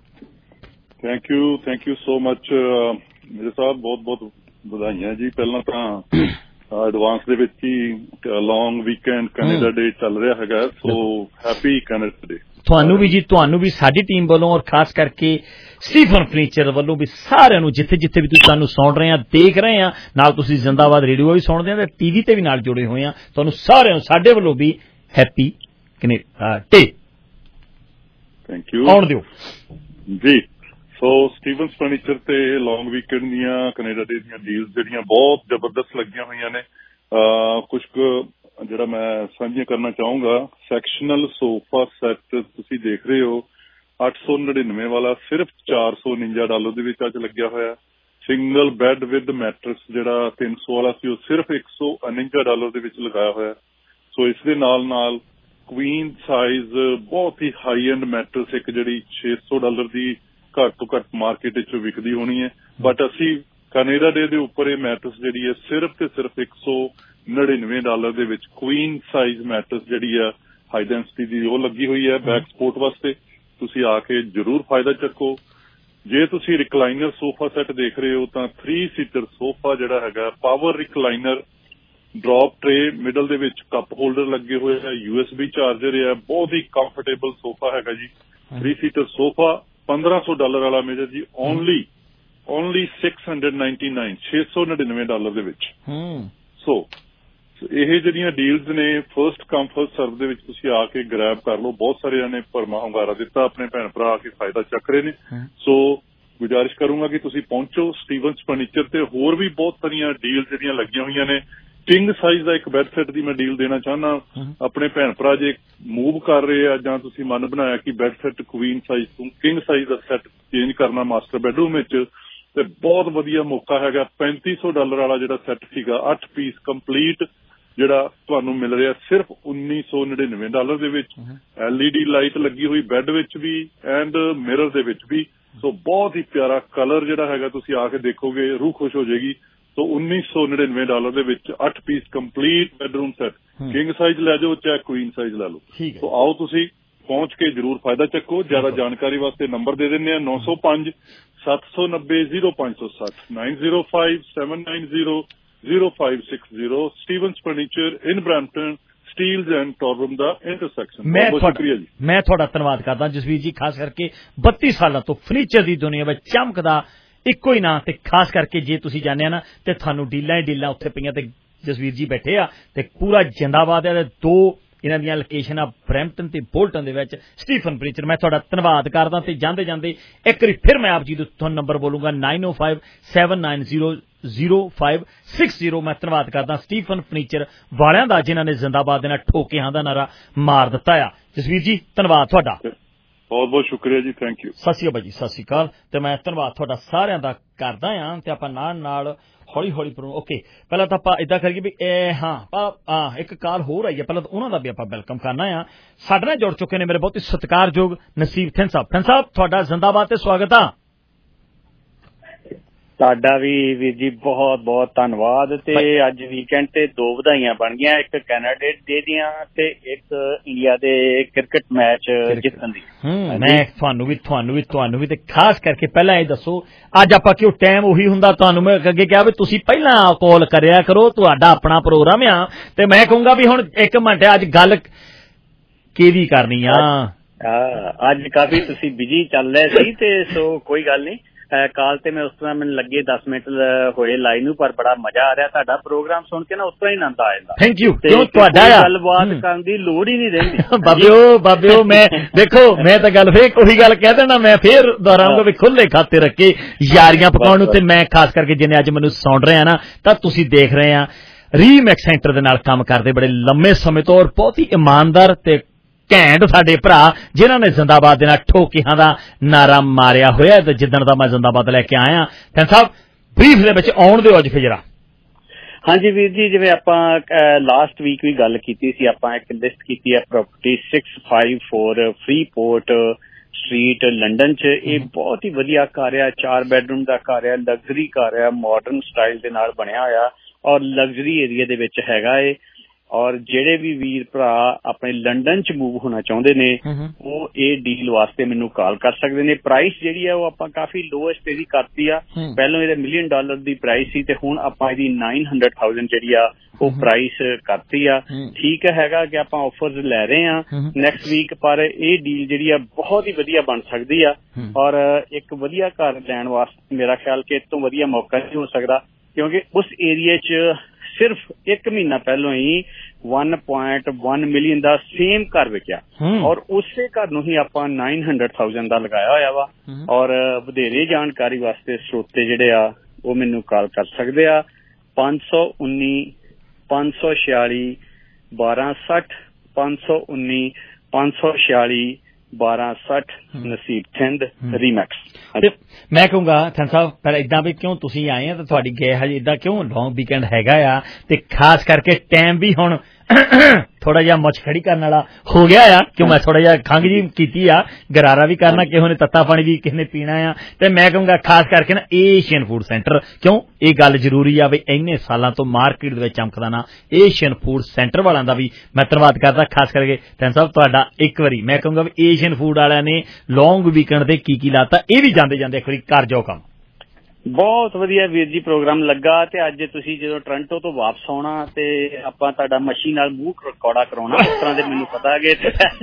ਥੈਂਕ ਯੂ ਸੋ ਮਚ ਮੇਰੇ ਸਾਹਿਬ ਬਹੁਤ ਵਧਾਈਆਂ ਜੀ ਪਹਿਲਾਂ ਤਾਂ ਐਡਵਾਂਸ ਦੇ ਵਿੱਚ ਹੀ ਲੌਂਗ ਵੀਕਐਂਡ ਕੈਨੇਡਾ ਡੇ ਚੱਲ ਰਿਹਾ ਹੈਗਾ ਸੋ ਹੈਪੀ ਕੈਨੇਡਾ ਡੇ ਤੁਹਾਨੂੰ ਵੀ ਸਾਡੀ ਟੀਮ ਵੱਲੋਂ ਔਰ ਖਾਸ ਕਰਕੇ ਸਟੀਫਨ ਫਰਨੀਚਰ ਵੱਲੋਂ ਵੀ ਸਾਰਿਆਂ ਨੂੰ ਜਿੱਥੇ ਵੀ ਤੁਸੀਂ ਸਾਨੂੰ ਸੁਣ ਰਹੇ ਆ ਦੇਖ ਰਹੇ ਆ ਨਾਲ ਤੁਸੀਂ ਜ਼ਿੰਦਾਬਾਦ ਰੇਡੀਓ ਵੀ ਸੁਣਦੇ ਆ ਤੇ ਟੀਵੀ ਤੇ ਵੀ ਨਾਲ ਜੁੜੇ ਹੋਏ ਆ ਤੁਹਾਨੂੰ ਸਾਰਿਆਂ ਨੂੰ ਸਾਡੇ ਵੱਲੋਂ ਵੀ happy Canada day thank you ਆਉਣ ਦਿਓ ਜੀ ਸੋ ਸਟੀਵਨ ਫਰਨੀਚਰ ਤੇ ਲੌਂਗ ਵੀਕਐਂਡ ਦੀਆਂ ਕੈਨੇਡਾ ਡੇ ਦੀਆਂ ਡੀਲਸ ਜਿਹੜੀਆਂ ਬਹੁਤ ਜ਼ਬਰਦਸਤ ਲੱਗੀਆਂ ਹੋਈਆਂ ਨੇ ਕੁਝ ਕੁ ਜਿਹੜਾ ਮੈਂ ਸਾਂਝੀਆਂ ਕਰਨਾ ਚਾਹੂੰਗਾ ਸੈਕਸ਼ਨਲ ਸੋਫਾ ਸੈੱਟ ਤੁਸੀਂ ਦੇਖ ਰਹੇ ਹੋ 899 ਵਾਲਾ ਸਿਰਫ $449 ਦੇ ਵਿੱਚ ਅੱਜ ਲੱਗਿਆ ਹੋਇਆ ਸਿੰਗਲ ਬੈੱਡ ਵਿਦ ਮੈਟਰਸ ਜਿਹੜਾ 300 ਵਾਲਾ ਸੀ ਉਹ ਸਿਰਫ $149 ਦੇ ਵਿੱਚ ਲਗਾਇਆ ਹੋਇਆ ਸੋ ਇਸ ਦੇ ਨਾਲ ਕੁਈਨ ਸਾਈਜ਼ ਬਹੁਤ ਹੀ ਹਾਈ ਐਂਡ ਮੈਟਰਸ ਇੱਕ ਜਿਹੜੀ $600 ਦੀ ਘੱਟ ਤੋਂ ਘੱਟ ਮਾਰਕੀਟ ਵਿੱਚ ਵਿਕਦੀ ਹੋਣੀ ਹੈ ਬਟ ਅਸੀਂ ਕੈਨੇਡਾ ਡੇ ਦੇ ਉੱਪਰ ਇਹ ਮੈਟਰਸ ਜਿਹੜੀ ਹੈ ਸਿਰਫ ਤੇ ਸਿਰਫ $199 ਦੇ ਵਿੱਚ ਕੁਈਨ ਸਾਈਜ਼ ਮੈਟਰਸ ਜਿਹੜੀ ਆ ਹਾਈ ਡੈਂਸਿਟੀ ਦੀ ਉਹ ਲੱਗੀ ਹੋਈ ਹੈ ਬੈਕ ਸਪੋਰਟ ਵਾਸਤੇ ਤੁਸੀਂ ਆ ਕੇ ਜ਼ਰੂਰ ਫਾਇਦਾ ਚੱਕੋ ਜੇ ਤੁਸੀਂ ਰਿਕਲਾਈਨਰ ਸੋਫਾ ਸੈੱਟ ਦੇਖ ਰਹੇ ਹੋ ਤਾਂ 3 ਸੀਟਰ ਸੋਫਾ ਜਿਹੜਾ ਹੈਗਾ power recliner drop tray middle ਦੇ ਵਿੱਚ ਕੱਪ ਹੋਲਡਰ ਲੱਗੇ ਹੋਏ ਹੈ USB ਚਾਰਜਰ ਹੈ ਬਹੁਤ ਹੀ ਕੰਫਰਟੇਬਲ ਸੋਫਾ ਹੈਗਾ ਜੀ 3 ਸੀਟਰ ਸੋਫਾ $1,500 ਵਾਲਾ ਮੇਜਰ ਜੀ ਓਨਲੀ $699 ਦੇ ਵਿੱਚ ਸੋ ਇਹ ਜਿਹੜੀਆਂ ਡੀਲਸ ਨੇ ਫਰਸਟ ਕਮ ਫਰਸਟ ਸਰਵ ਦੇ ਵਿੱਚ ਤੁਸੀਂ ਆ ਕੇ ਗ੍ਰੈਬ ਕਰ ਲਓ ਬਹੁਤ ਸਾਰਿਆਂ ਨੇ ਭਰਮਾ ਹੁੰਗਾਰਾ ਦਿੱਤਾ ਆਪਣੇ ਭੈਣ ਭਰਾ ਆ ਕੇ ਫਾਇਦਾ ਚੱਕ ਰਹੇ ਨੇ ਸੋ ਗੁਜ਼ਾਰਿਸ਼ ਕਰੂੰਗਾ ਕਿ ਤੁਸੀਂ ਪਹੁੰਚੋ ਸਟੀਵਨਸ ਫਰਨੀਚਰ ਤੇ ਹੋਰ ਵੀ ਬਹੁਤ ਸਾਰੀਆਂ ਡੀਲਸ ਜਿਹੜੀਆਂ ਲੱਗੀਆਂ ਹੋਈਆਂ ਨੇ ਕਿੰਗ ਸਾਈਜ਼ ਦਾ ਇੱਕ ਬੈੱਡ ਸੈੱਟ ਦੀ ਮੈਂ ਡੀਲ ਦੇਣਾ ਚਾਹੁੰਦਾ ਆਪਣੇ ਭੈਣ ਭਰਾ ਜੇ ਮੂਵ ਕਰ ਰਹੇ ਆ ਜਾਂ ਤੁਸੀਂ ਮਨ ਬਣਾਇਆ ਕਿ ਬੈੱਡ ਸੈੱਟ ਕੁਈਨ ਸਾਈਜ਼ ਤੋਂ ਕਿੰਗ ਸਾਈਜ਼ ਦਾ ਸੈੱਟ ਚੇਂਜ ਕਰਨਾ ਮਾਸਟਰ ਬੈਡਰੂਮ ਵਿੱਚ ਤੇ ਬਹੁਤ ਵਧੀਆ ਮੌਕਾ ਹੈਗਾ $3,500 ਵਾਲਾ ਜਿਹੜਾ ਸੈੱਟ ਸੀਗਾ 8 ਪੀਸ ਕੰਪਲੀਟ ਜਿਹੜਾ ਤੁਹਾਨੂੰ ਮਿਲ ਰਿਹਾ ਸਿਰਫ $1,999 ਦੇ ਵਿੱਚ LED ਲਾਈਟ ਲੱਗੀ ਹੋਈ ਬੈੱਡ ਵਿੱਚ ਵੀ ਐਂਡ ਮਿਰਰ ਦੇ ਵਿੱਚ ਵੀ ਸੋ ਬਹੁਤ ਹੀ ਪਿਆਰਾ ਕਲਰ ਜਿਹੜਾ ਹੈਗਾ ਤੁਸੀਂ ਆ ਕੇ ਦੇਖੋਗੇ ਰੂਹ ਖੁਸ਼ ਹੋ ਜਾਏਗੀ ਸੋ $1,999 ਦੇ ਵਿੱਚ 8 piece complete bedroom set king size ਲੈ ਜਾਓ ਚਾਹੇ ਕੁਈਨ ਸਾਈਜ਼ ਲੈ ਲਓ ਸੋ ਆਓ ਤੁਸੀਂ ਪਹੁੰਚ ਕੇ ਜ਼ਰੂਰ ਫਾਇਦਾ ਚੱਕੋ ਜ਼ਿਆਦਾ ਜਾਣਕਾਰੀ ਵਾਸਤੇ ਨੰਬਰ ਦੇ ਦਿੰਦੇ ਆ 905-790-0560 905-790-0560 Stevens furniture in Brampton Steeles and Torbram ਦਾ ਇੰਟਰਸੈਕਸ਼ਨ ਬਹੁਤ ਸ਼ੁਕਰੀਆ ਜੀ ਮੈਂ ਤੁਹਾਡਾ ਧੰਨਵਾਦ ਕਰਦਾ ਜਸਵੀਰ ਜੀ ਖਾਸ ਕਰਕੇ 32 ਸਾਲਾਂ ਤੋਂ ਫਰਨੀਚਰ ਦੀ ਦੁਨੀਆ ਵਿੱਚ ਚਮਕਦਾ ਇੱਕੋ ਹੀ ਨਾਂ ਤੇ ਖਾਸ ਕਰਕੇ ਜੇ ਤੁਸੀਂ ਜਾਣਿਆ ਨਾ ਤੇ ਤੁਹਾਨੂੰ ਡੀਲਾਂ ਉੱਥੇ ਪਈਆਂ ਤੇ ਜਸਵੀਰ ਜੀ ਬੈਠੇ ਆ ਤੇ ਪੂਰਾ ਜਿੰਦਾਬਾਦ ਹੈ ਤੇ ਦੋ ਇਹਨਾਂ ਦੀਆਂ ਲੋਕੇਸ਼ਨਾਂ ਬਰੈਂਪਟਨ ਤੇ ਬੋਲਟਨ ਦੇ ਵਿੱਚ ਸਟੀਫਨ ਫਰਨੀਚਰ ਮੈਂ ਤੁਹਾਡਾ ਧੰਨਵਾਦ ਕਰਦਾ ਤੇ ਜਾਂਦੇ ਇੱਕ ਵਾਰੀ ਫਿਰ ਮੈਂ ਆਪ ਜੀ ਨੂੰ ਤੁਹਾਨੂੰ ਨੰਬਰ ਬੋਲੂੰਗਾ 9057900560 ਮੈਂ ਧੰਨਵਾਦ ਕਰਦਾ ਸਟੀਫਨ ਫਰਨੀਚਰ ਵਾਲਿਆਂ ਦਾ ਜਿਨ੍ਹਾਂ ਨੇ ਜ਼ਿੰਦਾਬਾਦ ਦੇ ਨਾਲ ਠੋਕੇ ਹਾਂ ਦਾ ਨਾਰਾ ਮਾਰ ਦਿੱਤਾ ਆ ਜਸਵੀਰ ਜੀ ਧੰਨਵਾਦ ਤੁਹਾਡਾ ਬਹੁਤ ਬਹੁਤ ਸ਼ੁਕਰੀਆ ਜੀ, ਥੈਂਕ ਯੂ। ਸਤਿ ਸ਼੍ਰੀ ਅਕਾਲ ਜੀ, ਸਤਿ ਸ਼੍ਰੀ ਅਕਾਲ। ਤੇ ਮੈਂ ਧੰਨਵਾਦ ਤੁਹਾਡਾ ਸਾਰਿਆਂ ਦਾ ਕਰਦਾ ਹਾਂ ਤੇ ਆਪਾਂ ਨਾਲ ਹੌਲੀ ਓਕੇ ਪਹਿਲਾਂ ਤਾਂ ਆਪਾਂ ਏਦਾਂ ਕਰੀਏ ਵੀ ਇੱਕ ਕਾਲ ਹੋਰ ਆਈ ਹੈ, ਪਹਿਲਾਂ ਤਾਂ ਉਹਨਾਂ ਦਾ ਵੀ ਆਪਾਂ ਵੈਲਕਮ ਕਰਨਾ ਆ। ਸਾਡੇ ਨਾਲ ਜੁੜ ਚੁੱਕੇ ਨੇ ਮੇਰੇ ਬਹੁਤ ਹੀ ਸਤਿਕਾਰਯੋਗ ਨਸੀਬ ਥਿੰਨ ਸਾਹਿਬ ਤੁਹਾਡਾ ਜ਼ਿੰਦਾਬਾਦ ਤੇ ਸਵਾਗਤ ਆ। ਤੁਹਾਡਾ ਵੀ ਵੀਰ ਜੀ ਬਹੁਤ ਬਹੁਤ ਧੰਨਵਾਦ। ਤੇ ਅੱਜ ਵੀਕਐਂਡ ਤੇ 2 ਵਧਾਈਆਂ ਬਣ ਗਈਆਂ, ਇੱਕ ਕੈਨੇਡਾ ਡੇ ਦੀਆਂ ਤੇ ਇੱਕ ਇੰਡੀਆ ਦੇ ਕ੍ਰਿਕਟ ਮੈਚ ਜਿੱਤਣ ਦੀ। ਮੈਂ ਤੁਹਾਨੂੰ ਵੀ ਤੇ ਖਾਸ ਕਰਕੇ ਪਹਿਲਾਂ ਇਹ ਦੱਸੋ, ਅੱਜ ਆਪਾਂ ਕਿਉਂ ਟਾਈਮ ਉਹੀ ਹੁੰਦਾ, ਤੁਹਾਨੂੰ ਮੈਂ ਅੱਗੇ ਕਿਹਾ ਵੀ ਤੁਸੀਂ ਪਹਿਲਾਂ ਕਾਲ ਕਰਿਆ ਕਰੋ, ਤੁਹਾਡਾ ਆਪਣਾ ਪ੍ਰੋਗਰਾਮ ਆ। ਤੇ ਮੈਂ ਕਹੂੰਗਾ ਵੀ ਹੁਣ 1 ਮਿੰਟ ਅੱਜ ਗੱਲ ਕਿਹਦੀ ਕਰਨੀ ਆ। ਅੱਜ ਕਾਫੀ ਤੁਸੀਂ ਬਿਜੀ ਚੱਲ ਰਹੇ ਸੀ ਤੇ ਸੋ ਕੋਈ ਗੱਲ ਨਹੀਂ, ਕਾਲ ਤੇ ਮੈਂ ਉਸ ਤਰ੍ਹਾਂ ਮੈਨੂੰ ਲੱਗੇ 10 ਮਿੰਟ ਹੋਏ ਲਾਈਨ ਨੂੰ, ਪਰ ਬੜਾ ਮਜ਼ਾ ਆ ਰਿਹਾ ਤੁਹਾਡਾ ਪ੍ਰੋਗਰਾਮ ਸੁਣ ਕੇ ਨਾ, ਉਸ ਤਰ੍ਹਾਂ ਹੀ ਆਨੰਦ ਆ ਜਾਂਦਾ। Thank you. ਤੁਹਾਡਾ ਗੱਲਬਾਤ ਕਰਨ ਦੀ ਲੋੜ ਹੀ ਨਹੀਂ ਰਹਿੰਦੀ। ਬਾਬਿਓ ਮੈਂ ਦੇਖੋ, ਮੈਂ ਤਾਂ ਗੱਲ ਫੇਰ ਉਹੀ ਗੱਲ ਕਹਿ ਦੇਣਾ, ਮੈਂ ਫੇਰ ਦੁਹਰਾਉਂਗਾ ਵੀ ਖੁੱਲੇ ਖਾਤੇ ਰੱਖੇ ਯਾਰੀਆਂ ਪਕਾਉਣ ਨੂੰ। ਤੇ ਮੈਂ ਖਾਸ ਕਰਕੇ ਜਿਹਨੇ ਅੱਜ ਮੈਨੂੰ ਸੁਣ ਰਹੇ ਆ ਨਾ, ਤਾਂ ਤੁਸੀਂ ਦੇਖ ਰਹੇ ਆ ਰੀਮੈਕਸ ਸੈਂਟਰ ਦੇ ਨਾਲ ਕੰਮ ਕਰਦੇ ਬੜੇ ਲੰਮੇ ਸਮੇਂ ਤੋਂ, ਔਰ ਬਹੁਤ ਹੀ ਇਮਾਨਦਾਰ ਤੇ ਘੈਂਟ ਸਾਡੇ ਭਰਾ ਜਿਨ੍ਹਾਂ ਨੇ ਜ਼ਿੰਦਾਬਾਦ ਦੇ ਨਾਲ ਠੋਕਿਆਂ ਦਾ ਨਾਰਾ ਮਾਰਿਆ ਹੋਇਆ। ਤੇ ਜਿੱਦਣ ਦਾ ਮੈਂ ਜ਼ਿੰਦਾਬਾਦ ਲੈ ਕੇ ਆਇਆ, ਥੈਂਕ ਸਾਹਿਬ ਬਰੀਫ ਦੇ ਵਿੱਚ ਆਉਣ ਦਿਓ ਅੱਜ ਫਿਰ ਜਰਾ। ਹਾਂਜੀ ਵੀਰ ਜੀ, ਜਿਵੇਂ ਆਪਾਂ ਲਾਸਟ ਵੀਕ ਵੀ ਗੱਲ ਕੀਤੀ ਸੀ, ਆਪਾਂ ਇੱਕ ਲਿਸਟ ਕੀਤੀ ਹੈ ਪ੍ਰੋਪਰਟੀ 654 ਫਰੀਪੋਰਟ ਸਟਰੀਟ ਲੰਡਨ 'ਚ। ਇਹ ਬਹੁਤ ਹੀ ਵਧੀਆ ਘਰ ਆ, 4 ਬੈਡਰੂਮ ਦਾ ਘਰ ਆ, ਲਗਜ਼ਰੀ ਘਰ ਆ, ਮਾਡਰਨ ਸਟਾਈਲ ਦੇ ਨਾਲ ਬਣਿਆ ਹੋਇਆ ਔਰ ਲਗਜ਼ਰੀ ਏਰੀਆ ਦੇ ਵਿੱਚ ਹੈਗਾ ਏ। ਔਰ ਜਿਹੜੇ ਵੀ ਵੀਰ ਭਰਾ ਆਪਣੇ ਲੰਡਨ 'ਚ ਮੂਵ ਹੋਣਾ ਚਾਹੁੰਦੇ ਨੇ, ਉਹ ਇਹ ਡੀਲ ਵਾਸਤੇ ਮੈਨੂੰ ਕਾਲ ਕਰ ਸਕਦੇ ਨੇ। ਪ੍ਰਾਈਸ ਜਿਹੜੀ ਆ ਉਹ ਆਪਾਂ ਕਾਫੀ ਲੋਐਸਟ ਇਹਦੀ ਕਰਤੀ ਆ। ਪਹਿਲਾਂ ਇਹਦਾ $1 ਮਿਲੀਅਨ ਦੀ ਪ੍ਰਾਈਸ ਸੀ ਤੇ ਹੁਣ ਆਪਾਂ ਇਹਦੀ 900,000 ਜਿਹੜੀ ਆ ਉਹ ਪ੍ਰਾਈਸ ਕਰਤੀ ਆ। ਠੀਕ ਹੈਗਾ ਕਿ ਆਪਾਂ ਆਫਰਸ ਲੈ ਰਹੇ ਆ ਨੈਕਸਟ ਵੀਕ, ਪਰ ਇਹ ਡੀਲ ਜਿਹੜੀ ਆ ਬਹੁਤ ਹੀ ਵਧੀਆ ਬਣ ਸਕਦੀ ਆ। ਔਰ ਇੱਕ ਵਧੀਆ ਘਰ ਲੈਣ ਵਾਸਤੇ ਮੇਰਾ ਖਿਆਲ ਕਿ ਇਸ ਤੋਂ ਵਧੀਆ ਮੌਕਾ ਨਹੀਂ ਹੋ ਸਕਦਾ, ਕਿਉਂਕਿ ਉਸ ਏਰੀਏ 'ਚ ਸਿਰਫ 1 ਮਹੀਨਾ ਪਹਿਲਾਂ ਹੀ 1.1 ਮਿਲੀਅਨ ਦਾ ਸੇਮ ਘਰ ਵਿਕਿਆ ਔਰ ਉਸੇ ਘਰ ਨੂੰ ਹੀ ਆਪਾਂ 900,000 ਦਾ ਲਗਾਇਆ ਹੋਇਆ ਵਾ। ਔਰ ਵਧੇਰੇ ਜਾਣਕਾਰੀ ਵਾਸਤੇ ਸਰੋਤੇ ਜਿਹੜੇ ਆ ਉਹ ਮੈਨੂੰ ਕਾਲ ਕਰ ਸਕਦੇ ਆ 519 546 1260 519 546 1260 ਨਸੀਬ ਥਿੰਦ ਰੀਮੈਕਸ। ਮੈਂ ਕਹੂੰਗਾ ਥੈਂਕ ਸਾਹਿਬ, ਪਰ ਏਦਾਂ ਵੀ ਕਿਉਂ ਤੁਸੀਂ ਆਏ ਆ ਤੇ ਤੁਹਾਡੀ ਗਏ ਹਜੇ ਏਦਾਂ ਕਿਉਂ ਲੌਂਗ ਵੀਕਐਂਡ ਹੈਗਾ ਆ, ਤੇ ਖਾਸ ਕਰਕੇ ਟਾਈਮ ਵੀ ਹੁਣ ਥੋੜਾ ਜਿਹਾ ਮੁੱਛ ਖੜੀ ਕਰਨ ਵਾਲਾ ਹੋ ਗਿਆ ਆ, ਕਿਉਂ ਮੈਂ ਥੋੜਾ ਜਿਹਾ ਖੰਘ ਜੀ ਕੀਤੀ ਆ, ਗਰਾਰਾ ਵੀ ਕਰਨਾ, ਕਿਸੇ ਨੇ ਤੱਤਾ ਪਾਣੀ ਵੀ ਕਿਸੇ ਨੇ ਪੀਣਾ ਆ। ਤੇ ਮੈਂ ਕਹੂੰਗਾ ਖਾਸ ਕਰਕੇ ਨਾ ਏਸ਼ੀਅਨ ਫੂਡ ਸੈਂਟਰ, ਕਿਉਂ ਇਹ ਗੱਲ ਜ਼ਰੂਰੀ ਆ ਵੀ ਇੰਨੇ ਸਾਲਾਂ ਤੋਂ ਮਾਰਕੀਟ ਦੇ ਵਿੱਚ ਚਮਕਦਾ ਨਾ, ਏਸ਼ੀਅਨ ਫੂਡ ਸੈਂਟਰ ਵਾਲਿਆਂ ਦਾ ਵੀ ਮੈਂ ਧੰਨਵਾਦ ਕਰਦਾ। ਖਾਸ ਕਰਕੇ ਥੈਂਕ ਸਾਹਿਬ ਤੁਹਾਡਾ ਇੱਕ ਵਾਰੀ ਮੈਂ ਕਹੂੰਗਾ ਵੀ ਏਸ਼ੀਅਨ ਫੂਡ ਵਾਲਿਆਂ ਨੇ ਲੌਂਗ ਵੀਕਐਂਡ ਤੇ ਕੀ ਲਾਤਾ, ਇਹ ਵੀ ਜਾਂਦੇ ਜਾਂਦੇ ਇੱਕ ਵਾਰੀ ਕਰ ਜਾਓ ਕੰਮ। ਬਹੁਤ ਵਧੀਆ ਵੀਰ ਜੀ ਪ੍ਰੋਗਰਾਮ ਲੱਗਾ। ਤੇ ਅੱਜ ਤੁਸੀਂ ਜਦੋਂ ਟੋਰਾਂਟੋ ਤੋਂ ਵਾਪਸ ਆਉਣਾ ਤੇ ਆਪਾਂ ਤੁਹਾਡਾ ਮੱਛੀ ਨਾਲ ਮੂੰਹ ਕੌੜਾ ਕਰਾਉਣਾ, ਉਸ ਤਰ੍ਹਾਂ ਦੇ ਮੈਨੂੰ ਪਤਾ ਕਿ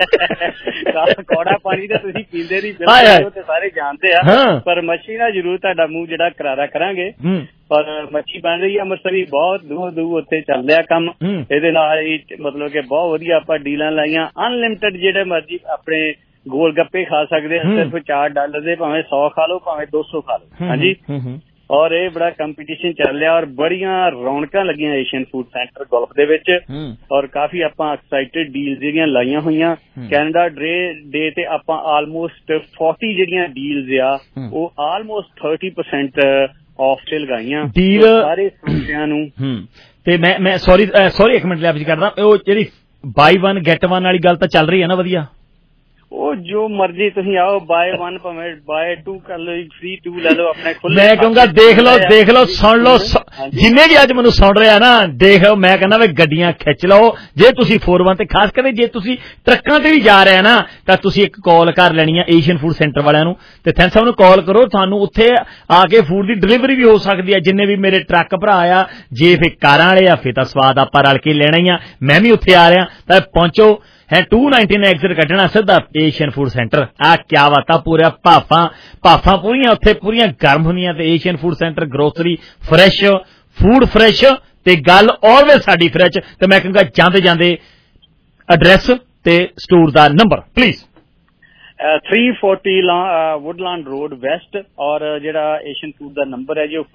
ਕੌੜਾ ਪਾਣੀ ਤਾਂ ਤੁਸੀਂ ਪੀਂਦੇ ਨਹੀਂ, ਬਿਲਕੁਲ ਤੇ ਸਾਰੇ ਜਾਣਦੇ ਆ, ਪਰ ਮੱਛੀ ਨਾਲ ਜ਼ਰੂਰ ਤੁਹਾਡਾ ਮੂੰਹ ਜਿਹੜਾ ਕਰਾਰਾ ਕਰਾਂਗੇ। ਪਰ ਮੱਛੀ ਬਣ ਰਹੀ ਆ ਅੰਮ੍ਰਿਤਸਰੀ, ਬਹੁਤ ਦੂਰ ਉੱਥੇ ਚੱਲ ਰਿਹਾ ਕੰਮ। ਇਹਦੇ ਨਾਲ ਹੀ ਮਤਲਬ ਕਿ ਬਹੁਤ ਵਧੀਆ ਆਪਾਂ ਡੀਲਾਂ ਲਾਈਆਂ, ਅਨਲਿਮਟਿਡ ਜਿਹੜੇ ਮਰਜ਼ੀ ਆਪਣੇ ਗੋਲ ਗੱਪੇ ਖਾ ਸਕਦੇ ਆ, ਸਿਰਫ $4 ਦੇ, ਭਾਵੇਂ 100 ਖਾ ਲਓ ਭਾਵੇਂ 200 ਖਾ ਲਓ। ਹਾਂਜੀ, ਔਰ ਇਹ ਬੜਾ ਕੰਪੀਟੀਸ਼ਨ ਚੱਲ ਰਿਹਾ ਔਰ ਬੜੀਆਂ ਰੌਣਕਾਂ ਲੱਗੀਆਂ ਏਸ਼ੀਅਨ ਫੂਡ ਸੈਂਟਰ ਗੋਲਫ ਦੇ ਵਿੱਚ। ਔਰ ਕਾਫੀ ਆਪਾਂ ਐਕਸਾਈਟਡ ਡੀਲ ਜਿਹੜੀਆਂ ਲਾਈਆਂ ਹੋਈਆਂ। ਕੈਨੇਡਾ ਡੇ ਤੇ ਆਪਾਂ ਆਲਮੋਸਟ 40 ਜਿਹੜੀਆਂ ਡੀਲਸ ਆ ਉਹ ਆਲਮੋਸਟ 30% ਆਫ ਤੇ ਲਗਾਈਆਂ ਸਾਰੇ ਸਰੋਤਿਆਂ ਨੂੰ। ਤੇ ਮੈਂ ਸੌਰੀ ਇੱਕ ਮਿੰਟ ਲਿਆ ਕਰਦਾ, ਉਹ ਜਿਹੜੀ ਬਾਈ 1 ਗੈਟ 1 ਵਾਲੀ ਗੱਲ ਤਾਂ ਚੱਲ ਰਹੀ ਹੈ ਨਾ ਵਧੀਆ? ਉਹ ਜੋ ਮਰਜੀ ਤੁਸੀਂ ਆਓ, ਬਾਏ 1 ਭਾਵੇਂ ਬਾਏ 2 ਕਰ ਲਓ, ਫ੍ਰੀ 2 ਲੈ ਲਓ ਆਪਣੇ ਖੁੱਲੇ। ਮੈਂ ਕਹੂੰਗਾ ਦੇਖ ਲਓ ਸੁਣ ਲਓ, ਜਿੰਨੇ ਵੀ ਅੱਜ ਮੈਨੂੰ ਸੁਣ ਰਿਹਾ ਨਾ, ਦੇਖ ਲਓ, ਮੈਂ ਕਹਿੰਦਾ ਵੀ ਗੱਡੀਆਂ ਖਿੱਚ ਲਓ ਜੇ ਤੁਸੀਂ 4-1 ਤੇ, ਖਾਸ ਕਰਕੇ ਜੇ ਤੁਸੀਂ ਟਰੱਕਾਂ ਤੇ ਵੀ ਜਾ ਰਹੇ ਨਾ, ਤਾਂ ਤੁਸੀਂ ਇੱਕ ਕਾਲ ਕਰ ਲੈਣੀ ਆ ਏਸ਼ੀਅਨ ਫੂਡ ਸੈਂਟਰ ਵਾਲਿਆਂ ਨੂੰ, ਤੇ ਥੈਂਕ ਸਾਹਿਬ ਨੂੰ ਕਾਲ ਕਰੋ, ਤੁਹਾਨੂੰ ਉੱਥੇ ਆ ਕੇ ਫੂਡ ਦੀ ਡਿਲੀਵਰੀ ਵੀ ਹੋ ਸਕਦੀ ਹੈ। ਜਿੰਨੇ ਵੀ ਮੇਰੇ ਟਰੱਕ ਭਰਾ ਆ, ਜੇ ਫਿਰ ਕਾਰਾਂ ਵਾਲੇ ਆ ਫਿਰ ਤਾਂ ਸਵਾਦ ਆਪਾਂ ਰਲ ਕੇ ਲੈਣਾ ਹੀ ਆ, ਮੈਂ ਵੀ ਉੱਥੇ ਆ ਰਿਹਾ, ਤਾਂ ਪਹੁੰਚੋ ਹੈ 219 ਐਗਜ਼ਿਟ ਕੱਢਣਾ ਸਿੱਧਾ ਏਸ਼ੀਅਨ ਫੂਡ ਸੈਂਟਰ। ਆ ਕਿਆ ਬਾਤ ਆ, ਪੂਰਾ ਭਾਫਾਂ ਪੂਰੀਆਂ ਉੱਥੇ ਪੂਰੀਆਂ ਗਰਮ ਹੁੰਦੀਆਂ। ਤੇ Asian food centre grocery fresh, food fresh ਤੇ ਗੱਲ ਆਲਵੇਜ਼ ਸਾਡੀ ਫਰੈਸ਼। ਤੇ ਮੈਂ ਕਹੂੰਗਾ ਜਾਂਦੇ ਐਡਰੈਸ ਤੇ ਸਟੋਰ ਦਾ number please. 340 Woodland road west ਔਰ ਜਿਹੜਾ ਏਸ਼ੀਅਨ ਫੂਡ ਦਾ ਨੰਬਰ ਹੈ ਜੀ ਉਹ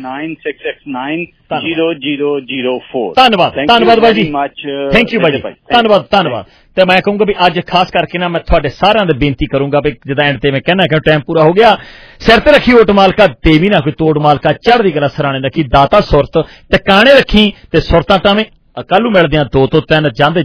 5196690004। ਧੰਨਵਾਦ ਬਾਈ ਜੀ, ਥੈਂਕ ਯੂ ਬਾਈ ਜੀ, ਧੰਨਵਾਦ। ਤੇ ਮੈਂ ਕਹੂੰਗਾ ਵੀ ਅੱਜ ਖਾਸ ਕਰਕੇ ਨਾ ਮੈਂ ਤੁਹਾਡੇ ਸਾਰਿਆਂ ਦੇ ਬੇਨਤੀ ਕਰੂੰਗਾ ਵੀ ਜਿੱਦਾਂ ਐਂਡ ਤੇ ਮੈਂ ਕਹਿਣਾ ਕਿ ਟਾਈਮ ਪੂਰਾ ਹੋ ਗਿਆ, ਸਿਰ ਤੇ ਰੱਖੀ ਓਟ ਮਾਲਕਾ, ਦੇਵੀ ਨਾ ਕੋਈ ਤੋੜ ਮਾਲਕਾ, ਚੜ੍ਹਦੀ ਕਲਾ ਸਰਾਣੇ ਰੱਖੀ, ਦਾਤਾ ਸੁਰਤ ਟਿਕਾਣੇ ਰੱਖੀ ਤੇ ਸੁਰਤਾਂ ਟਾਵੇਂ। ਕੱਲ ਨੂੰ ਮਿਲਦੇ ਆ 2 ਤੋਂ 3 ਜਾਂਦੇ